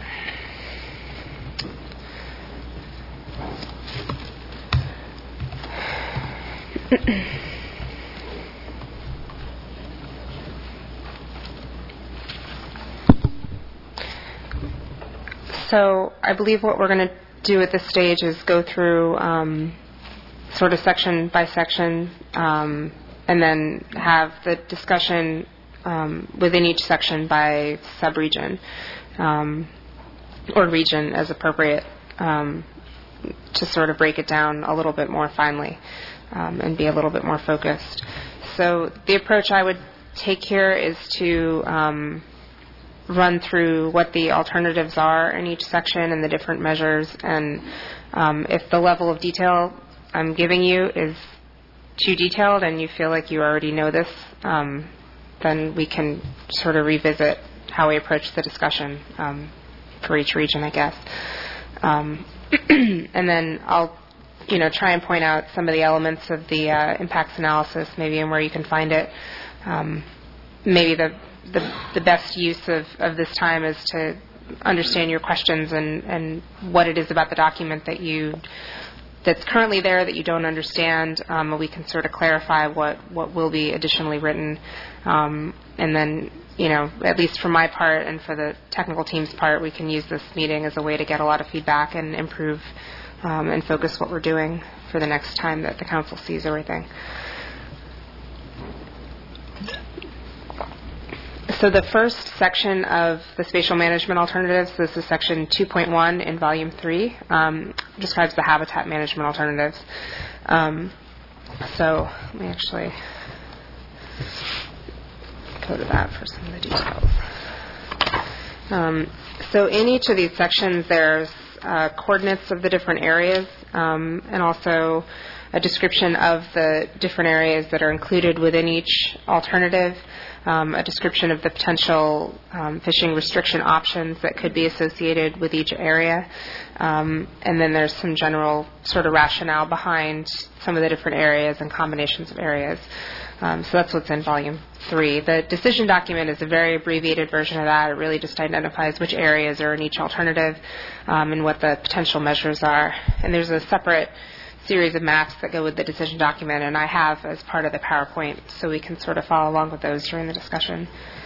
So I believe what we're going to do at this stage is go through um, sort of section by section, um, and then have the discussion um, within each section by sub-region, um, or region as appropriate, um, to sort of break it down a little bit more finely um, and be a little bit more focused. So the approach I would take here is to um, run through what the alternatives are in each section and the different measures, and um, if the level of detail I'm giving you is too detailed and you feel like you already know this, um, then we can sort of revisit how we approach the discussion um, for each region, I guess. Um, and then I'll, you know, try and point out some of the elements of the uh, impacts analysis, maybe, and where you can find it. Um, maybe the, the the best use of, of this time is to understand your questions and, and what it is about the document that you that's currently there that you don't understand. Um, we can sort of clarify what, what will be additionally written. Um, and then, you know, at least for my part and for the technical team's part, we can use this meeting as a way to get a lot of feedback and improve um, and focus what we're doing for the next time that the council sees everything. So the first section of the spatial management alternatives, this is section two point one in volume three, um, describes the habitat management alternatives. Um, so let me actually go to that for some of the details. Um, so in each of these sections, there's uh, coordinates of the different areas, um, and also a description of the different areas that are included within each alternative, um, a description of the potential um, fishing restriction options that could be associated with each area, um, and then there's some general sort of rationale behind some of the different areas and combinations of areas. Um, so that's what's in volume three. The decision document is a very abbreviated version of that. It really just identifies which areas are in each alternative um, and what the potential measures are. And there's a separate series of maps that go with the decision document, and I have as part of the PowerPoint, so we can sort of follow along with those during the discussion.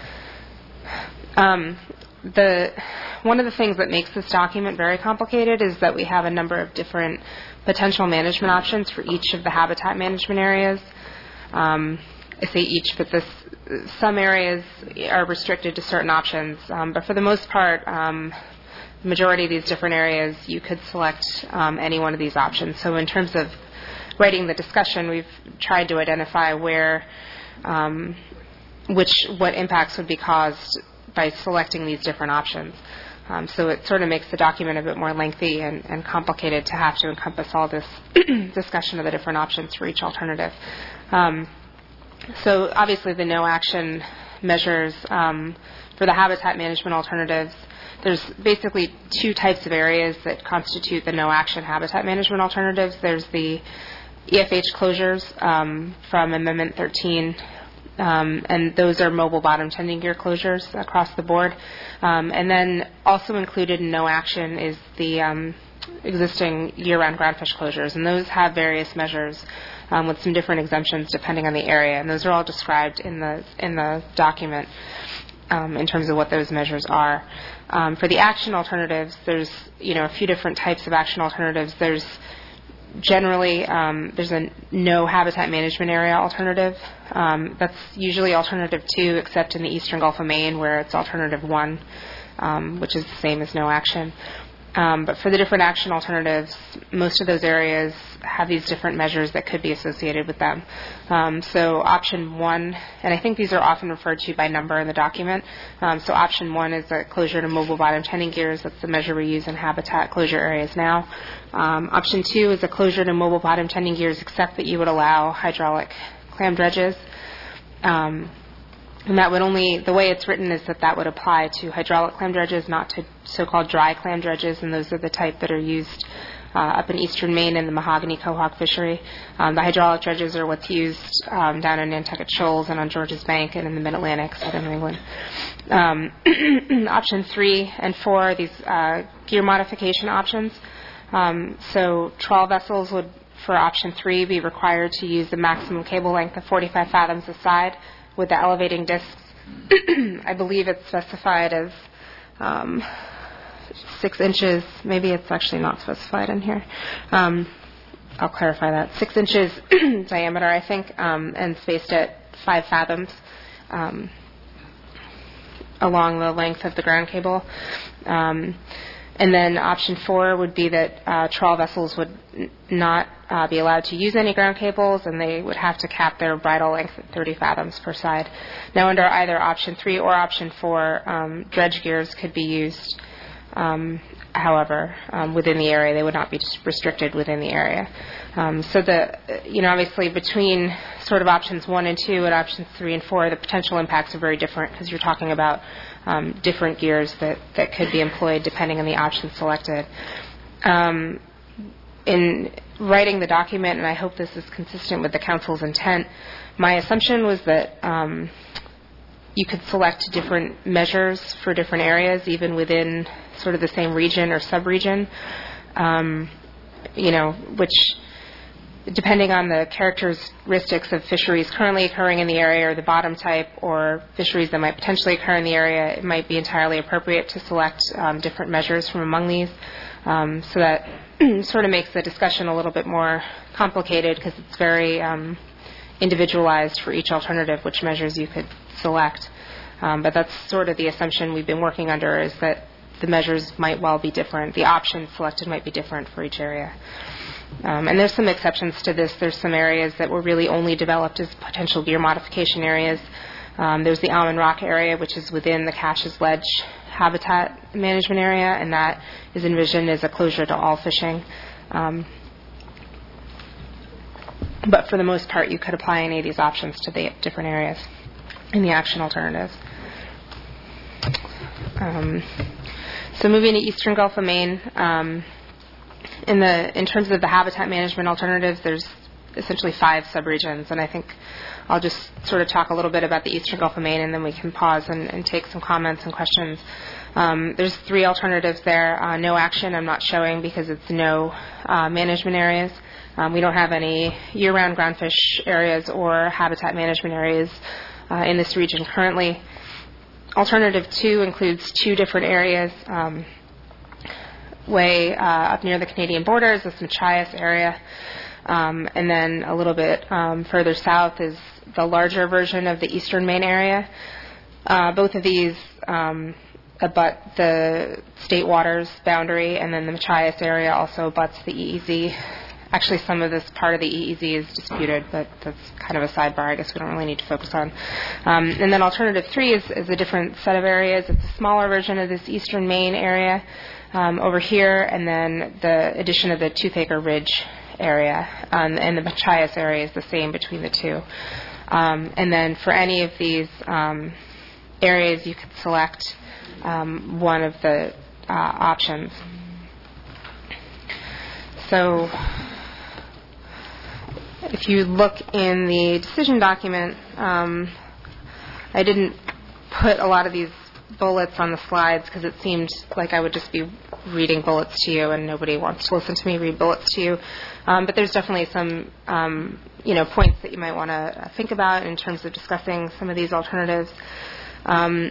Um, the one of the things that makes this document very complicated is that we have a number of different potential management options for each of the habitat management areas. Um, I say each, but this, some areas are restricted to certain options, um, but for the most part, um, the majority of these different areas, you could select um, any one of these options. So in terms of writing the discussion, we've tried to identify where, um, which, what impacts would be caused by selecting these different options. Um, so it sort of makes the document a bit more lengthy and, and complicated to have to encompass all this discussion of the different options for each alternative. Um, so obviously the no action measures um, for the habitat management alternatives, there's basically two types of areas that constitute the no-action habitat management alternatives. There's the E F H closures um, from Amendment thirteen, um, and those are mobile bottom tending gear closures across the board. Um, and then also included in no-action is the um, existing year-round groundfish closures, and those have various measures um, with some different exemptions depending on the area, and those are all described in the in the document um, in terms of what those measures are. Um, for the action alternatives, there's you know a few different types of action alternatives. There's generally um, there's a no habitat management area alternative. Um, that's usually alternative two, except in the eastern Gulf of Maine, where it's alternative one, um, which is the same as no action. Um, but for the different action alternatives, most of those areas have these different measures that could be associated with them. Um, so option one, and I think these are often referred to by number in the document. Um, so option one is a closure to mobile bottom tending gears. That's the measure we use in habitat closure areas now. Um, option two is a closure to mobile bottom tending gears, except that you would allow hydraulic clam dredges. Um, And that would only, the way it's written is that that would apply to hydraulic clam dredges, not to so-called dry clam dredges, and those are the type that are used uh, up in eastern Maine in the Mahogany Quahog fishery. Um, the hydraulic dredges are what's used um, down in Nantucket Shoals and on Georges Bank and in the Mid-Atlantic, southern New England. Um, option three and four are these uh, gear modification options. Um, so trawl vessels would, for option three, be required to use the maximum cable length of forty-five fathoms a side, with the elevating discs. I believe it's specified as um, six inches. Maybe it's actually not specified in here. Um, I'll clarify that. Six inches diameter, I think, um, and spaced at five fathoms um, along the length of the ground cable. Um, and then option four would be that uh, trawl vessels would n- not uh, be allowed to use any ground cables, and they would have to cap their bridle length at thirty fathoms per side. Now, under either option three or option four, um, dredge gears could be used. Um, however, um, within the area, they would not be restricted within the area. Um, so the, you know, obviously between sort of options one and two and options three and four, the potential impacts are very different because you're talking about um, different gears that, that could be employed depending on the option selected. Um, in writing the document, and I hope this is consistent with the council's intent, my assumption was that um, you could select different measures for different areas, even within sort of the same region or sub-region, um, you know, which, depending on the characteristics of fisheries currently occurring in the area or the bottom type or fisheries that might potentially occur in the area, it might be entirely appropriate to select um, different measures from among these. Um, so that sort of makes the discussion a little bit more complicated because it's very um, individualized for each alternative, which measures you could select. Um, but that's sort of the assumption we've been working under, is that the measures might well be different. The options selected might be different for each area. Um, and there's some exceptions to this. There's some areas that were really only developed as potential gear modification areas. Um, there's the Almond Rock area, which is within the Caches Ledge habitat management area, and that is envisioned as a closure to all fishing. Um, but for the most part, you could apply any of these options to the different areas in the action alternatives. Um, so moving to Eastern Gulf of Maine, um, in the in terms of the habitat management alternatives, there's essentially five subregions, and I think I'll just sort of talk a little bit about the Eastern Gulf of Maine, and then we can pause and, and take some comments and questions. Um, there's three alternatives there. Uh, no action I'm not showing because it's no uh, management areas. Um, we don't have any year-round groundfish areas or habitat management areas uh, in this region currently. Alternative two includes two different areas. Um, way uh, up near the Canadian border is this Machias area. Um, and then a little bit um, further south is the larger version of the Eastern Maine area. Uh, both of these um, abut the state waters boundary, and then the Machias area also abuts the E E Z. Actually, some of this part of the E E Z is disputed, but that's kind of a sidebar I guess we don't really need to focus on. Um, and then alternative three is, is a different set of areas. It's a smaller version of this Eastern Maine area um, over here, and then the addition of the Toothacre Ridge area, um, and the Machias area is the same between the two. Um, and then for any of these um, areas, you could select um, one of the uh, options. So if you look in the decision document, um, I didn't put a lot of these bullets on the slides because it seemed like I would just be reading bullets to you, and nobody wants to listen to me read bullets to you. Um, but there's definitely some, um, you know, points that you might want to think about in terms of discussing some of these alternatives. Um,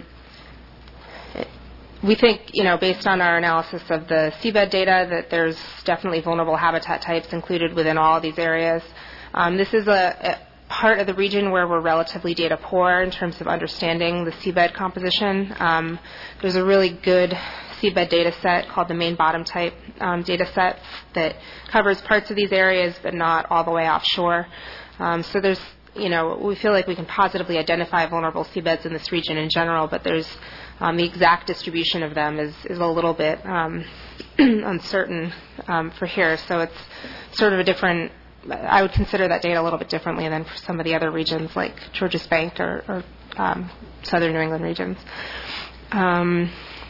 we think, you know, based on our analysis of the seabed data, that there's definitely vulnerable habitat types included within all of these areas. Um, this is a, a part of the region where we're relatively data poor in terms of understanding the seabed composition. Um, there's a really good seabed data set called the Maine bottom type um, data set that covers parts of these areas but not all the way offshore. Um, so there's, you know, we feel like we can positively identify vulnerable seabeds in this region in general, but there's um, the exact distribution of them is, is a little bit um, uncertain um, for here. So it's sort of a different, I would consider that data a little bit differently than for some of the other regions like Georges Bank or, or um, southern New England regions. Um,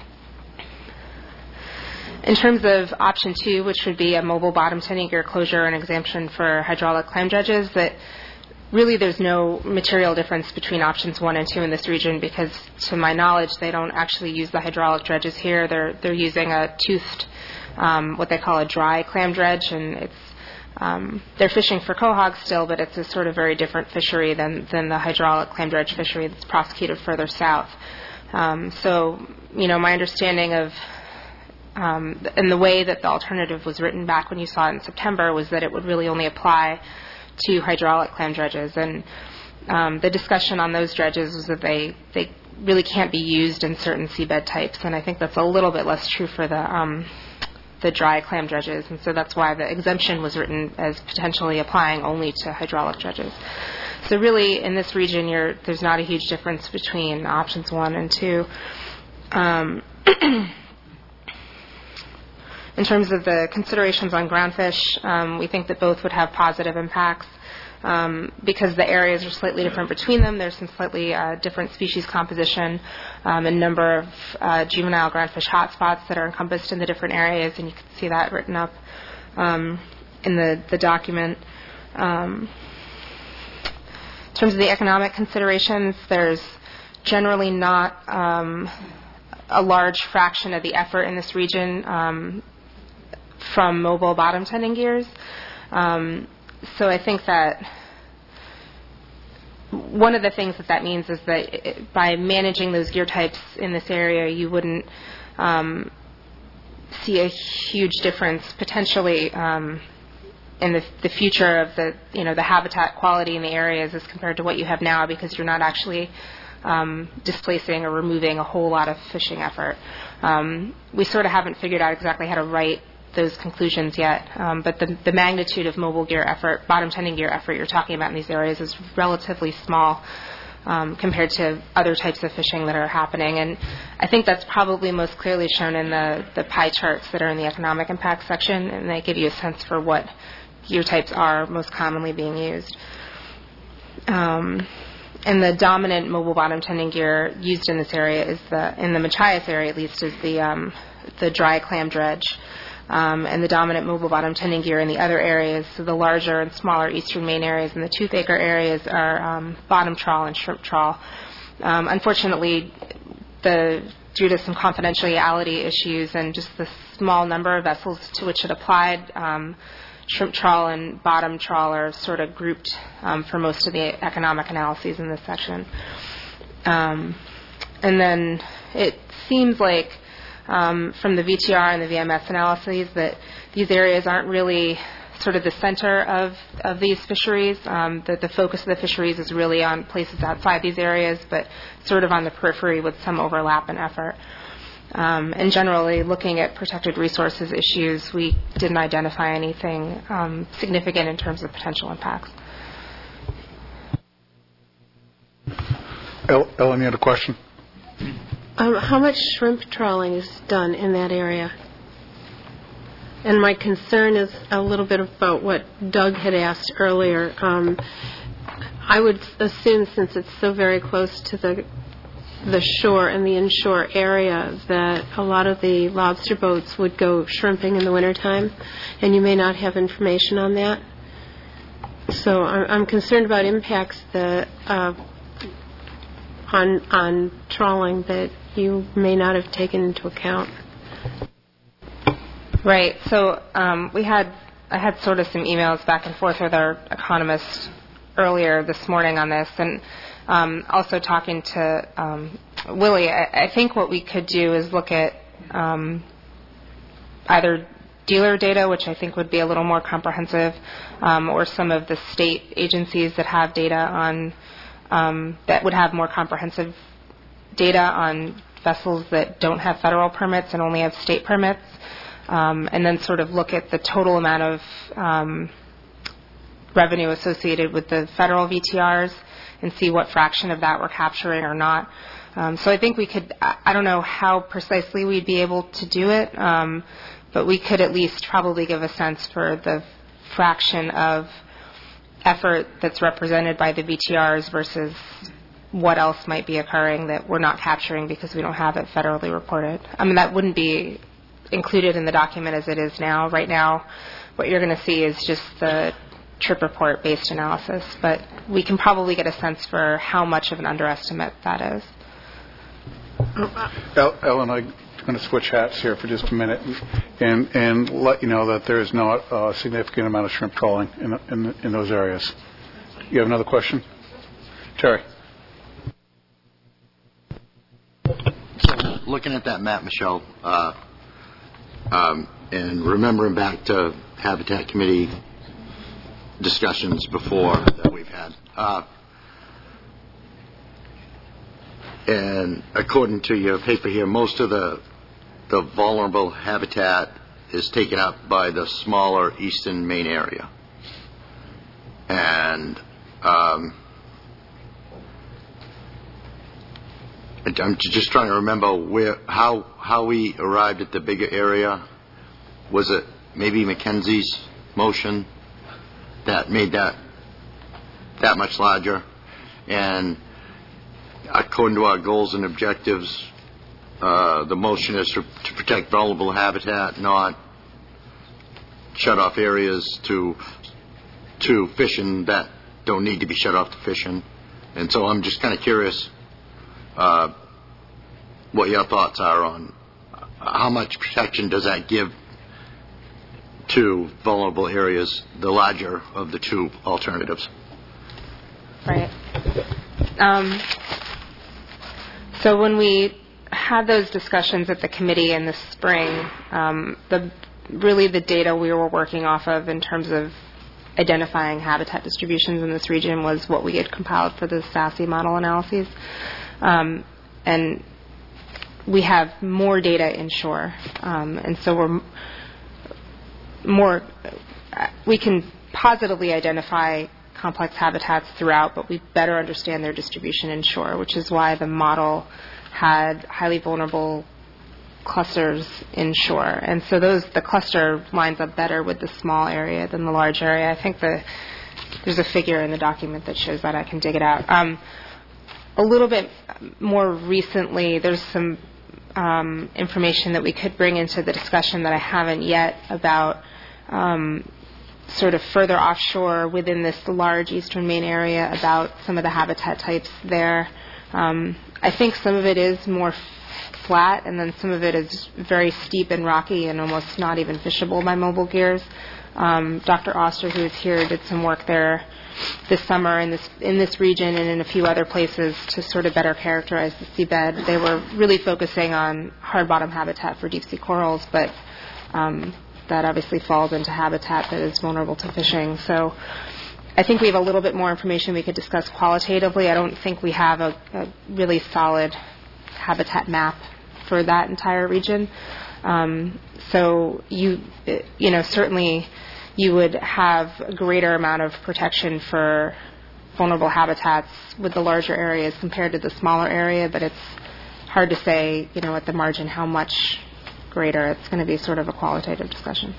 In terms of option two, which would be a mobile bottom tending gear closure and exemption for hydraulic clam dredges, that really there's no material difference between options one and two in this region because, to my knowledge, they don't actually use the hydraulic dredges here. They're they're using a toothed, um, what they call a dry clam dredge, and it's um, they're fishing for quahog still, but it's a sort of very different fishery than than the hydraulic clam dredge fishery that's prosecuted further south. Um, so, you know, my understanding of um, and the way that the alternative was written back when you saw it in September was that it would really only apply to hydraulic clam dredges. And um, the discussion on those dredges was that they, they really can't be used in certain seabed types, and I think that's a little bit less true for the um, the dry clam dredges, and so that's why the exemption was written as potentially applying only to hydraulic dredges. So really, in this region, you're, there's not a huge difference between options one and two. Um, in terms of the considerations on groundfish, um, we think that both would have positive impacts. Um, because the areas are slightly different between them, there's some slightly uh, different species composition um, and number of uh, juvenile groundfish hotspots that are encompassed in the different areas, and you can see that written up um, in the, the document. Um, in terms of the economic considerations, there's generally not um, a large fraction of the effort in this region um, from mobile bottom tending gears. Um, So I think that one of the things that that means is that it, by managing those gear types in this area, you wouldn't um, see a huge difference potentially um, in the, the future of the you know the habitat quality in the areas as compared to what you have now, because you're not actually um, displacing or removing a whole lot of fishing effort. Um, we sort of haven't figured out exactly how to write those conclusions yet, um, but the, the magnitude of mobile gear effort, bottom tending gear effort you're talking about in these areas is relatively small um, compared to other types of fishing that are happening. And I think that's probably most clearly shown in the, the pie charts that are in the economic impact section, and they give you a sense for what gear types are most commonly being used. Um, and the dominant mobile bottom tending gear used in this area is the, in the Machias area at least, is the um, the dry clam dredge. Um, and the dominant mobile bottom tending gear in the other areas, so the larger and smaller eastern Maine areas and the toothacre areas, are um, bottom trawl and shrimp trawl. Um, unfortunately, the, due to some confidentiality issues and just the small number of vessels to which it applied, um, shrimp trawl and bottom trawl are sort of grouped um, for most of the economic analyses in this section. Um, and then it seems like Um, from the V T R and the V M S analyses that these areas aren't really sort of the center of, of these fisheries, um, that the focus of the fisheries is really on places outside these areas, but sort of on the periphery with some overlap in effort. Um, and generally, looking at protected resources issues, we didn't identify anything um, significant in terms of potential impacts. Ellen, you had a question? Um, how much shrimp trawling is done in that area? And my concern is a little bit about what Doug had asked earlier. Um, I would assume, since it's so very close to the the shore and the inshore area, that a lot of the lobster boats would go shrimping in the wintertime, and you may not have information on that. So I'm, I'm concerned about impacts that uh, on on trawling that you may not have taken into account. Right. So um, we had I had sort of some emails back and forth with our economist earlier this morning on this, and um, also talking to um, Willie. I, I think what we could do is look at um, either dealer data, which I think would be a little more comprehensive, um, or some of the state agencies that have data on um, that would have more comprehensive data on vessels that don't have federal permits and only have state permits, um, and then sort of look at the total amount of um, revenue associated with the federal V T Rs and see what fraction of that we're capturing or not. Um, so I think we could, I don't know how precisely we'd be able to do it, um, but we could at least probably give a sense for the fraction of effort that's represented by the V T Rs versus what else might be occurring that we're not capturing because we don't have it federally reported. I mean, that wouldn't be included in the document as it is now. Right now, what you're going to see is just the trip report based analysis, but we can probably get a sense for how much of an underestimate that is. Ellen, I'm going to switch hats here for just a minute and, and let you know that there is not a significant amount of shrimp trawling in, in, in those areas. You have another question? Terry. So looking at that map, Michelle, uh, um, and remembering back to Habitat Committee discussions before that we've had. Uh, and according to your paper here, most of the the vulnerable habitat is taken up by the smaller eastern Maine area. And um, I'm just trying to remember where how how we arrived at the bigger area. Was it maybe Mackenzie's motion that made that that much larger? And according to our goals and objectives, uh, the motion is to, to protect vulnerable habitat, not shut off areas to to fishing that don't need to be shut off to fishing. And so I'm just kind of curious uh, what your thoughts are on how much protection does that give to vulnerable areas, the larger of the two alternatives. Right. Um, so when we had those discussions at the committee in the spring, um, the really the data we were working off of in terms of identifying habitat distributions in this region was what we had compiled for the S A S I model analyses. Um, and we have more data inshore. Um, and so we're more, we can positively identify complex habitats throughout, but we better understand their distribution inshore, which is why the model had highly vulnerable clusters inshore. And so those, the cluster lines up better with the small area than the large area. I think the, there's a figure in the document that shows that. I can dig it out. Um, a little bit more recently, there's some um, information that we could bring into the discussion that I haven't yet about um, sort of further offshore within this large eastern Maine area about some of the habitat types there. Um, I think some of it is more f- flat, and then some of it is very steep and rocky and almost not even fishable by mobile gears. Um, Doctor Oster, who is here, did some work there this summer in this in this region and in a few other places to sort of better characterize the seabed. They were really focusing on hard bottom habitat for deep sea corals, but um, that obviously falls into habitat that is vulnerable to fishing. So I think we have a little bit more information we could discuss qualitatively. I don't think we have a, a really solid habitat map for that entire region. Um, so you, you know, certainly you would have a greater amount of protection for vulnerable habitats with the larger areas compared to the smaller area, but it's hard to say, you know, at the margin how much greater. It's going to be sort of a qualitative discussion.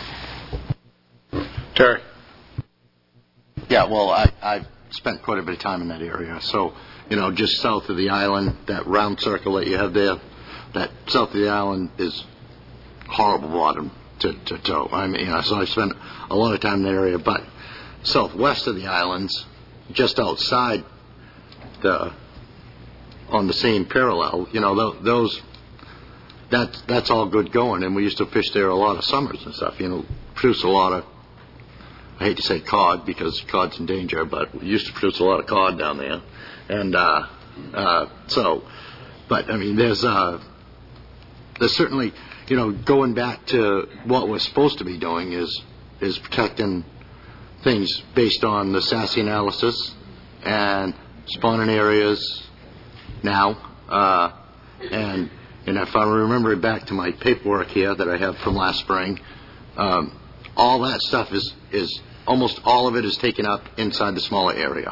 Terry. Yeah, well, I, I've spent quite a bit of time in that area. So, you know, just south of the island, that round circle that you have there, that south of the island is horrible bottom to, to tow. I mean, you know, so I spent a lot of time in that area. But southwest of the islands, just outside the, on the same parallel, you know, th- those, that's, that's all good going. And we used to fish there a lot of summers and stuff, you know, produce a lot of, I hate to say cod because cod's in danger, but we used to produce a lot of cod down there. And uh, uh, so, but I mean, there's uh, there's certainly, you know, going back to what we're supposed to be doing is is protecting things based on the S A S I analysis and spawning areas now. Uh, and and if I remember back to my paperwork here that I have from last spring, um, all that stuff is is almost all of it is taken up inside the smaller area.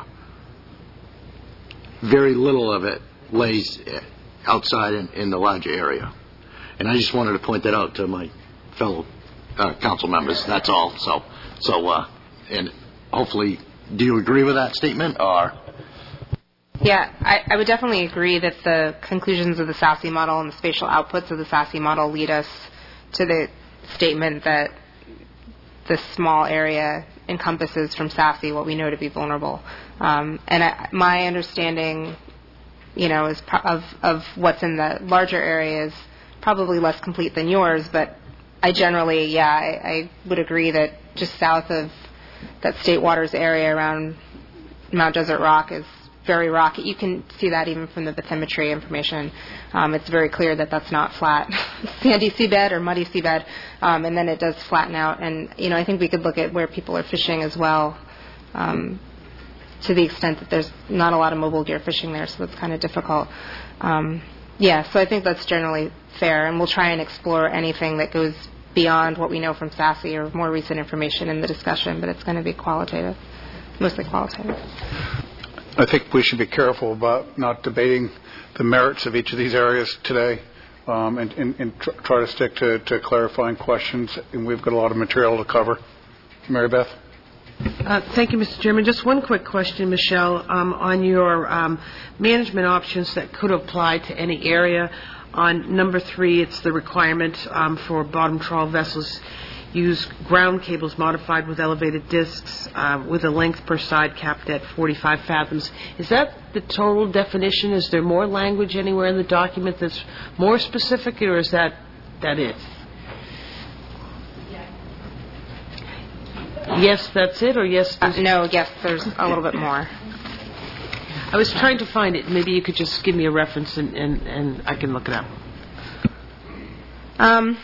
Very little of it lays outside in, in the larger area. And I just wanted to point that out to my fellow uh, council members. That's all. So, so, uh, and hopefully, do you agree with that statement, or? Yeah, I, I would definitely agree that the conclusions of the S A S I model and the spatial outputs of the S A S I model lead us to the statement that the small area encompasses from S A S I what we know to be vulnerable. Um, and I, my understanding, you know, is pro- of, of what's in the larger areas probably less complete than yours, but I generally, yeah, I, I would agree that just south of that State Waters area around Mount Desert Rock is very rocky. You can see that even from the bathymetry information. Um, it's very clear that that's not flat sandy seabed or muddy seabed, um, and then it does flatten out. And, you know, I think we could look at where people are fishing as well, um, to the extent that there's not a lot of mobile gear fishing there, so that's kind of difficult. Um, yeah, so I think that's generally fair, and we'll try and explore anything that goes beyond what we know from SASE or more recent information in the discussion, but it's going to be qualitative, mostly qualitative. I think we should be careful about not debating the merits of each of these areas today, um, and, and, and tr- try to stick to, to clarifying questions, and we've got a lot of material to cover. Mary Beth? Uh, thank you, Mister Chairman. Just one quick question, Michelle, um, on your um, management options that could apply to any area. On number three, it's the requirement um, for bottom trawl vessels use ground cables modified with elevated discs uh, with a length per side capped at forty-five fathoms. Is that the total definition? Is there more language anywhere in the document that's more specific, or is that that it? Yes, that's it, or yes? Uh, no, yes, there's a little bit more. I was trying to find it. Maybe you could just give me a reference and, and, and I can look it up. Um,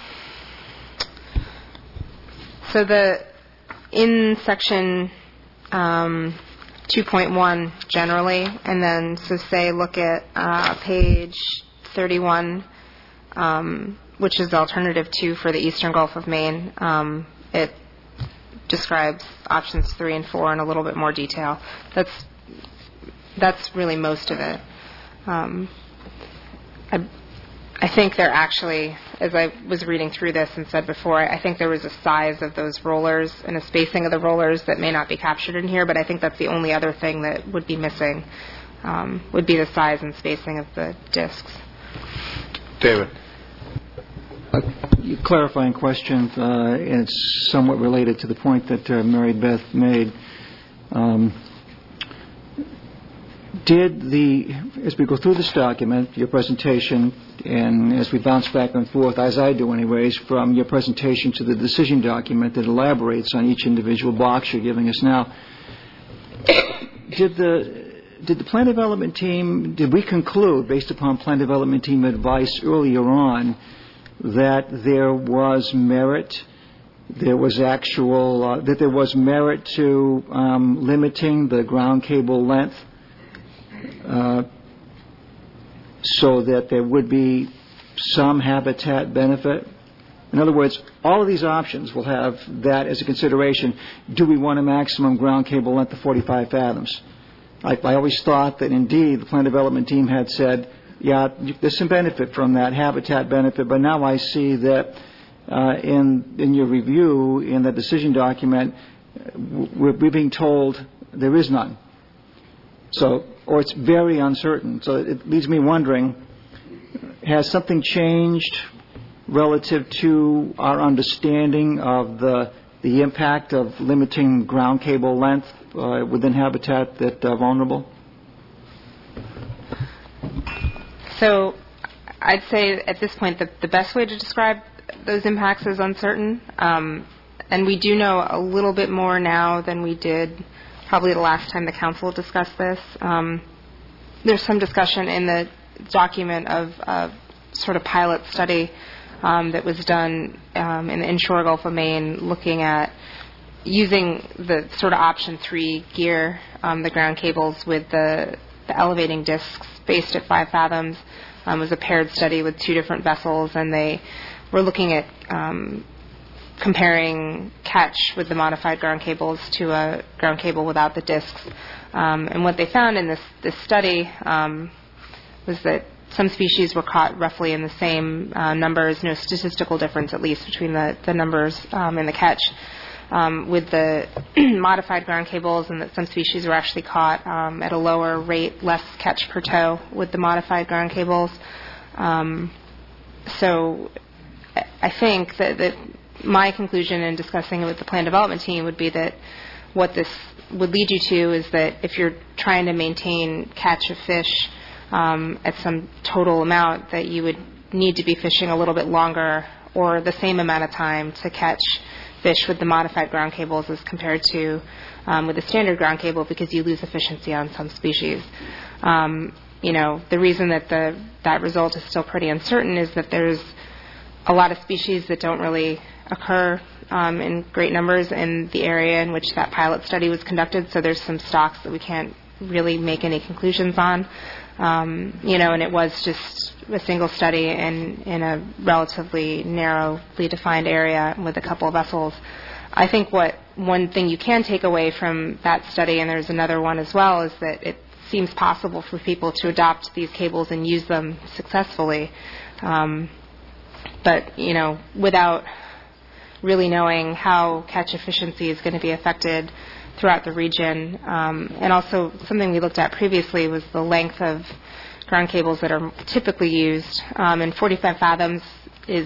so the in section um, two point one generally, and then so say look at uh, page thirty-one, um, which is alternative two for the Eastern Gulf of Maine. Um, it describes options three and four in a little bit more detail. That's that's really most of it. Um, I, I think there actually, as I was reading through this and said before, I think there was a size of those rollers and a spacing of the rollers that may not be captured in here, but I think that's the only other thing that would be missing, um, would be the size and spacing of the discs. David. A clarifying question, uh, and it's somewhat related to the point that uh, Mary Beth made. Um, did the, as we go through this document, your presentation, and as we bounce back and forth, as I do anyways, from your presentation to the decision document that elaborates on each individual box you're giving us now, did the did the plan development team, did we conclude, based upon plan development team advice earlier on, that there was merit, there was actual, uh, that there was merit to um, limiting the ground cable length uh, so that there would be some habitat benefit? In other words, all of these options will have that as a consideration. Do we want a maximum ground cable length of forty-five fathoms? I, I always thought that indeed the plan development team had said, yeah, there's some benefit from that, habitat benefit, but now I see that uh, in in your review, in the decision document, we're, we're being told there is none. So, or it's very uncertain. So it leaves me wondering, has something changed relative to our understanding of the the impact of limiting ground cable length uh, within habitat that are vulnerable? So I'd say at this point that the best way to describe those impacts is uncertain. Um, and we do know a little bit more now than we did probably the last time the council discussed this. Um, there's some discussion in the document of a sort of pilot study um, that was done um, in the inshore Gulf of Maine looking at using the sort of option three gear, um, the ground cables with the, the elevating discs spaced at five fathoms. Um, it was a paired study with two different vessels, and they were looking at um, comparing catch with the modified ground cables to a ground cable without the discs. Um, and what they found in this, this study um, was that some species were caught roughly in the same uh, numbers, no statistical difference at least between the, the numbers um, and the catch um, with the modified ground cables, and that some species were actually caught um, at a lower rate, less catch per tow with the modified ground cables. Um, so I think that, that my conclusion in discussing it with the plan development team would be that what this would lead you to is that if you're trying to maintain catch of fish um, at some total amount, that you would need to be fishing a little bit longer or the same amount of time to catch fish with the modified ground cables as compared to um, with the standard ground cable because you lose efficiency on some species. Um, you know, the reason that the that result is still pretty uncertain is that there's a lot of species that don't really occur um, in great numbers in the area in which that pilot study was conducted. So there's some stocks that we can't really make any conclusions on. Um, you know, and it was just a single study in, in a relatively narrowly defined area with a couple of vessels. I think what one thing you can take away from that study, and there's another one as well, is that it seems possible for people to adopt these cables and use them successfully. Um, but, you know, without really knowing how catch efficiency is going to be affected throughout the region. Um, and also something we looked at previously was the length of ground cables that are typically used. Um, and forty-five fathoms is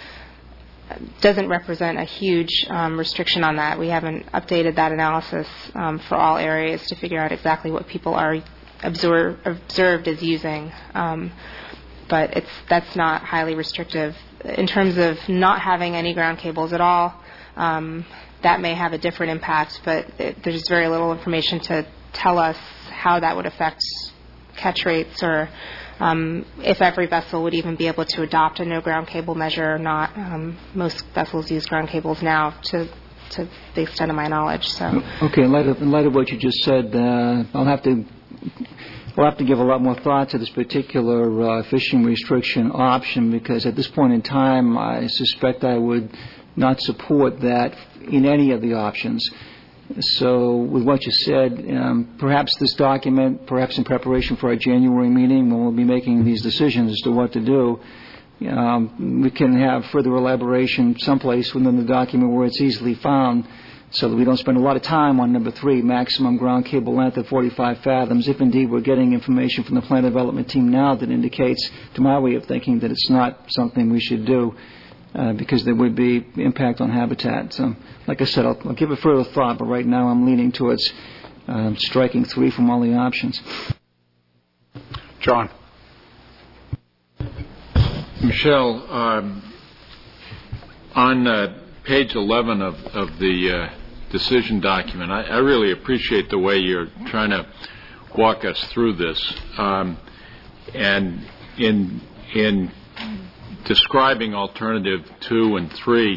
doesn't represent a huge um, restriction on that. We haven't updated that analysis um, for all areas to figure out exactly what people are observe, observed as using. Um, but it's that's not highly restrictive. In terms of not having any ground cables at all, um, that may have a different impact, but it, there's very little information to tell us how that would affect catch rates or um, if every vessel would even be able to adopt a no ground cable measure or not. Um, most vessels use ground cables now to, to the extent of my knowledge. So. Okay, in light of, in light of what you just said, uh, I'll have to We'll have to give a lot more thought to this particular uh, fishing restriction option because at this point in time, I suspect I would not support that in any of the options. So with what you said, um, perhaps this document, perhaps in preparation for our January meeting when we'll be making these decisions as to what to do, um, we can have further elaboration someplace within the document where it's easily found so that we don't spend a lot of time on number three, maximum ground cable length of forty-five fathoms, if indeed we're getting information from the plan development team now that indicates, to my way of thinking, that it's not something we should do uh, because there would be impact on habitat. So, like I said, I'll, I'll give it further thought, but right now I'm leaning towards uh, striking three from all the options. John. Michelle, um, on uh, page eleven of, of the uh, decision document, I, I really appreciate the way you're trying to walk us through this. Um, and in in describing alternative two and three,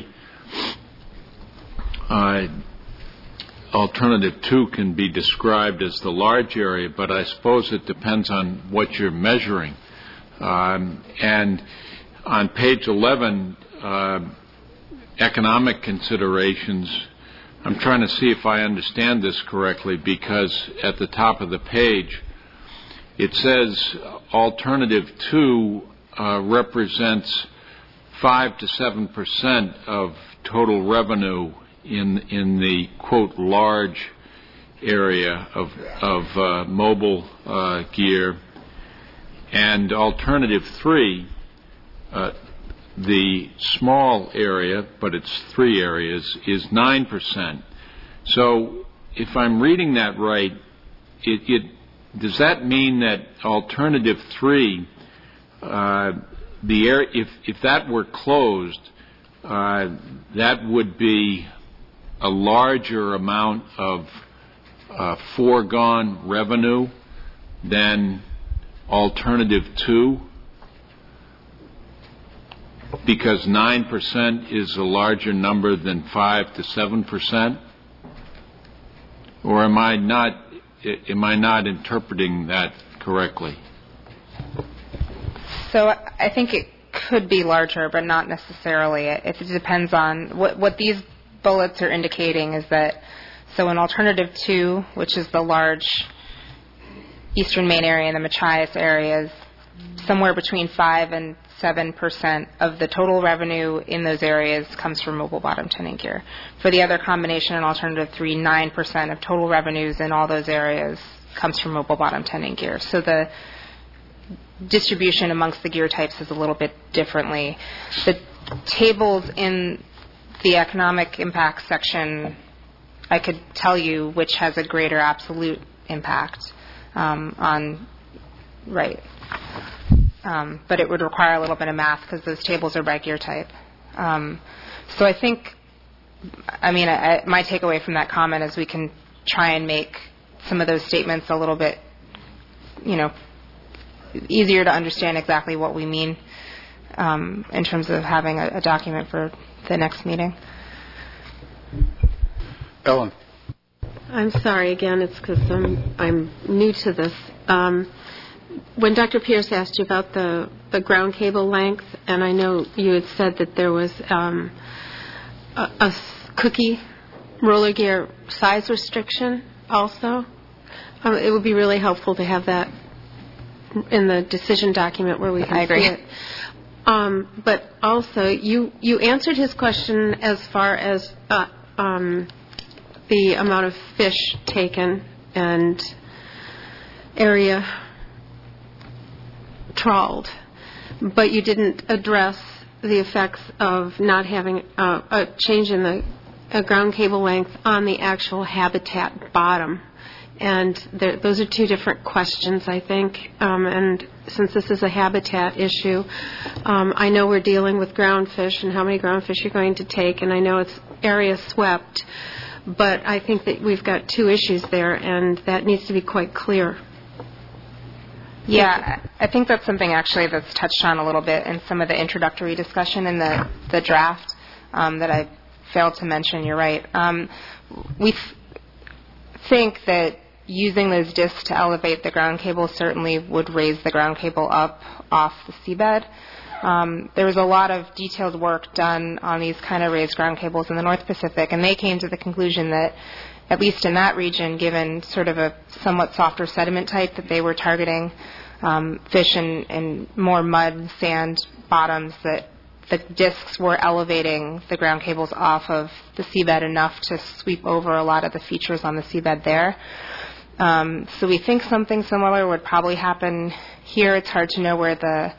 uh, alternative two can be described as the large area, but I suppose it depends on what you're measuring. Um, and on page eleven, uh, economic considerations, I'm trying to see if I understand this correctly because at the top of the page it says alternative two uh, represents five to seven percent of total revenue in in the quote large area of of uh, mobile uh, gear, and alternative three, uh, the small area, but it's three areas, is nine percent. So if I'm reading that right, it, it does that mean that alternative three, uh, the air, if if that were closed, uh, that would be a larger amount of uh, foregone revenue than alternative two? Because nine percent is a larger number than five to seven percent? Or am I not, am I not interpreting that correctly? So I think it could be larger, but not necessarily. It depends on what, what these bullets are indicating is that, so in alternative two, which is the large eastern Maine area and the Machias areas, somewhere between five and seven percent of the total revenue in those areas comes from mobile bottom tending gear. For the other combination in alternative three, nine percent of total revenues in all those areas comes from mobile bottom tending gear. So the distribution amongst the gear types is a little bit differently. The tables in the economic impact section, I could tell you which has a greater absolute impact um, on, right. Um, but it would require a little bit of math because those tables are by gear type. Um, so I think I mean, I, my takeaway from that comment is we can try and make some of those statements a little bit, you know, easier to understand exactly what we mean um, in terms of having a, a document for the next meeting. Ellen. I'm sorry again. It's because I'm I'm new to this. Um, when Doctor Pierce asked you about the the ground cable length, and I know you had said that there was um, a, a cookie roller gear size restriction also. Um, it would be really helpful to have that in the decision document where we can I agree. see it. Um, but also, you, you answered his question as far as uh, um, the amount of fish taken and area trawled, but you didn't address the effects of not having uh, a change in the a ground cable length on the actual habitat bottom. And there, those are two different questions, I think. Um, and since this is a habitat issue, um, I know we're dealing with ground fish and how many ground fish you're going to take, and I know it's area swept, but I think that we've got two issues there, and that needs to be quite clear. Yeah, I think that's something actually that's touched on a little bit in some of the introductory discussion in the, the draft um, that I failed to mention. You're right. Um, we f- think that using those discs to elevate the ground cable certainly would raise the ground cable up off the seabed. Um, there was a lot of detailed work done on these kind of raised ground cables in the North Pacific, and they came to the conclusion that, at least in that region, given sort of a somewhat softer sediment type that they were targeting, um, fish in, in more mud, sand bottoms, that the discs were elevating the ground cables off of the seabed enough to sweep over a lot of the features on the seabed there. Um, so we think something similar would probably happen here. It's hard to know where the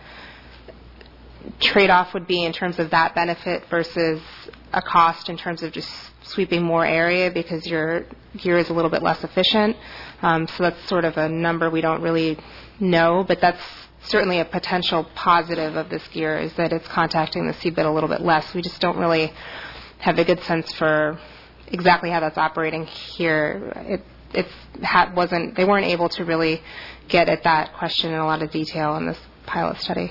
trade-off would be in terms of that benefit versus a cost in terms of just sweeping more area because your gear is a little bit less efficient. Um, so that's sort of a number we don't really know, but that's certainly a potential positive of this gear is that it's contacting the seabed a little bit less. We just don't really have a good sense for exactly how that's operating here. It it's ha- wasn't they weren't able to really get at that question in a lot of detail in this pilot study.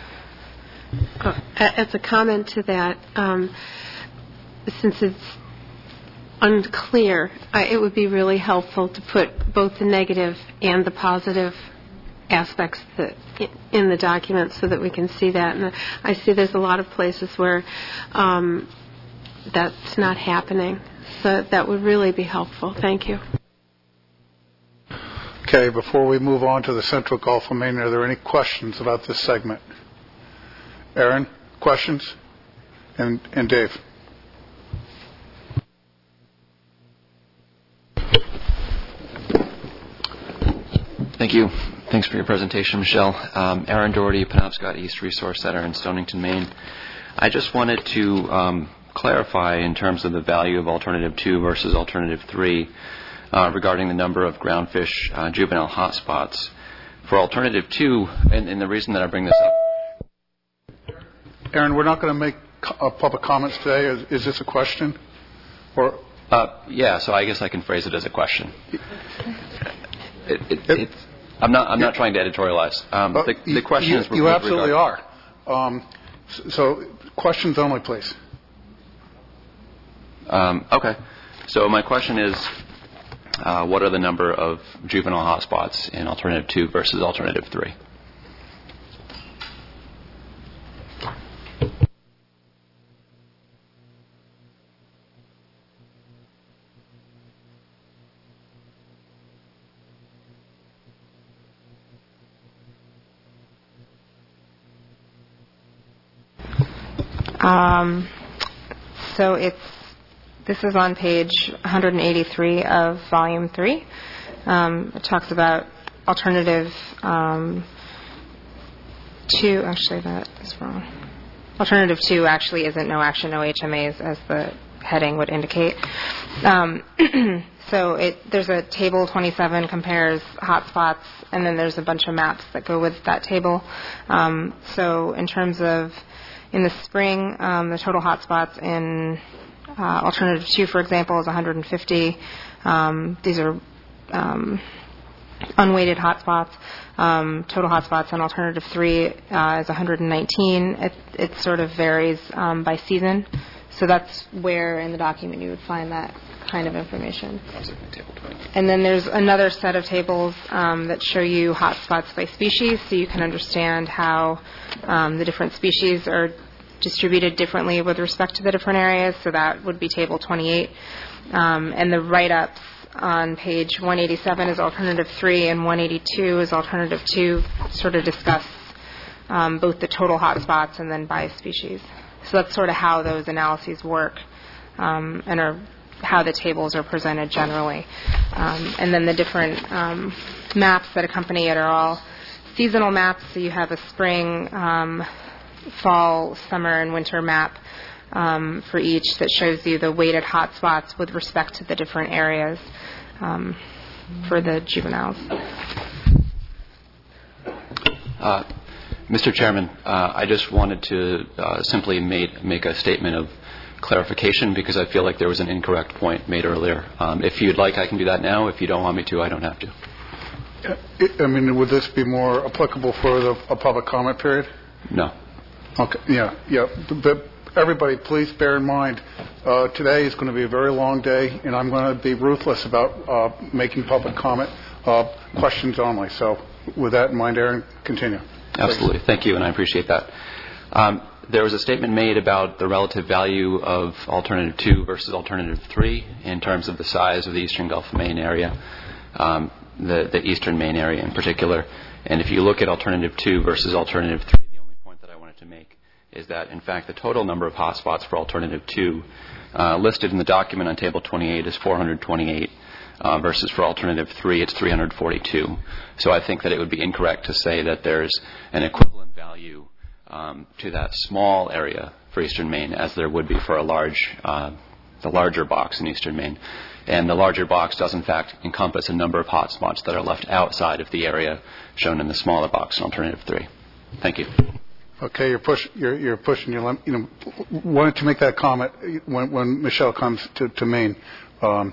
Uh, as a comment to that, um, since it's unclear, uh, it would be really helpful to put both the negative and the positive aspects that in the document so that we can see that. And I see there's a lot of places where um, that's not happening. So that would really be helpful. Thank you. Okay, before we move on to the Central Gulf of Maine, are there any questions about this segment? Aaron, questions? And, and Dave? Thank you. Thanks for your presentation, Michelle. Um, Aaron Doherty, Penobscot East Resource Center in Stonington, Maine. I just wanted to um, clarify in terms of the value of Alternative two versus Alternative three uh, regarding the number of groundfish uh, juvenile hotspots. For Alternative two, and, and the reason that I bring this up... Aaron, we're not going to make uh, public comments today. Is, is this a question? Or uh, Yeah, so I guess I can phrase it as a question. It, it, it's, I'm not. I'm not trying to editorialize. Um, the, the question you, is. You absolutely regard. are. Um, so, questions only, please. Um, okay. So my question is, uh, what are the number of juvenile hotspots in Alternative two versus Alternative three? Um, so it's this is on page one eighty-three of volume three. Um, it talks about alternative um, two. Actually, that is wrong. Alternative two actually isn't no action, no H M As, as the heading would indicate. Um, so it, there's a table twenty-seven compares hotspots, and then there's a bunch of maps that go with that table. Um, so in terms of in the spring, um, the total hotspots in Uh, alternative two, for example, is one hundred fifty. Um, these are um, unweighted hotspots. Um, total hotspots on alternative three uh, is one hundred nineteen. It, it sort of varies um, by season. So that's where in the document you would find that kind of information. And then there's another set of tables um, that show you hotspots by species, so you can understand how um, the different species are distributed differently with respect to the different areas. So that would be table twenty-eight. Um, and the write-ups on page one eighty-seven is alternative three, and one eighty-two is alternative two, sort of discuss um, both the total hotspots and then by species. So that's sort of how those analyses work um, and are how the tables are presented generally. Um, and then the different um, maps that accompany it are all seasonal maps. So you have a spring, um, fall, summer, and winter map um, for each that shows you the weighted hotspots with respect to the different areas um, for the juveniles. Uh, Mister Chairman, uh, I just wanted to uh, simply made, make a statement of clarification because I feel like there was an incorrect point made earlier. Um, if you'd like, I can do that now. If you don't want me to, I don't have to. I mean, would this be more applicable for the, a public comment period? No. Okay. Yeah. Yeah. But everybody, please bear in mind, uh, today is going to be a very long day, and I'm going to be ruthless about uh, making public comment uh, questions only. So, with that in mind, Aaron, continue. Absolutely. Please. Thank you, and I appreciate that. Um, there was a statement made about the relative value of alternative two versus alternative three in terms of the size of the eastern Gulf of Maine area, um, the, the eastern Maine area in particular. And if you look at alternative two versus alternative three, the only point that I wanted to make is that, in fact, the total number of hotspots for alternative two uh, listed in the document on table twenty-eight is four hundred twenty-eight. Uh, versus for alternative three, it's three hundred forty-two. So I think that it would be incorrect to say that there's an equivalent value um, to that small area for eastern Maine as there would be for a large, uh, the larger box in eastern Maine. And the larger box does, in fact, encompass a number of hotspots that are left outside of the area shown in the smaller box in alternative three. Thank you. Okay, you're push, you're, you're pushing your limit. You know, wanted to make that comment when, when Michelle comes to, to Maine. Um,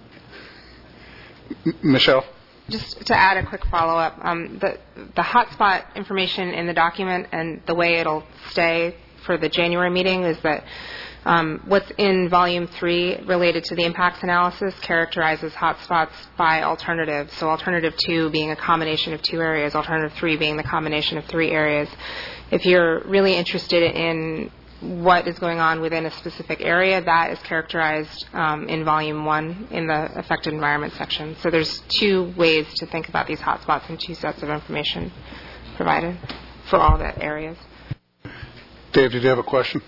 M- Michelle? Just to add a quick follow-up, um, the, the hotspot information in the document and the way it'll stay for the January meeting is that um, what's in Volume three related to the impacts analysis characterizes hotspots by alternative. So alternative two being a combination of two areas, alternative three being the combination of three areas. If you're really interested in what is going on within a specific area, that is characterized um, in Volume one in the affected environment section. So there's two ways to think about these hotspots and two sets of information provided for all the areas. Dave, did you have a question?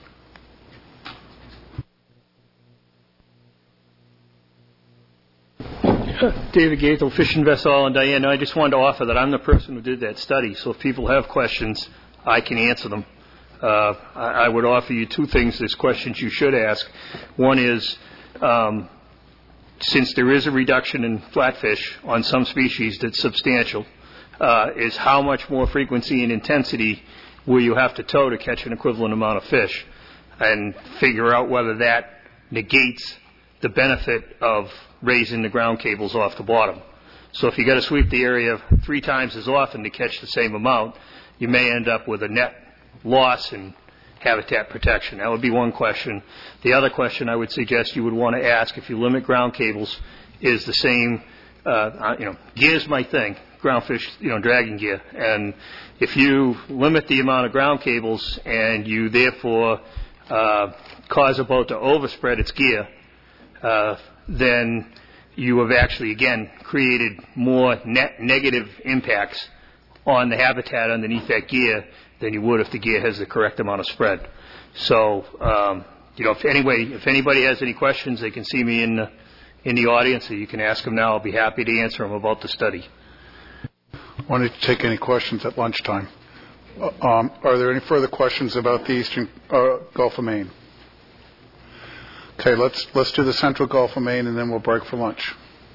David Gaethel, Fish Invest All, and Diane, I just wanted to offer that I'm the person who did that study, so if people have questions, I can answer them. Uh, I, I would offer you two things as questions you should ask. One is, um, since there is a reduction in flatfish on some species that's substantial, uh, is how much more frequency and intensity will you have to tow to catch an equivalent amount of fish, and figure out whether that negates the benefit of raising the ground cables off the bottom. So if you got to sweep the area three times as often to catch the same amount, you may end up with a net loss in habitat protection. That would be one question. The other question I would suggest you would want to ask if you limit ground cables is the same, uh, you know, gear's my thing, groundfish, you know, dragging gear. And if you limit the amount of ground cables and you therefore uh, cause a boat to overspread its gear, uh, then you have actually, again, created more net negative impacts on the habitat underneath that gear than you would if the gear has the correct amount of spread. So, um, you know, if anyway, if anybody has any questions, they can see me in the, in the audience, so you can ask them now. I'll be happy to answer them about the study. Why don't you take any questions at lunchtime? Uh, um, are there any further questions about the eastern uh, Gulf of Maine? Okay, let's let's do the central Gulf of Maine, and then we'll break for lunch.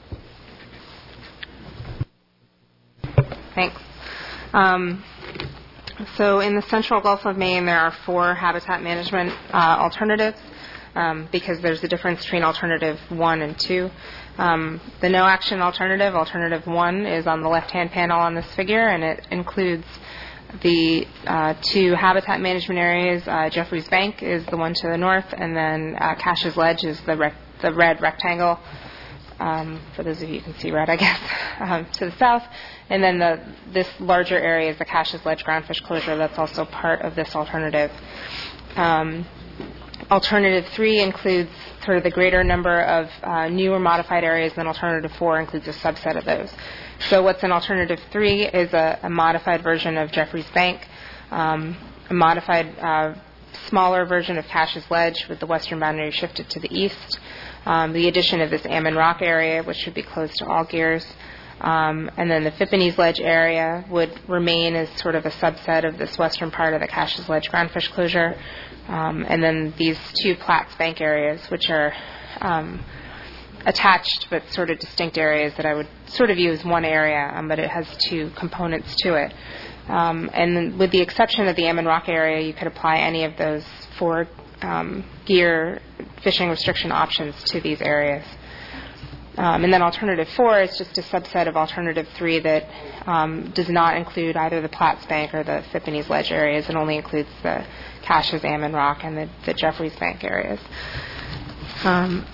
Thanks. Um, So in the central Gulf of Maine, there are four habitat management uh, alternatives. um, because there's a difference between alternative one and two. Um, the no action alternative, alternative one, is on the left-hand panel on this figure, and it includes the uh, two habitat management areas. Uh, Jeffreys Bank is the one to the north, and then uh, Cash's Ledge is the, rec- the red rectangle. Um, for those of you who can see red, I guess, um, to the south. And then the, this larger area is the Cash's Ledge groundfish closure. That's also part of this alternative. Um, alternative three includes sort of the greater number of uh, new or modified areas, and alternative four includes a subset of those. So what's in alternative three is a, a modified version of Jeffreys Bank, um, a modified uh, smaller version of Cash's Ledge with the western boundary shifted to the east, um, the addition of this Ammon Rock area, which would be closed to all gears, um, and then the Phippines Ledge area would remain as sort of a subset of this western part of the Cash's Ledge groundfish closure, um, and then these two Platts Bank areas, which are um, attached but sort of distinct areas that I would sort of view as one area, um, but it has two components to it. Um, and then with the exception of the Ammon Rock area, you could apply any of those four um, gear fishing restriction options to these areas. Um, and then alternative four is just a subset of alternative three that um, does not include either the Platts Bank or the Phippines Ledge areas. It only includes the Cash's, Ammon Rock, and the, the Jeffreys Bank areas. Um,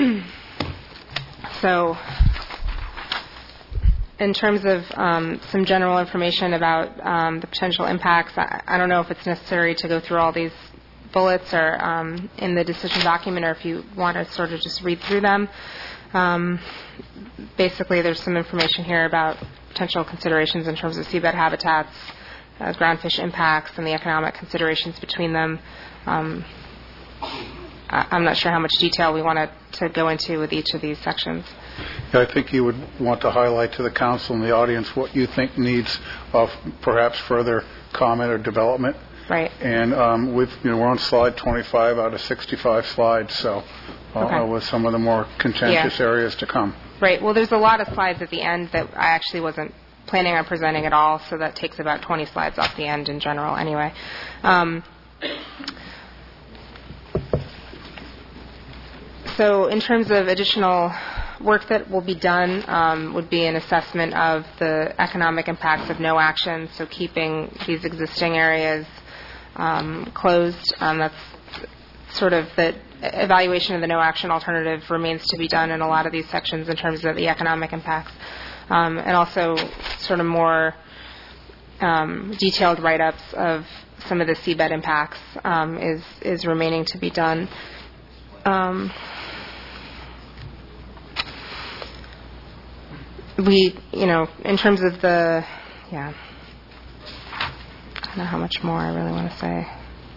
so in terms of um, some general information about um, the potential impacts, I, I don't know if it's necessary to go through all these bullets or um, in the decision document, or if you want to sort of just read through them. Um, basically, there's some information here about potential considerations in terms of seabed habitats, uh, groundfish impacts, and the economic considerations between them. Um, I, I'm not sure how much detail we want to, to go into with each of these sections. Yeah, I think you would want to highlight to the council and the audience what you think needs of perhaps further comment or development. Right. And um, with, you know, we're on slide twenty-five out of sixty-five slides, so uh, Okay. with some of the more contentious Yeah. areas to come. Right. Well, there's a lot of slides at the end that I actually wasn't planning on presenting at all, so that takes about twenty slides off the end in general anyway. Um, so in terms of additional work that will be done um, would be an assessment of the economic impacts of no action, so keeping these existing areas um, closed. Um, that's sort of the evaluation of the no action alternative remains to be done in a lot of these sections in terms of the economic impacts. Um, and also sort of more um, detailed write-ups of some of the seabed impacts um, is, is remaining to be done. Um, we, you know, in terms of the, yeah, I don't know how much more I really want to say.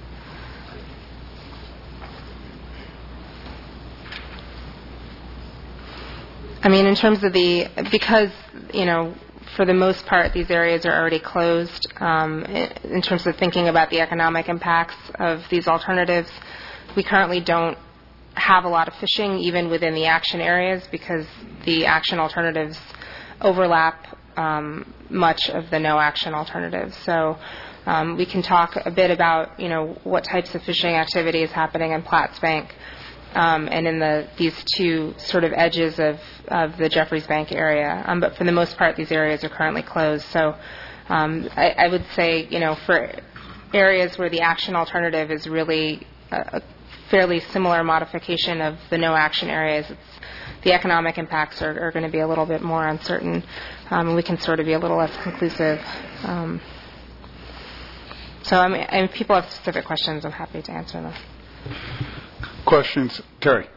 I mean, in terms of the, because, you know, for the most part, these areas are already closed, um, in terms of thinking about the economic impacts of these alternatives, we currently don't have a lot of fishing even within the action areas because the action alternatives overlap um, much of the no action alternatives. So um, we can talk a bit about, you know, what types of fishing activity is happening in Platts Bank um, and in the these two sort of edges of, of the Jeffreys Bank area. Um, but for the most part, these areas are currently closed. So um, I, I would say, you know, for areas where the action alternative is really a, a fairly similar modification of the no action areas, it's, the economic impacts are, are going to be a little bit more uncertain, um, and we can sort of be a little less conclusive. Um, so, I mean, if people have specific questions, I'm happy to answer them. Questions? Terry.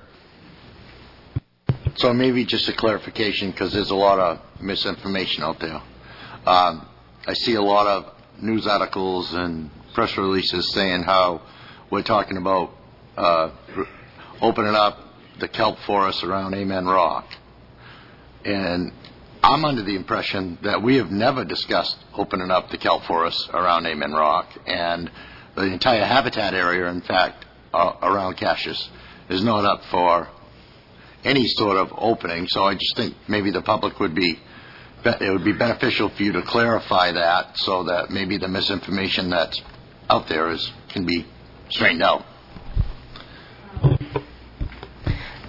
So maybe just a clarification, because there's a lot of misinformation out there. Um, I see a lot of news articles and press releases saying how we're talking about uh, opening up the kelp forest around Amen Rock. And I'm under the impression that we have never discussed opening up the kelp forest around Amen Rock, and the entire habitat area, in fact, uh, around Cash's is not up for any sort of opening. So I just think maybe the public would be, it would be beneficial for you to clarify that so that maybe the misinformation that's out there is can be straightened out.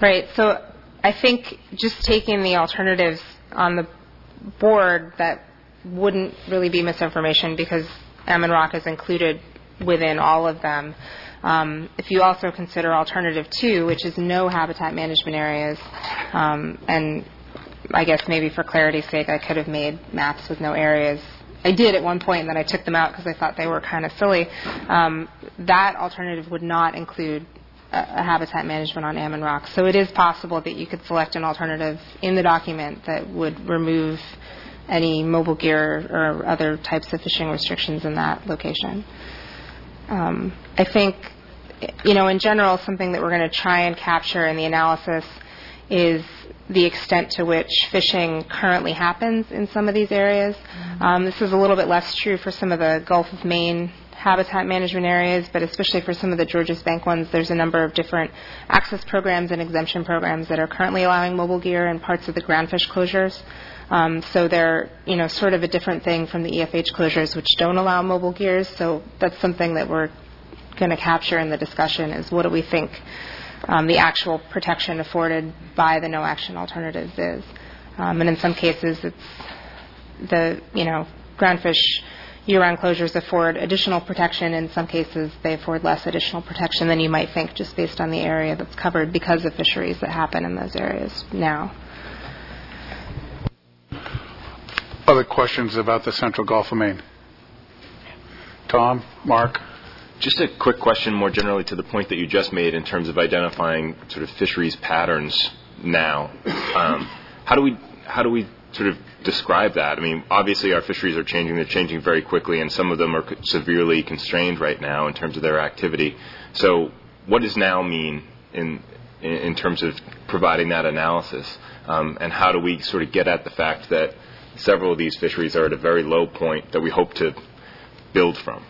Right. So I think just taking the alternatives on the board, that wouldn't really be misinformation because Ammon Rock is included within all of them. Um, if you also consider alternative two, which is no habitat management areas, um, and I guess maybe for clarity's sake, I could have made maps with no areas. I did at one point, and then I took them out because I thought they were kind of silly. Um, that alternative would not include a, a habitat management on Ammon Rock. So it is possible that you could select an alternative in the document that would remove any mobile gear or other types of fishing restrictions in that location. Um, I think, you know, in general, something that we're going to try and capture in the analysis is the extent to which fishing currently happens in some of these areas. Um, this is a little bit less true for some of the Gulf of Maine habitat management areas, but especially for some of the Georges Bank ones, there's a number of different access programs and exemption programs that are currently allowing mobile gear in parts of the groundfish closures. Um, so they're, you know, sort of a different thing from the E F H closures, which don't allow mobile gears. So that's something that we're going to capture in the discussion is what do we think um, the actual protection afforded by the no-action alternatives is. Um, and in some cases, it's the, you know, groundfish year-round closures afford additional protection. In some cases, they afford less additional protection than you might think just based on the area that's covered because of fisheries that happen in those areas now. Other questions about the Central Gulf of Maine? Tom, Mark? Just a quick question more generally to the point that you just made in terms of identifying sort of fisheries patterns now. Um, how do we how do we sort of describe that? I mean, obviously our fisheries are changing. They're changing very quickly, and some of them are severely constrained right now in terms of their activity. So what does now mean in in terms of providing that analysis? Um, and how do we sort of get at the fact that several of these fisheries are at a very low point that we hope to build from?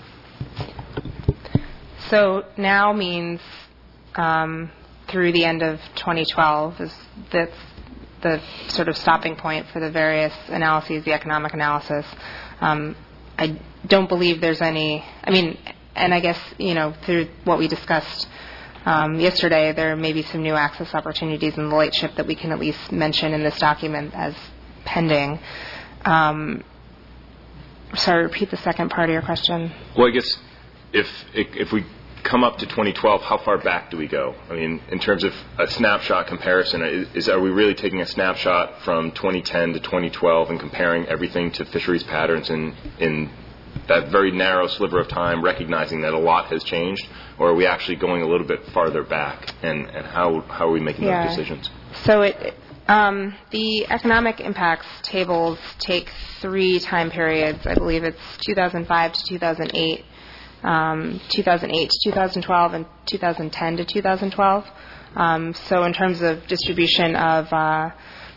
So now means um, through the end of twenty twelve is that's the sort of stopping point for the various analyses, the economic analysis. Um, I don't believe there's any, I mean, and I guess, you know, through what we discussed um, yesterday, there may be some new access opportunities in the Lightship that we can at least mention in this document as pending. Um, sorry, repeat the second part of your question. Well, I guess if if we come up to twenty twelve, how far back do we go? I mean, in terms of a snapshot comparison, is, is are we really taking a snapshot from twenty ten to twenty twelve and comparing everything to fisheries patterns in in that very narrow sliver of time, recognizing that a lot has changed, or are we actually going a little bit farther back, and, and how how are we making yeah. those decisions? So it, um, the economic impacts tables take three time periods. I believe it's two thousand five to two thousand eight. Um, two thousand eight to two thousand twelve and two thousand ten to two thousand twelve. Um, so in terms of distribution of uh,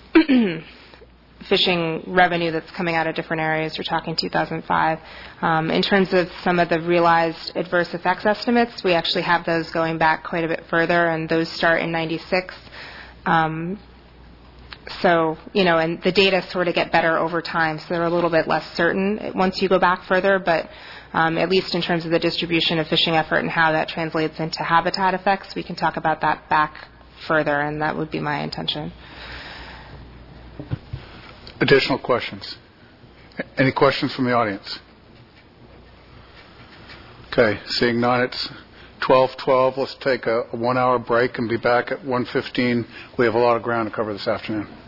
fishing revenue that's coming out of different areas, you're talking two thousand five. Um, in terms of some of the realized adverse effects estimates, we actually have those going back quite a bit further, and those start in ninety-six. Um, so, you know, and the data sort of get better over time, so they're a little bit less certain once you go back further, but Um, at least in terms of the distribution of fishing effort and how that translates into habitat effects, we can talk about that back further, and that would be my intention. Additional questions? Any questions from the audience? Okay, seeing none, it's twelve twelve. Let's take a, a one-hour break and be back at one fifteen. We have a lot of ground to cover this afternoon.